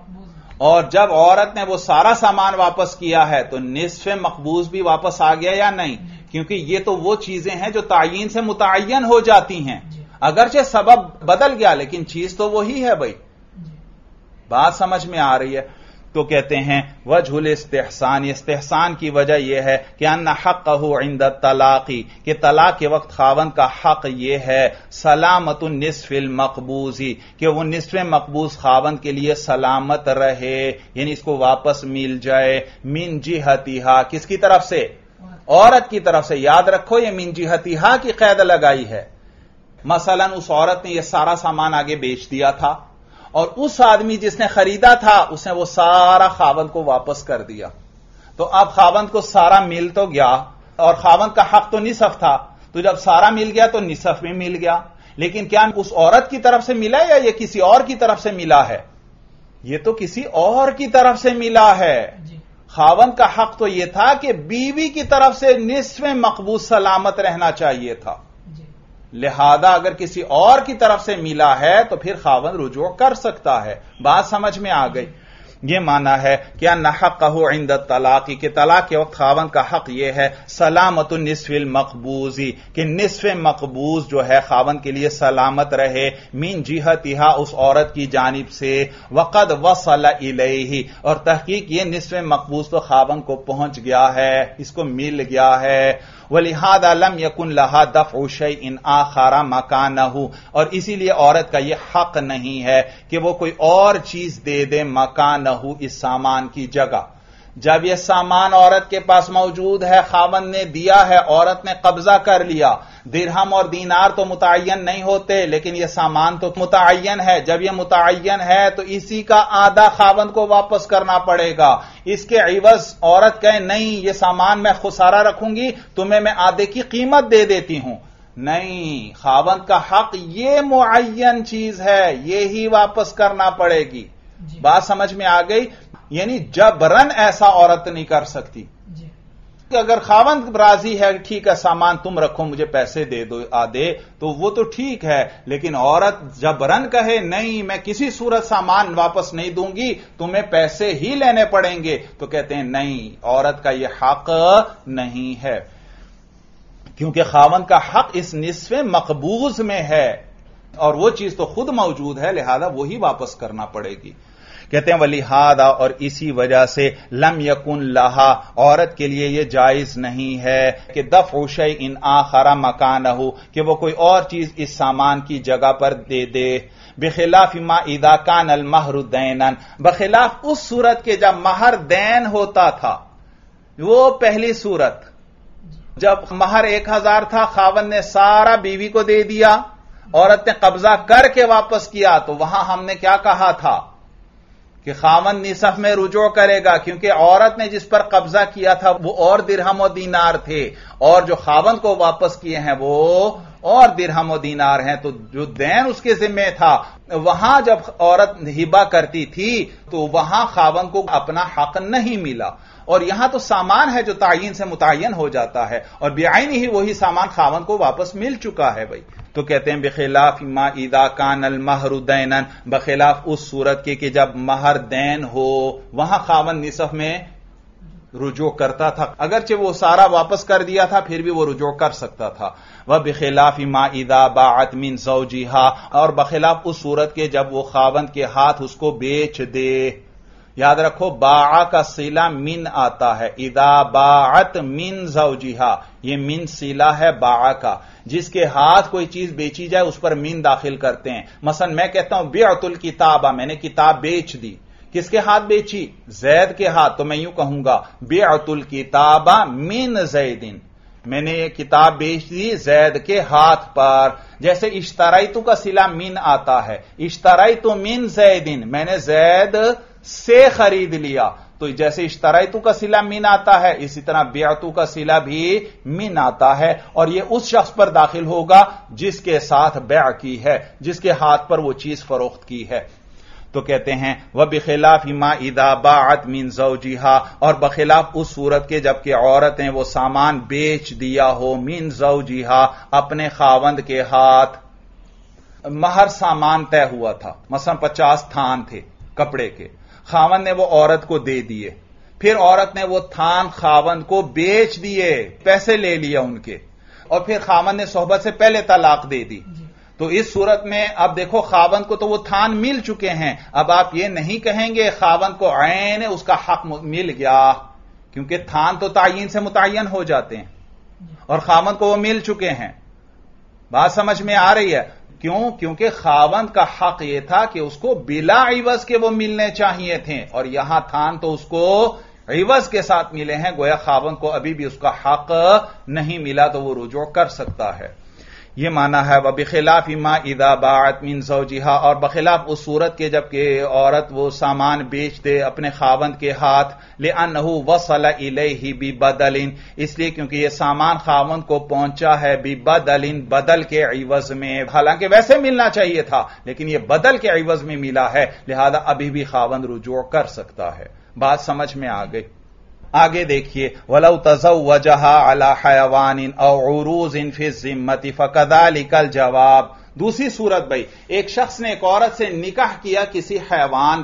اور جب عورت نے وہ سارا سامان واپس کیا ہے تو نصف مقبوض بھی واپس آ گیا یا نہیں؟ کیونکہ یہ تو وہ چیزیں ہیں جو تعین سے متعین ہو جاتی ہیں، اگرچہ سبب بدل گیا لیکن چیز تو وہی ہے. بھائی بات سمجھ میں آ رہی ہے؟ تو کہتے ہیں وجہ الاستحسان، استحسان کی وجہ یہ ہے کہ ان حقہ عند الطلاق، کہ طلاق کے وقت خاوند کا حق یہ ہے سلامت النصف المقبوضی، کہ وہ نصف مقبوض خاوند کے لیے سلامت رہے، یعنی اس کو واپس مل جائے. من جہتہا، کس کی طرف سے؟ عورت کی طرف سے. یاد رکھو یہ من جہتہا کی قید لگائی ہے. مثلا اس عورت نے یہ سارا سامان آگے بیچ دیا تھا، اور اس آدمی جس نے خریدا تھا اس نے وہ سارا خاوند کو واپس کر دیا. تو اب خاوند کو سارا مل تو گیا، اور خاوند کا حق تو نصف تھا، تو جب سارا مل گیا تو نصف میں مل گیا. لیکن کیا اس عورت کی طرف سے ملا یا یہ کسی اور کی طرف سے ملا ہے؟ یہ تو کسی اور کی طرف سے ملا ہے. خاوند کا حق تو یہ تھا کہ بیوی کی طرف سے نصف مقبوض سلامت رہنا چاہیے تھا، لہذا اگر کسی اور کی طرف سے ملا ہے تو پھر خاوند رجوع کر سکتا ہے. بات سمجھ میں آ گئی؟ یہ معنی ہے کہ ان حقہ عند الطلاق، کہ طلاق کے وقت خاوند کا حق یہ ہے سلامت النصف المقبوض، کہ نصف مقبوض جو ہے خاوند کے لیے سلامت رہے من جہتھا، اس عورت کی جانب سے، وقد وصل الیہ، اور تحقیق یہ نصف مقبوض تو خاوند کو پہنچ گیا ہے، اس کو مل گیا ہے، وَلِهَذَا لَمْ يَكُنْ لَهَا دَفْعُ شَيْءٍ آخَرَ مَكَانَهُ، اور اسی لیے عورت کا یہ حق نہیں ہے کہ وہ کوئی اور چیز دے دے مکانہو، اس سامان کی جگہ۔ جب یہ سامان عورت کے پاس موجود ہے، خاوند نے دیا ہے، عورت نے قبضہ کر لیا، درہم اور دینار تو متعین نہیں ہوتے لیکن یہ سامان تو متعین ہے، جب یہ متعین ہے تو اسی کا آدھا خاوند کو واپس کرنا پڑے گا، اس کے عوض عورت کہے نہیں یہ سامان میں خسارہ رکھوں گی، تمہیں میں آدھے کی قیمت دے دیتی ہوں، نہیں، خاوند کا حق یہ معین چیز ہے، یہی واپس کرنا پڑے گی۔ جی۔ بات سمجھ میں آ گئی؟ یعنی جبرن ایسا عورت نہیں کر سکتی۔ جی۔ کہ اگر خاوند راضی ہے ٹھیک ہے سامان تم رکھو مجھے پیسے دے دو آدھے تو وہ تو ٹھیک ہے، لیکن عورت جبرن کہے نہیں میں کسی صورت سامان واپس نہیں دوں گی، تمہیں پیسے ہی لینے پڑیں گے، تو کہتے ہیں نہیں، عورت کا یہ حق نہیں ہے، کیونکہ خاوند کا حق اس نصف مقبوض میں ہے اور وہ چیز تو خود موجود ہے، لہذا وہی واپس کرنا پڑے گی۔ کہتے ہیں وَلِهَذَا، اور اسی وجہ سے لم یکن لہا، عورت کے لیے یہ جائز نہیں ہے کہ دفع شیء آخر مکانہ، کہ وہ کوئی اور چیز اس سامان کی جگہ پر دے دے، بخلاف ما اذا کان المہر دینا، بخلاف اس صورت کے جب مہر دین ہوتا تھا، وہ پہلی صورت جب مہر ایک ہزار تھا، خاوند نے سارا بیوی کو دے دیا، عورت نے قبضہ کر کے واپس کیا، تو وہاں ہم نے کیا کہا تھا کہ خاوند نصف میں رجوع کرے گا، کیونکہ عورت نے جس پر قبضہ کیا تھا وہ اور درہم و دینار تھے، اور جو خاوند کو واپس کیے ہیں وہ اور درہم و دینار ہیں، تو جو دین اس کے ذمہ تھا وہاں جب عورت ہبہ کرتی تھی تو وہاں خاوند کو اپنا حق نہیں ملا، اور یہاں تو سامان ہے جو تعین سے متعین ہو جاتا ہے، اور بعین ہی وہی سامان خاوند کو واپس مل چکا ہے بھائی۔ تو کہتے ہیں بخلاف ما اذا کان المہر دینا، بخلاف اس صورت کے کہ جب مہر دین ہو، وہاں خاوند نصف میں رجوع کرتا تھا، اگرچہ وہ سارا واپس کر دیا تھا پھر بھی وہ رجوع کر سکتا تھا۔ وبخلاف ما اذا باعت من زوجها، اور بخلاف اس صورت کے جب وہ خاوند کے ہاتھ اس کو بیچ دے، یاد رکھو باع کا صلہ من آتا ہے، اذا باعت من زوجها، یہ من صلہ ہے باع کا، جس کے ہاتھ کوئی چیز بیچی جائے اس پر من داخل کرتے ہیں، مثلا میں کہتا ہوں بعت الکتابہ، میں نے کتاب بیچ دی، کس کے ہاتھ بیچی؟ زید کے ہاتھ، تو میں یوں کہوں گا بعت الکتابہ من زید، میں نے یہ کتاب بیچ دی زید کے ہاتھ پر، جیسے اشتریت کا صلہ من آتا ہے، اشتریت من زید، میں نے زید سے خرید لیا، تو جیسے اشتریتو کا صلہ من آتا ہے اسی طرح بیعتو کا صلہ بھی من آتا ہے، اور یہ اس شخص پر داخل ہوگا جس کے ساتھ بیع کی ہے، جس کے ہاتھ پر وہ چیز فروخت کی ہے۔ تو کہتے ہیں وَبِخِلَافِ مَا إِذَا بَاعَتْ مِنْ زَوْجِهَا، اور بخلاف اس صورت کے جبکہ عورتیں وہ سامان بیچ دیا ہو من زوجها، اپنے خاوند کے ہاتھ، مہر سامان طے ہوا تھا، مثلا پچاس تھان تھے کپڑے کے، خاوند نے وہ عورت کو دے دیے، پھر عورت نے وہ تھان خاوند کو بیچ دیے، پیسے لے لیا ان کے، اور پھر خاوند نے صحبت سے پہلے طلاق دے دی، تو اس صورت میں اب دیکھو خاوند کو تو وہ تھان مل چکے ہیں، اب آپ یہ نہیں کہیں گے خاوند کو عین اس کا حق مل گیا، کیونکہ تھان تو تعین سے متعین ہو جاتے ہیں اور خاوند کو وہ مل چکے ہیں۔ بات سمجھ میں آ رہی ہے؟ کیوں؟ کیونکہ خاوند کا حق یہ تھا کہ اس کو بلا عوض کے وہ ملنے چاہیے تھے، اور یہاں تھان تو اس کو عوض کے ساتھ ملے ہیں، گویا خاوند کو ابھی بھی اس کا حق نہیں ملا، تو وہ رجوع کر سکتا ہے۔ یہ معنی ہے وَبِخِلَافِ مَا إِذَا بَاعَتْ مِنْ زَوْجِهَا، اور بخلاف اس صورت کے جبکہ عورت وہ سامان بیچ دے اپنے خاوند کے ہاتھ، لِأَنَّهُ وَصَلَ إِلَيْهِ بِبَدَلٍ، اس لیے کیونکہ یہ سامان خاوند کو پہنچا ہے بِبَدَلٍ، بدل کے عوض میں، حالانکہ ویسے ملنا چاہیے تھا لیکن یہ بدل کے عوض میں ملا ہے، لہذا ابھی بھی خاوند رجوع کر سکتا ہے۔ بات سمجھ میں آ گئی؟ آگے دیکھیے وَلَوْ تَزَوَّجَهَا عَلَى حَيَوَانٍ أَوْ عُرُوزٍ فِي الذِّمَّةِ فَكَذَلِكَ الْجَوَابُ۔ دوسری صورت بھائی، ایک شخص نے ایک عورت سے نکاح کیا کسی حیوان پر،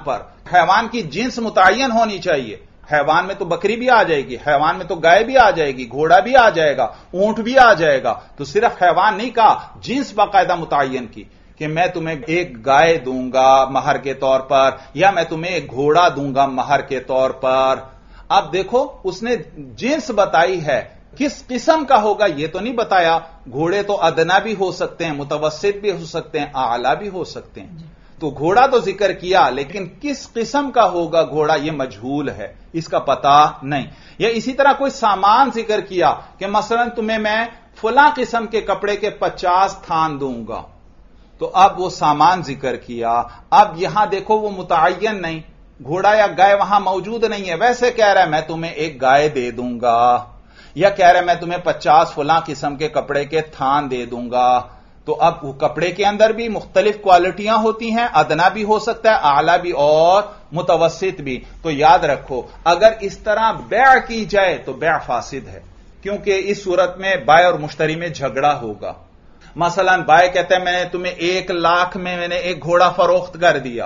حیوان کی جنس متعین ہونی چاہیے. حیوان میں تو بکری بھی آ جائے گی، حیوان میں تو گائے بھی آ جائے گی، گھوڑا بھی آ جائے گا، اونٹ بھی آ جائے گا. تو صرف حیوان نہیں کہا، جنس باقاعدہ متعین کی کہ میں تمہیں ایک گائے دوں گا مہر کے طور پر، یا میں تمہیں ایک گھوڑا دوں گا مہر کے طور پر. اب دیکھو اس نے جنس بتائی ہے، کس قسم کا ہوگا یہ تو نہیں بتایا. گھوڑے تو ادنا بھی ہو سکتے ہیں، متوسط بھی ہو سکتے ہیں، اعلی بھی ہو سکتے ہیں. تو گھوڑا تو ذکر کیا، لیکن کس قسم کا ہوگا گھوڑا یہ مجہول ہے، اس کا پتہ نہیں. یا اسی طرح کوئی سامان ذکر کیا کہ مثلا تمہیں میں فلاں قسم کے کپڑے کے پچاس تھان دوں گا، تو اب وہ سامان ذکر کیا. اب یہاں دیکھو وہ متعین نہیں، گھوڑا یا گائے وہاں موجود نہیں ہے، ویسے کہہ رہا ہے میں تمہیں ایک گائے دے دوں گا، یا کہہ رہا ہے میں تمہیں پچاس فلاں قسم کے کپڑے کے تھان دے دوں گا. تو اب وہ کپڑے کے اندر بھی مختلف کوالٹیاں ہوتی ہیں، ادنا بھی ہو سکتا ہے، اعلی بھی اور متوسط بھی. تو یاد رکھو اگر اس طرح بیع کی جائے تو بیع فاسد ہے، کیونکہ اس صورت میں بائع اور مشتری میں جھگڑا ہوگا. مثلا بائع کہتا ہے میں نے تمہیں ایک لاکھ میں میں نے ایک گھوڑا فروخت کر دیا،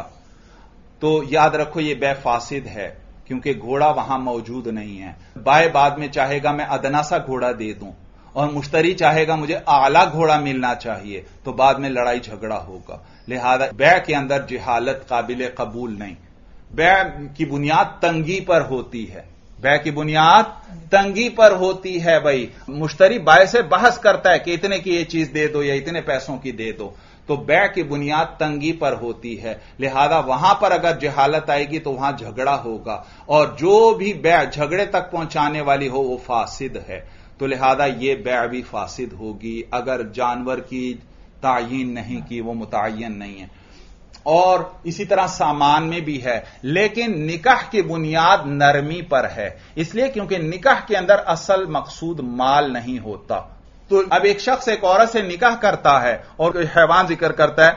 تو یاد رکھو یہ بیع فاسد ہے، کیونکہ گھوڑا وہاں موجود نہیں ہے. بائع بعد میں چاہے گا میں ادنا سا گھوڑا دے دوں، اور مشتری چاہے گا مجھے اعلی گھوڑا ملنا چاہیے، تو بعد میں لڑائی جھگڑا ہوگا. لہذا بیع کے اندر جہالت قابل قبول نہیں. بیع کی بنیاد تنگی پر ہوتی ہے، بیع کی بنیاد تنگی پر ہوتی ہے. بھائی مشتری بائع سے بحث کرتا ہے کہ اتنے کی یہ چیز دے دو یا اتنے پیسوں کی دے دو، تو بیع کی بنیاد تنگی پر ہوتی ہے. لہذا وہاں پر اگر جہالت آئے گی تو وہاں جھگڑا ہوگا، اور جو بھی بیع جھگڑے تک پہنچانے والی ہو وہ فاسد ہے. تو لہذا یہ بیع بھی فاسد ہوگی اگر جانور کی تعیین نہیں کی، وہ متعین نہیں ہے. اور اسی طرح سامان میں بھی ہے، لیکن نکاح کی بنیاد نرمی پر ہے، اس لیے کیونکہ نکاح کے اندر اصل مقصود مال نہیں ہوتا. تو اب ایک شخص ایک عورت سے نکاح کرتا ہے اور کوئی حیوان ذکر کرتا ہے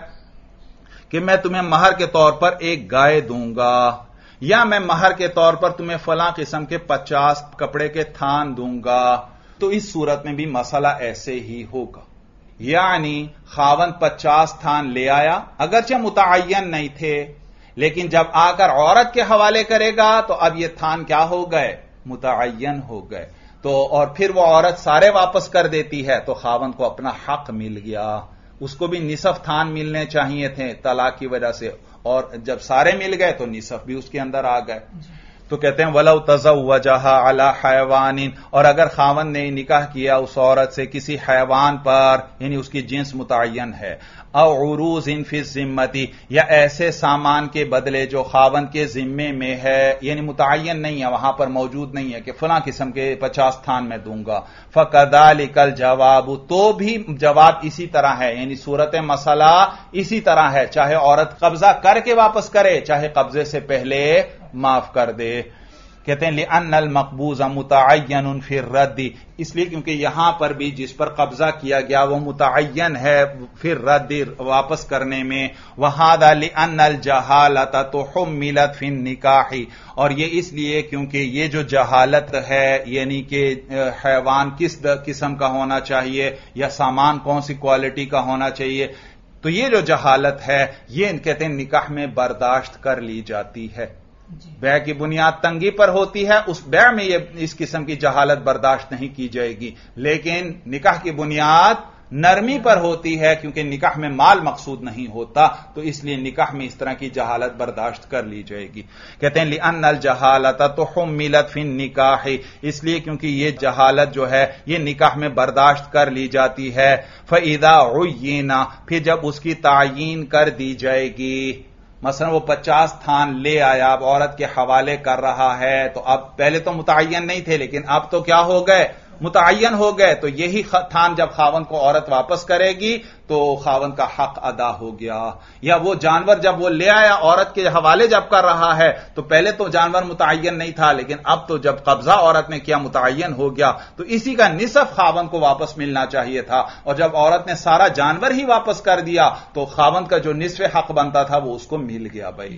کہ میں تمہیں مہر کے طور پر ایک گائے دوں گا، یا میں مہر کے طور پر تمہیں فلاں قسم کے پچاس کپڑے کے تھان دوں گا، تو اس صورت میں بھی مسئلہ ایسے ہی ہوگا. یعنی خاوند پچاس تھان لے آیا، اگرچہ متعین نہیں تھے، لیکن جب آ کر عورت کے حوالے کرے گا تو اب یہ تھان کیا ہو گئے؟ متعین ہو گئے. تو اور پھر وہ عورت سارے واپس کر دیتی ہے تو خاوند کو اپنا حق مل گیا. اس کو بھی نصف تھان ملنے چاہیے تھے طلاق کی وجہ سے، اور جب سارے مل گئے تو نصف بھی اس کے اندر آ گئے. تو کہتے ہیں وَلَوْ تَزَوَّجَهَا عَلَى حَيْوَانٍ، اور اگر خاوند نے نکاح کیا اس عورت سے کسی حیوان پر، یعنی اس کی جنس متعین ہے، او عروض فی الذمۃ، یا ایسے سامان کے بدلے جو خاوند کے ذمے میں ہے، یعنی متعین نہیں ہے، وہاں پر موجود نہیں ہے کہ فلاں قسم کے پچاس تھان میں دوں گا. فَكَذَلِكَ الْجَوَابُ، تو بھی جواب اسی طرح ہے، یعنی صورت مسئلہ اسی طرح ہے، چاہے عورت قبضہ کر کے واپس کرے چاہے قبضے سے پہلے معاف کر دے. کہتے ہیں لِأَنَّ الْمَقْبُوضَ مُتَعَيَّنٌ فِي الرَّدِّ، اس لیے کیونکہ یہاں پر بھی جس پر قبضہ کیا گیا وہ متعین ہے فی الرَّدِّ، واپس کرنے میں. وَهَذَا لِأَنَّ الْجَهَالَةَ تُحُمِّلَتْ فِي النِّكَاحِ، اور یہ اس لیے کیونکہ یہ جو جہالت ہے، یعنی کہ حیوان کس قسم کا ہونا چاہیے یا سامان کون سی کوالٹی کا ہونا چاہیے، تو یہ جو جہالت ہے یہ کہتے ہیں نکاح میں برداشت کر لی جاتی ہے. بیع کی بنیاد تنگی پر ہوتی ہے، اس بیع میں یہ اس قسم کی جہالت برداشت نہیں کی جائے گی، لیکن نکاح کی بنیاد نرمی پر ہوتی ہے کیونکہ نکاح میں مال مقصود نہیں ہوتا، تو اس لیے نکاح میں اس طرح کی جہالت برداشت کر لی جائے گی. کہتے ہیں لِأَنَّ الْجَهَالَةَ تُحُمِّلَتْ فِي النِّكَاحِ، اس لیے کیونکہ یہ جہالت جو ہے یہ نکاح میں برداشت کر لی جاتی ہے. فَإِذَا عُيِّنَ، پھر جب اس کی تعیین کر دی جائے گی، مثلا وہ پچاس تھان لے آیا، اب عورت کے حوالے کر رہا ہے، تو اب پہلے تو متعین نہیں تھے لیکن اب تو کیا ہو گئے؟ متعین ہو گئے. تو یہی تھان جب خاوند کو عورت واپس کرے گی تو خاوند کا حق ادا ہو گیا. یا وہ جانور جب وہ لے آیا عورت کے حوالے جب کر رہا ہے تو پہلے تو جانور متعین نہیں تھا، لیکن اب تو جب قبضہ عورت نے کیا متعین ہو گیا، تو اسی کا نصف خاوند کو واپس ملنا چاہیے تھا. اور جب عورت نے سارا جانور ہی واپس کر دیا تو خاوند کا جو نصف حق بنتا تھا وہ اس کو مل گیا. بھائی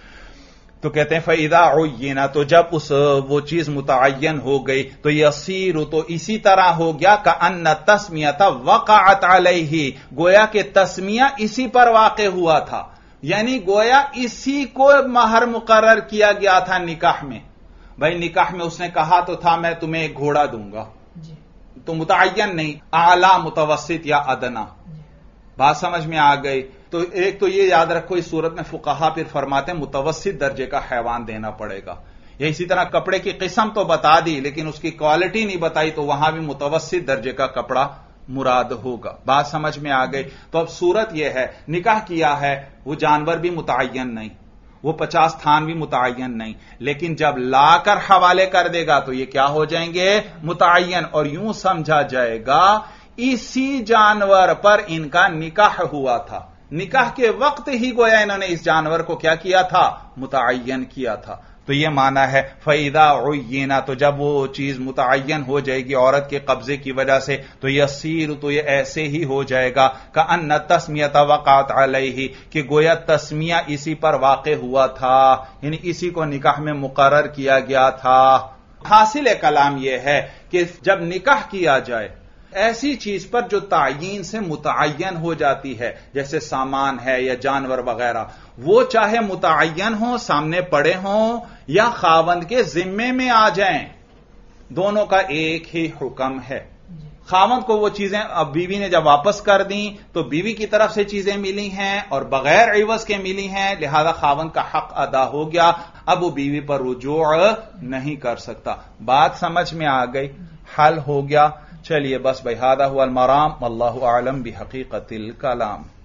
تو کہتے ہیں فَإِذَا عُيِّنَ، تو جب اس وہ چیز متعین ہو گئی تو یصیر، تو اسی طرح ہو گیا کأن التسمیۃ وقعت علیہ، گویا کہ تسمیہ اسی پر واقع ہوا تھا. یعنی گویا اسی کو مہر مقرر کیا گیا تھا نکاح میں. بھائی نکاح میں اس نے کہا تو تھا میں تمہیں ایک گھوڑا دوں گا, تو متعین نہیں, اعلی متوسط یا ادنا. بات سمجھ میں آ گئی؟ تو ایک تو یہ یاد رکھو اس صورت میں فقہا پھر فرماتے ہیں متوسط درجے کا حیوان دینا پڑے گا. یا اسی طرح کپڑے کی قسم تو بتا دی لیکن اس کی کوالٹی نہیں بتائی, تو وہاں بھی متوسط درجے کا کپڑا مراد ہوگا. بات سمجھ میں آ گئی؟ تو اب صورت یہ ہے نکاح کیا ہے, وہ جانور بھی متعین نہیں, وہ پچاس تھان بھی متعین نہیں, لیکن جب لا کر حوالے کر دے گا تو یہ کیا ہو جائیں گے؟ متعین. اور یوں سمجھا جائے گا اسی جانور پر ان کا نکاح ہوا تھا, نکاح کے وقت ہی گویا انہوں نے اس جانور کو کیا کیا تھا؟ متعین کیا تھا. تو یہ معنی ہے فَإِذَا عُيِّنَ, تو جب وہ چیز متعین ہو جائے گی عورت کے قبضے کی وجہ سے, تو یصیر, تو یہ ایسے ہی ہو جائے گا کأن التسمیۃ وقعت علیہ, کہ گویا تسمیہ اسی پر واقع ہوا تھا, یعنی اسی کو نکاح میں مقرر کیا گیا تھا. حاصل کلام یہ ہے کہ جب نکاح کیا جائے ایسی چیز پر جو تعیین سے متعین ہو جاتی ہے, جیسے سامان ہے یا جانور وغیرہ, وہ چاہے متعین ہوں, سامنے پڑے ہوں, یا خاوند کے ذمے میں آ جائیں, دونوں کا ایک ہی حکم ہے. خاوند کو وہ چیزیں اب بیوی نے جب واپس کر دیں تو بیوی کی طرف سے چیزیں ملی ہیں اور بغیر عوض کے ملی ہیں, لہذا خاوند کا حق ادا ہو گیا, اب وہ بیوی پر رجوع نہیں کر سکتا. بات سمجھ میں آ گئی؟ حل ہو گیا. چلیے بس بھائی, ھذا ھو المرام واللہ اعلم بحقیقت الکلام.